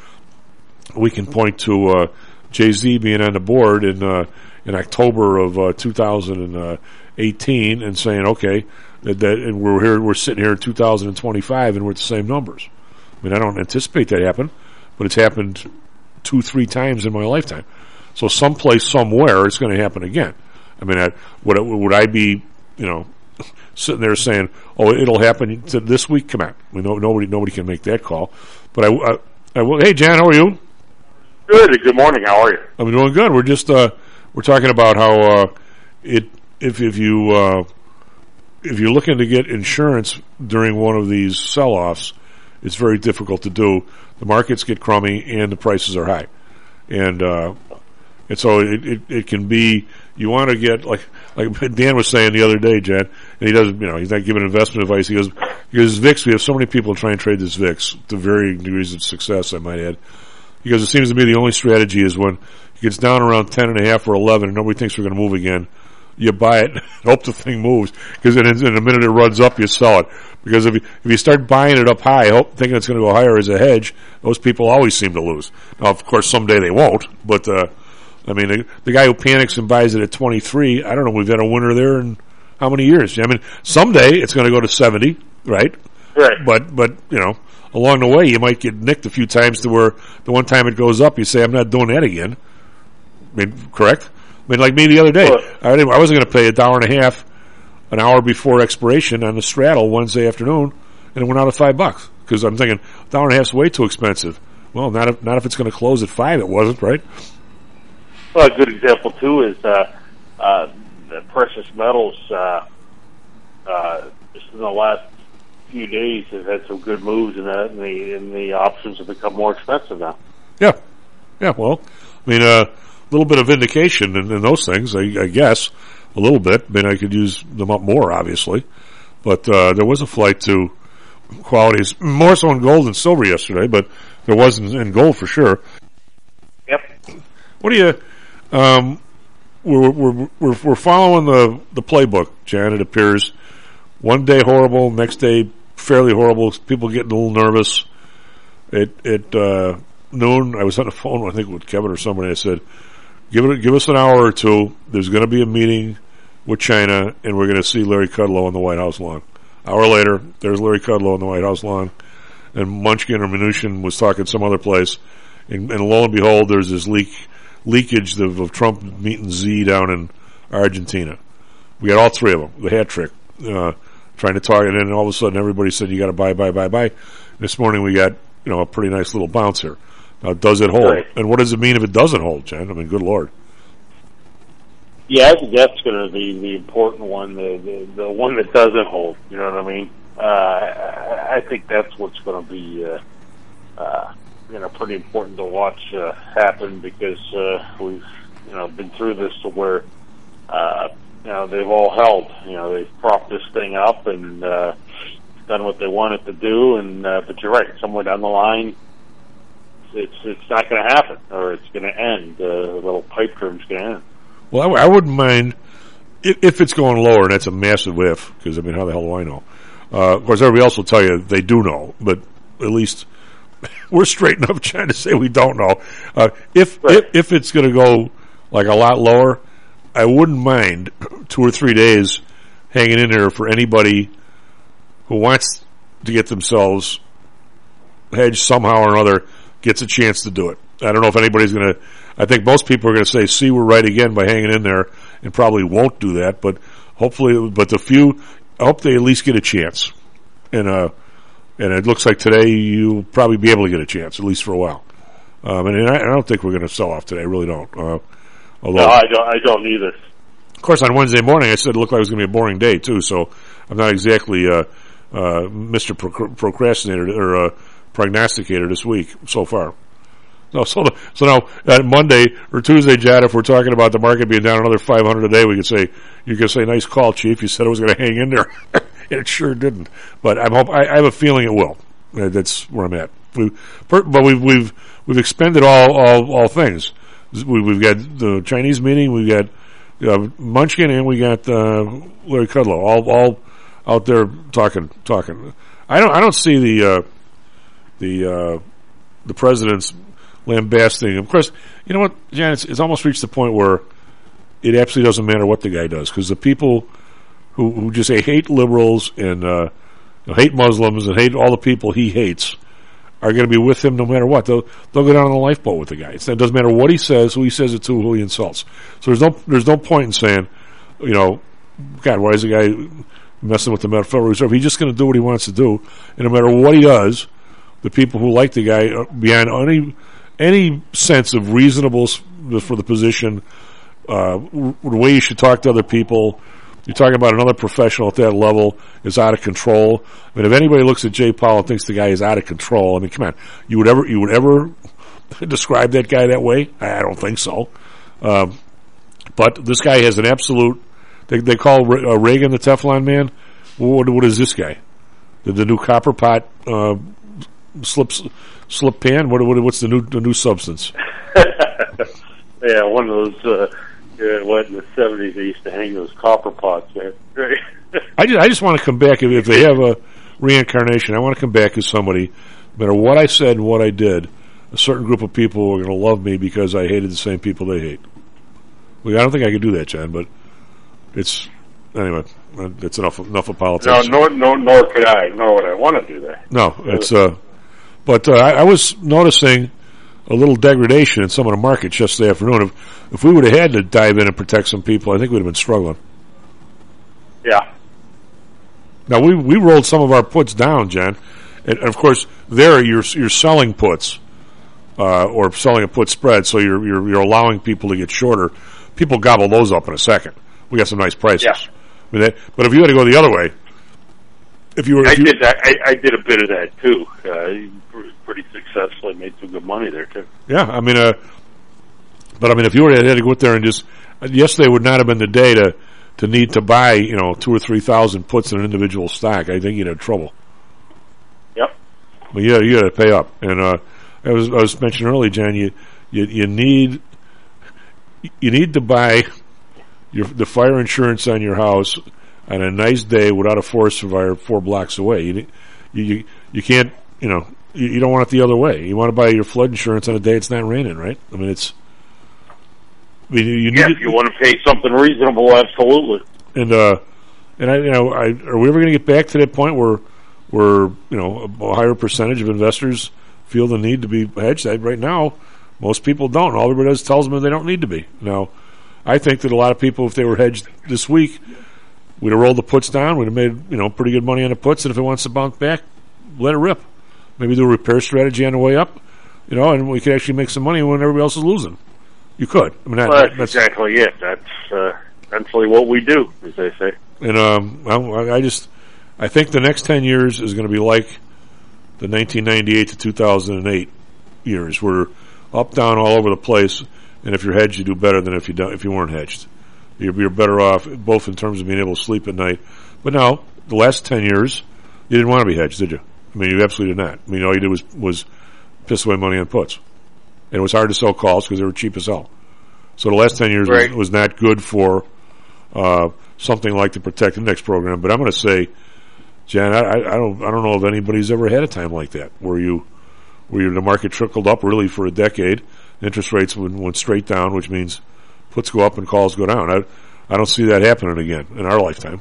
we can point to uh, Jay-Z being on the board in uh, in October of uh, two thousand eighteen and saying, okay, that, that and we're here, we're sitting here in two thousand twenty-five and we're at the same numbers. I mean, I don't anticipate that happen, but it's happened two, three times in my lifetime. So someplace, somewhere, it's going to happen again. I mean, I, would would I be, you know, sitting there saying, "Oh, it'll happen to this week"? Come on, I mean, no, nobody nobody can make that call. But I, I, I will. Hey, Jan, how are you? Good. Good morning. How are you? I'm doing good. We're just uh, we're talking about how uh, it if if you uh, if you're looking to get insurance during one of these sell-offs, it's very difficult to do. The markets get crummy and the prices are high. and uh, and so it, it it can be. You want to get like like Dan was saying the other day, Jan, and he doesn't. You know, he's not giving investment advice. He goes, because V I X, we have so many people trying to trade this V I X to varying degrees of success, I might add. Because it seems to me the only strategy is when it gets down around ten and a half or eleven, and nobody thinks we're going to move again. You buy it, hope the thing moves, because in, in a minute it runs up, you sell it. Because if you, if you start buying it up high, hope, thinking it's going to go higher as a hedge, those people always seem to lose. Now, of course, someday they won't, but, uh, I mean, the, the guy who panics and buys it at twenty-three, I don't know, we've had a winner there in how many years? I mean, someday it's going to go to seventy, right? Right. But, but, you know, along the way, you might get nicked a few times to where the one time it goes up, you say, I'm not doing that again. I mean, correct? I mean, like me the other day, I, didn't, I wasn't going to pay a dollar and a half an hour before expiration on the straddle Wednesday afternoon, and it went out at five bucks. Because I'm thinking, a dollar and a half is way too expensive. Well, not if, not if it's going to close at five, it wasn't, right? Well, a good example, too, is uh, uh, the precious metals, uh, uh, just in the last few days, have had some good moves, in that, and the, and the options have become more expensive now. Yeah. Yeah, well, I mean, a uh, little bit of vindication in, in those things, I, I guess. A little bit. I mean, I could use them up more, obviously. But uh, there was a flight to qualities, more so in gold and silver yesterday, but there wasn't in gold for sure. Yep. What do you... Um, we're, we're, we're, we're following the, the playbook, Jan, it appears. One day horrible, next day fairly horrible, people getting a little nervous. At, at uh, noon, I was on the phone, I think, with Kevin or somebody, I said, Give it, give us an hour or two. There's going to be a meeting with China, and we're going to see Larry Kudlow on the White House lawn. Hour later, there's Larry Kudlow on the White House lawn, and Munchkin or Mnuchin was talking some other place, and, and lo and behold, there's this leak leakage of, of Trump meeting Z down in Argentina. We got all three of them, the hat trick, uh, trying to talk, and then all of a sudden everybody said you got to buy, buy, buy, buy. This morning we got you know a pretty nice little bounce here. Now, does it hold? Right. And what does it mean if it doesn't hold, Jen? I mean, good Lord. Yeah, I think that's going to be the important one, the, the the one that doesn't hold. You know what I mean? Uh, I, I think that's what's going to be, uh, uh, you know, pretty important to watch uh, happen because uh, we've, you know, been through this to where, uh, you know, they've all held. You know, they've propped this thing up and uh, done what they wanted to do. And uh, but you're right, somewhere down the line. It's it's not going to happen, or it's going to end. Uh, the little pipe dream's going to end. Well, I, w- I wouldn't mind if, if it's going lower, and that's a massive if, because, I mean, how the hell do I know? Uh, of course, everybody else will tell you they do know, but at least we're straight enough trying to say we don't know. Uh, if, right. if if it's going to go, like, a lot lower, I wouldn't mind two or three days hanging in there for anybody who wants to get themselves hedged somehow or another gets a chance to do it. I don't know if anybody's going to, I think most people are going to say, see, we're right again by hanging in there, and probably won't do that, but hopefully, but the few, I hope they at least get a chance. And, uh, and it looks like today you'll probably be able to get a chance, at least for a while. Um, and, and I, I don't think we're going to sell off today, I really don't. Uh, although, no, I don't, I don't either. Of course, on Wednesday morning, I said it looked like it was going to be a boring day, too, so I'm not exactly, uh, uh, Mister Proc- Procrastinator, or, uh, prognosticator this week so far. No, so so now uh, Monday or Tuesday, Jad, if we're talking about the market being down another five hundred a day, we could say you could say, "Nice call, Chief. You said it was going to hang in there, and it sure didn't." But I'm hope I, I have a feeling it will. Uh, that's where I'm at. We, per, but we've we've we've expended all all, all things. We, we've got the Chinese meeting, we've got uh, Munchkin, and we got uh, Larry Kudlow, all all out there talking talking. I don't I don't see the. Uh, the uh, the president's lambasting. Of course, you know what, Jan, it's, it's almost reached the point where it absolutely doesn't matter what the guy does, because the people who, who just say hate liberals and uh, hate Muslims and hate all the people he hates are going to be with him no matter what. They'll they'll go down on the lifeboat with the guy. It's, it doesn't matter what he says, who he says it to, who he insults. So there's no there's no point in saying, you know, God, why is the guy messing with the Federal Reserve? He's just going to do what he wants to do, and no matter what he does, the people who like the guy, beyond any any sense of reasonableness for the position, uh, the way you should talk to other people, you're talking about another professional at that level is out of control. I mean, if anybody looks at Jay Powell and thinks the guy is out of control, I mean, come on, you would ever you would ever describe that guy that way? I don't think so. Um, but this guy has an absolute. They, they call uh, Reagan the Teflon man. What, what is this guy? The, the new copper pot uh, slip slip pan. What, what what's the new the new substance? Yeah, one of those. Uh, yeah, what in the seventies they used to hang those copper pots there. Right. I just I just want to come back if, if they have a reincarnation. I want to come back as somebody. No matter what I said and what I did, a certain group of people are going to love me because I hated the same people they hate. Well, I don't think I could do that, John, but it's anyway. It's enough enough of politics. No, nor, nor, nor could I, nor would I want to do that. No, it's uh, but uh, I, I was noticing a little degradation in some of the markets yesterday afternoon. If if we would have had to dive in and protect some people, I think we'd have been struggling. Yeah. Now we we rolled some of our puts down, John, and, and of course there you're you're selling puts uh, or selling a put spread, so you're you're you're allowing people to get shorter. People gobble those up in a second. We got some nice prices. Yeah. I mean, that, but if you had to go the other way, if you were, if I you, did that. I, I did a bit of that too. Uh, pretty successfully, made some good money there too. Yeah, I mean, uh, but I mean, if you were to, had to go out there and just yesterday would not have been the day to to need to buy, you know, two or three thousand puts in an individual stock. I think you'd have trouble. Yep. But yeah, you got to pay up, and uh, I was I was mentioning earlier, John. You you you need you need to buy your the fire insurance on your house on a nice day without a forest fire four blocks away. You you you can't, you know, you, you don't want it the other way. You want to buy your flood insurance on a day it's not raining, right? I mean, it's. I mean, you, you yeah, need if you want to pay something reasonable, absolutely. And uh, and I, you know, I, are we ever going to get back to that point where where you know a, a higher percentage of investors feel the need to be hedged? Right now, most people don't. All everybody does tells them they don't need to be. Now, I think that a lot of people, if they were hedged this week, we'd have rolled the puts down. We'd have made, you know, pretty good money on the puts. And if it wants to bounce back, let it rip. Maybe do a repair strategy on the way up, you know, and we could actually make some money when everybody else is losing. You could. I mean, that, well, that's, that's exactly it. That's uh, essentially what we do, as they say. And um, I, I just, I think the next ten years is going to be like the nineteen ninety-eight to two thousand eight years. We're up, down, all over the place. And if you're hedged, you do better than if you don't, if you weren't hedged. You're, you're better off, both in terms of being able to sleep at night. But now, the last ten years, you didn't want to be hedged, did you? I mean, you absolutely did not. I mean, all you did was was piss away money on puts. And it was hard to sell calls because they were cheap as hell. So the last ten years right. was, was not good for uh, something like the Protect Index program. But I'm going to say, Jan, I, I don't I don't know if anybody's ever had a time like that where you where the market trickled up really for a decade. Interest rates went, went straight down, which means puts go up and calls go down. I, I don't see that happening again in our lifetime.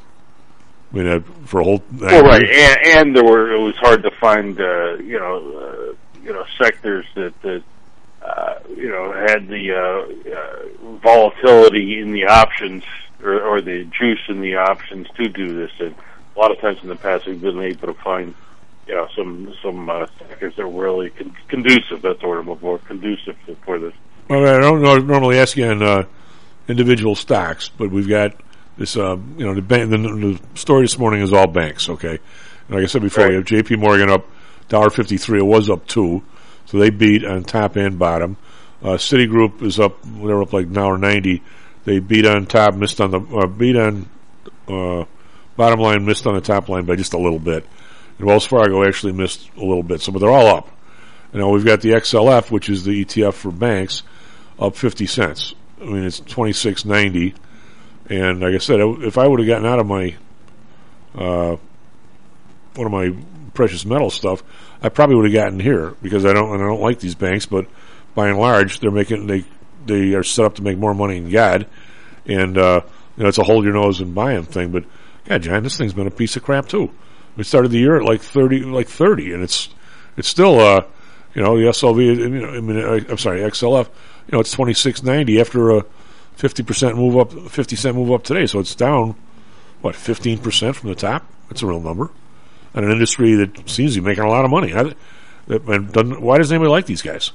I mean, uh, for a whole. Well, right, and, and there were. It was hard to find, uh, you know, uh, you know, sectors that that uh, you know had the uh, uh, volatility in the options or, or the juice in the options to do this. And a lot of times in the past, we've been able to find, you know, some some uh, sectors that were really con- conducive. That's the word I'm looking for. Conducive for this. Well, I don't know, normally ask you on uh, individual stocks, but we've got this. Uh, you know, the, bank, the, the story this morning is all banks. Okay, and like I said before, right. You have J P Morgan up one dollar fifty-three. It was up two, so they beat on top and bottom. Uh, Citigroup is up. They're up like one dollar ninety. They beat on top, missed on the uh, beat on uh, bottom line, missed on the top line by just a little bit. And Wells Fargo actually missed a little bit, so but they're all up. You know, we've got the X L F, which is the E T F for banks, up fifty cents. I mean, it's twenty-six ninety. And like I said, if I would have gotten out of my uh, one of my precious metal stuff, I probably would have gotten here because I don't and I don't like these banks, but by and large, they're making they they are set up to make more money than God, and uh, you know, it's a hold your nose and buy them thing. But God, John, this thing's been a piece of crap too. We started the year at like thirty, like thirty, and it's it's still uh, you know, the S L V. You know, I mean, I, I'm sorry, X L F. You know, it's twenty-six ninety after a fifty percent move up, fifty cent move up today. So it's down what fifteen percent from the top. That's a real number. And an industry that seems to be making a lot of money. I, that, and doesn't, why doesn't anybody like these guys?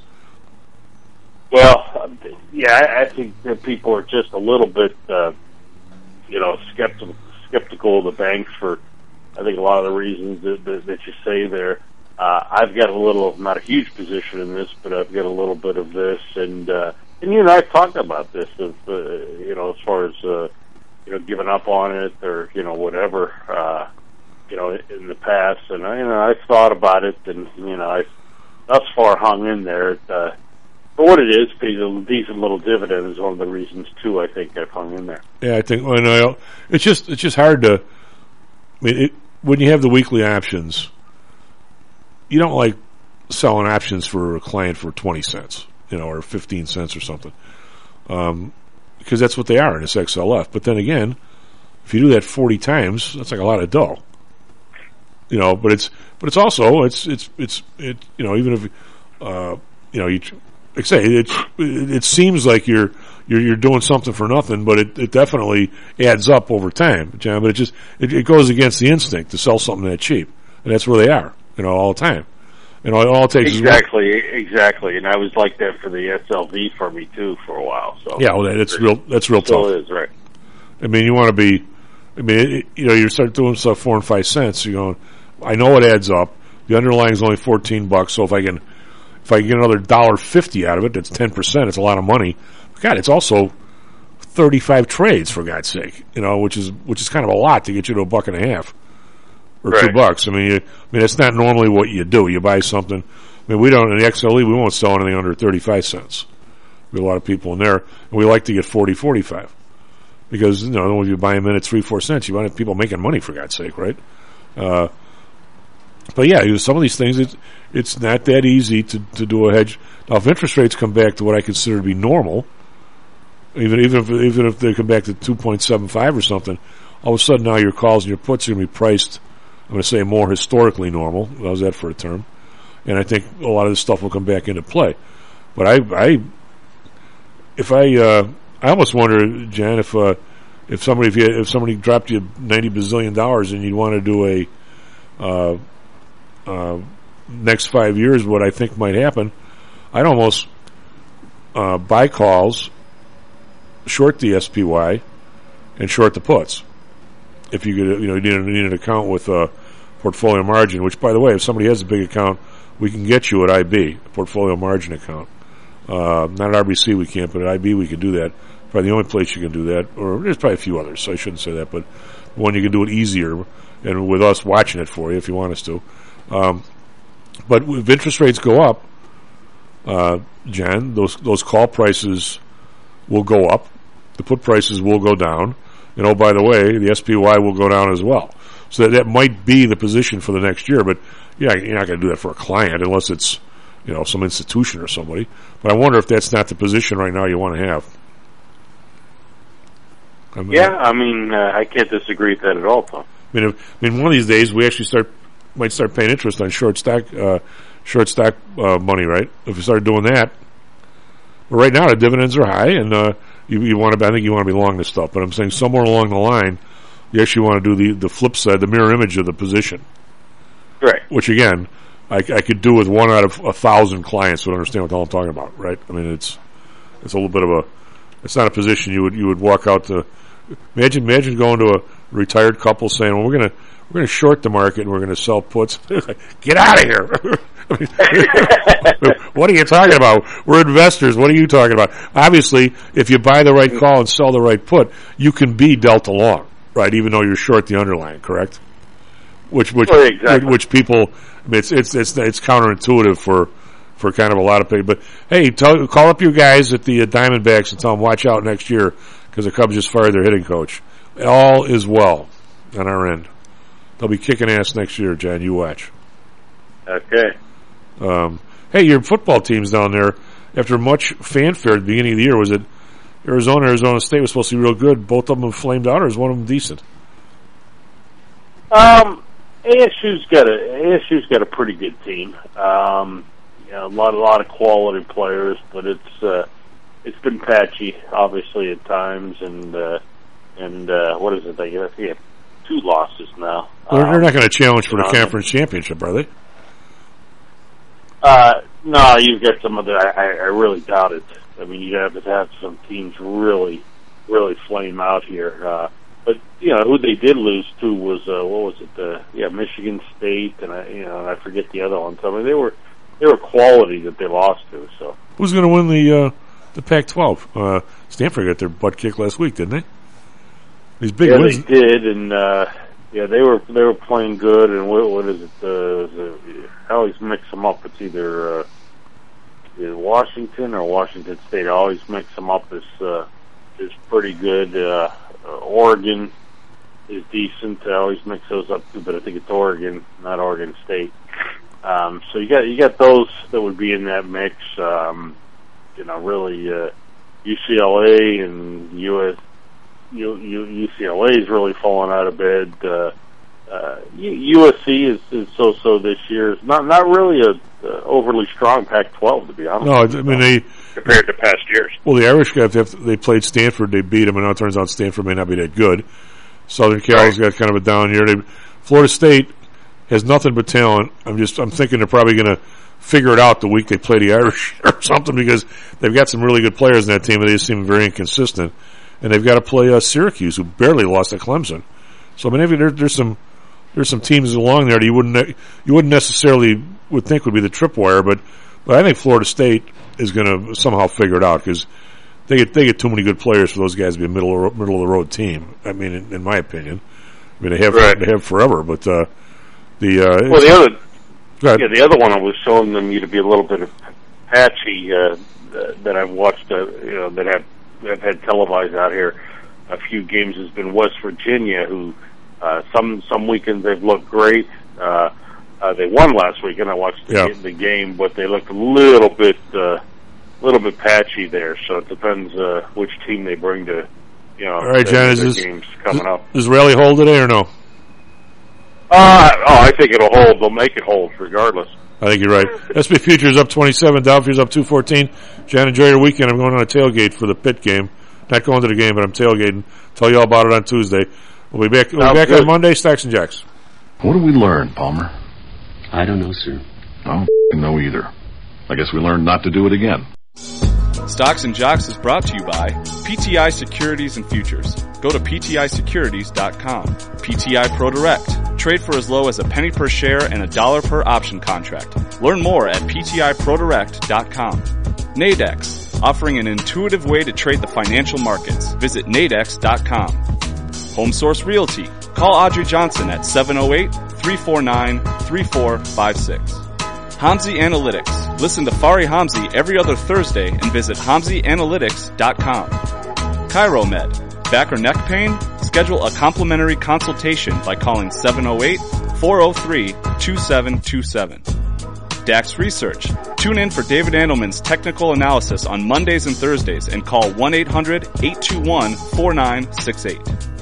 Well, yeah, I, I think that people are just a little bit, uh, you know, skeptical skeptical of the banks for, I think, a lot of the reasons that, that, that you say there. uh, I've got a little, not a huge position in this, but I've got a little bit of this, and uh, and you and I've talked about this, of uh, you know, as far as uh, you know, giving up on it or you know whatever, uh, you know, in the past, and I, you know, I've thought about it, and you know, I've thus far hung in there. Uh, For what it is, pays a decent little dividend is one of the reasons too. I think I've hung in there. Yeah, I think. Well, no, it's just it's just hard to. I mean, it, when you have the weekly options, you don't like selling options for a client for twenty cents, you know, or fifteen cents or something, um, because that's what they are in this X L F. But then again, if you do that forty times, that's like a lot of dough, you know. But it's but it's also it's it's it's it you know even if uh, you know you. Like I say, it, it seems like you're you're you're doing something for nothing, but it, it definitely adds up over time, John. But it just it, it goes against the instinct to sell something that cheap, and that's where they are, you know, all the time. And all, all it takes exactly, is exactly. And I was like that for the S L V for me too for a while. So yeah, well, that's real. That's real still tough. Is right. I mean, you want to be. I mean, it, you know, you start doing stuff four and five cents. You're going. I know it adds up. The underlying is only fourteen bucks. So if I can. If I get another dollar fifty out of it, that's ten percent. It's a lot of money. God, it's also thirty-five trades for God's sake. You know, which is which is kind of a lot to get you to a buck and a half or right. two bucks. I mean, you, I mean, it's not normally what you do. You buy something. I mean, we don't in the X L E. We won't sell anything under thirty-five cents. We have a lot of people in there, and we like to get forty, forty-five because you know when you buy them in at three, four cents, you want people making money for God's sake, right? Uh, But yeah, some of these things, it's, it's not that easy to, to do a hedge. Now, if interest rates come back to what I consider to be normal, even even if even if they come back to two point seven five or something, all of a sudden now your calls and your puts are going to be priced, I'm going to say more historically normal. How's that for a term? And I think a lot of this stuff will come back into play. But I, I if I, uh, I almost wonder, Jan, if uh, if somebody if, you, if somebody dropped you ninety bazillion dollars and you'd want to do a uh, Uh, next five years, what I think might happen, I'd almost uh, buy calls, short the S P Y, and short the puts. If you could, you know, you need, a, need an account with a portfolio margin. Which, by the way, if somebody has a big account, we can get you at I B, a portfolio margin account. Uh, not at R B C, we can't, but at I B we can do that. Probably the only place you can do that, or there's probably a few others, so I shouldn't say that, but one you can do it easier, and with us watching it for you if you want us to. Um, but if interest rates go up, uh, Jan, those those call prices will go up, the put prices will go down, and oh, by the way, the S P Y will go down as well. So that, that might be the position for the next year, but yeah, you're not going to do that for a client unless it's, you know, some institution or somebody. But I wonder if that's not the position right now you want to have. I mean, yeah, I mean, uh, I can't disagree with that at all, Tom. I mean, if, I mean, one of these days we actually start. Might start paying interest on short stock, uh, short stock uh, money, right? If you start doing that, but right now the dividends are high, and uh, you, you want to. I think you want to be long this stuff. But I'm saying somewhere along the line, you actually want to do the the flip side, the mirror image of the position, right? Which again, I, I could do with one out of a thousand clients who understand what the hell I'm talking about, right? I mean, it's it's a little bit of a. It's not a position you would you would walk out to. Imagine imagine going to a retired couple saying, "Well, we're gonna." We're going to short the market and we're going to sell puts. Get out of here. What are you talking about? We're investors. What are you talking about? Obviously, if you buy the right call and sell the right put, you can be dealt along, right? Even though you're short the underlying, correct? Which, which, well, exactly. which people, I mean, it's, it's, it's, it's counterintuitive for, for kind of a lot of people. But hey, tell, call up your guys at the uh, Diamondbacks and tell them watch out next year because the Cubs just fired their hitting coach. All is well on our end. They'll be kicking ass next year, Jan. You watch. Okay. Um, hey, your football team's down there. After much fanfare at the beginning of the year, was it Arizona, Arizona State was supposed to be real good. Both of them flamed out, or is one of them decent? Um, A S U's got a A S U's got a pretty good team. Um, you know, a lot, a lot of quality players, but it's uh, it's been patchy, obviously at times, and uh, and uh, what is it? They have two losses now. Well, they're um, not going to challenge for the um, conference championship, are they? Uh, no, you've got some of the. I, I really doubt it. I mean, you have to have some teams really, really flame out here. Uh, but you know who they did lose to was uh, what was it? Uh, yeah, Michigan State, and I you know and I forget the other ones. I mean, they were they were quality that they lost to. So who's going to win the uh, the Pac twelve? Uh, Stanford got their butt kicked last week, didn't they? These big yeah, wins. they did, and uh, yeah, they were they were playing good. And what, what is it? Uh, the, I always mix them up. It's either uh, either Washington or Washington State. I always mix them up. As uh, is pretty good. Uh, uh, Oregon is decent. I always mix those up too, but I think it's Oregon, not Oregon State. Um, so you got you got those that would be in that mix. Um, you know, really uh, U C L A and U S U, U, U C L A is really falling out of bed. Uh, uh, U S C is, is so-so this year. It's not not really a uh, overly strong Pac twelve, to be honest. No, I mean they compared to past years. Well, the Irish got they played Stanford, they beat them, and now it turns out Stanford may not be that good. Southern Cal's got kind of a down year. They, Florida State has nothing but talent. I'm just I'm thinking they're probably going to figure it out the week they play the Irish or something, because they've got some really good players in that team, and they just seem very inconsistent. And they've got to play uh, Syracuse, who barely lost to Clemson. So I mean, maybe there, there's some there's some teams along there that you wouldn't you wouldn't necessarily would think would be the tripwire, but but I think Florida State is going to somehow figure it out, because they get they get too many good players for those guys to be a middle middle of the road team. I mean, in, in my opinion, I mean they have right. they have forever, but uh, the uh, well the other yeah the other one I was showing them you to be a little bit patchy uh, that I've watched uh, you know that have I've had televised out here a few games has been West Virginia, who uh, some some weekends they've looked great. Uh, uh, they won last week, and I watched the, yeah. the game, but they looked a little bit uh, little bit patchy there. So it depends uh, which team they bring to you know. All right, John, is this, games coming is, up. Does Raleigh hold today or no? Uh, oh, I think it'll hold. They'll make it hold regardless. I think you're right. S P Futures up twenty-seven, Dow Futures up two fourteen. John, enjoy your weekend. I'm going on a tailgate for the Pitt game. Not going to the game, but I'm tailgating. Tell you all about it on Tuesday. We'll be back, we'll be back on Monday, Stacks and Jacks. What did we learn, Palmer? I don't know, sir. I don't know either. I guess we learned not to do it again. Stocks and Jocks is brought to you by P T I Securities and Futures. Go to P T I securities dot com. P T I Pro Direct. Trade for as low as a penny per share and a dollar per option contract. Learn more at P T I pro direct dot com. Nadex, offering an intuitive way to trade the financial markets. Visit nadex dot com. Home Source Realty. Call Audrey Johnson at seven oh eight, three four nine, three four five six. Hamzy Analytics. Listen to Fari Hamzy every other Thursday and visit hamzy analytics dot com. ChiroMed. Back or neck pain? Schedule a complimentary consultation by calling seven oh eight, four oh three, two seven two seven. Dax Research. Tune in for David Andelman's technical analysis on Mondays and Thursdays and call one eight hundred, eight two one, four nine six eight.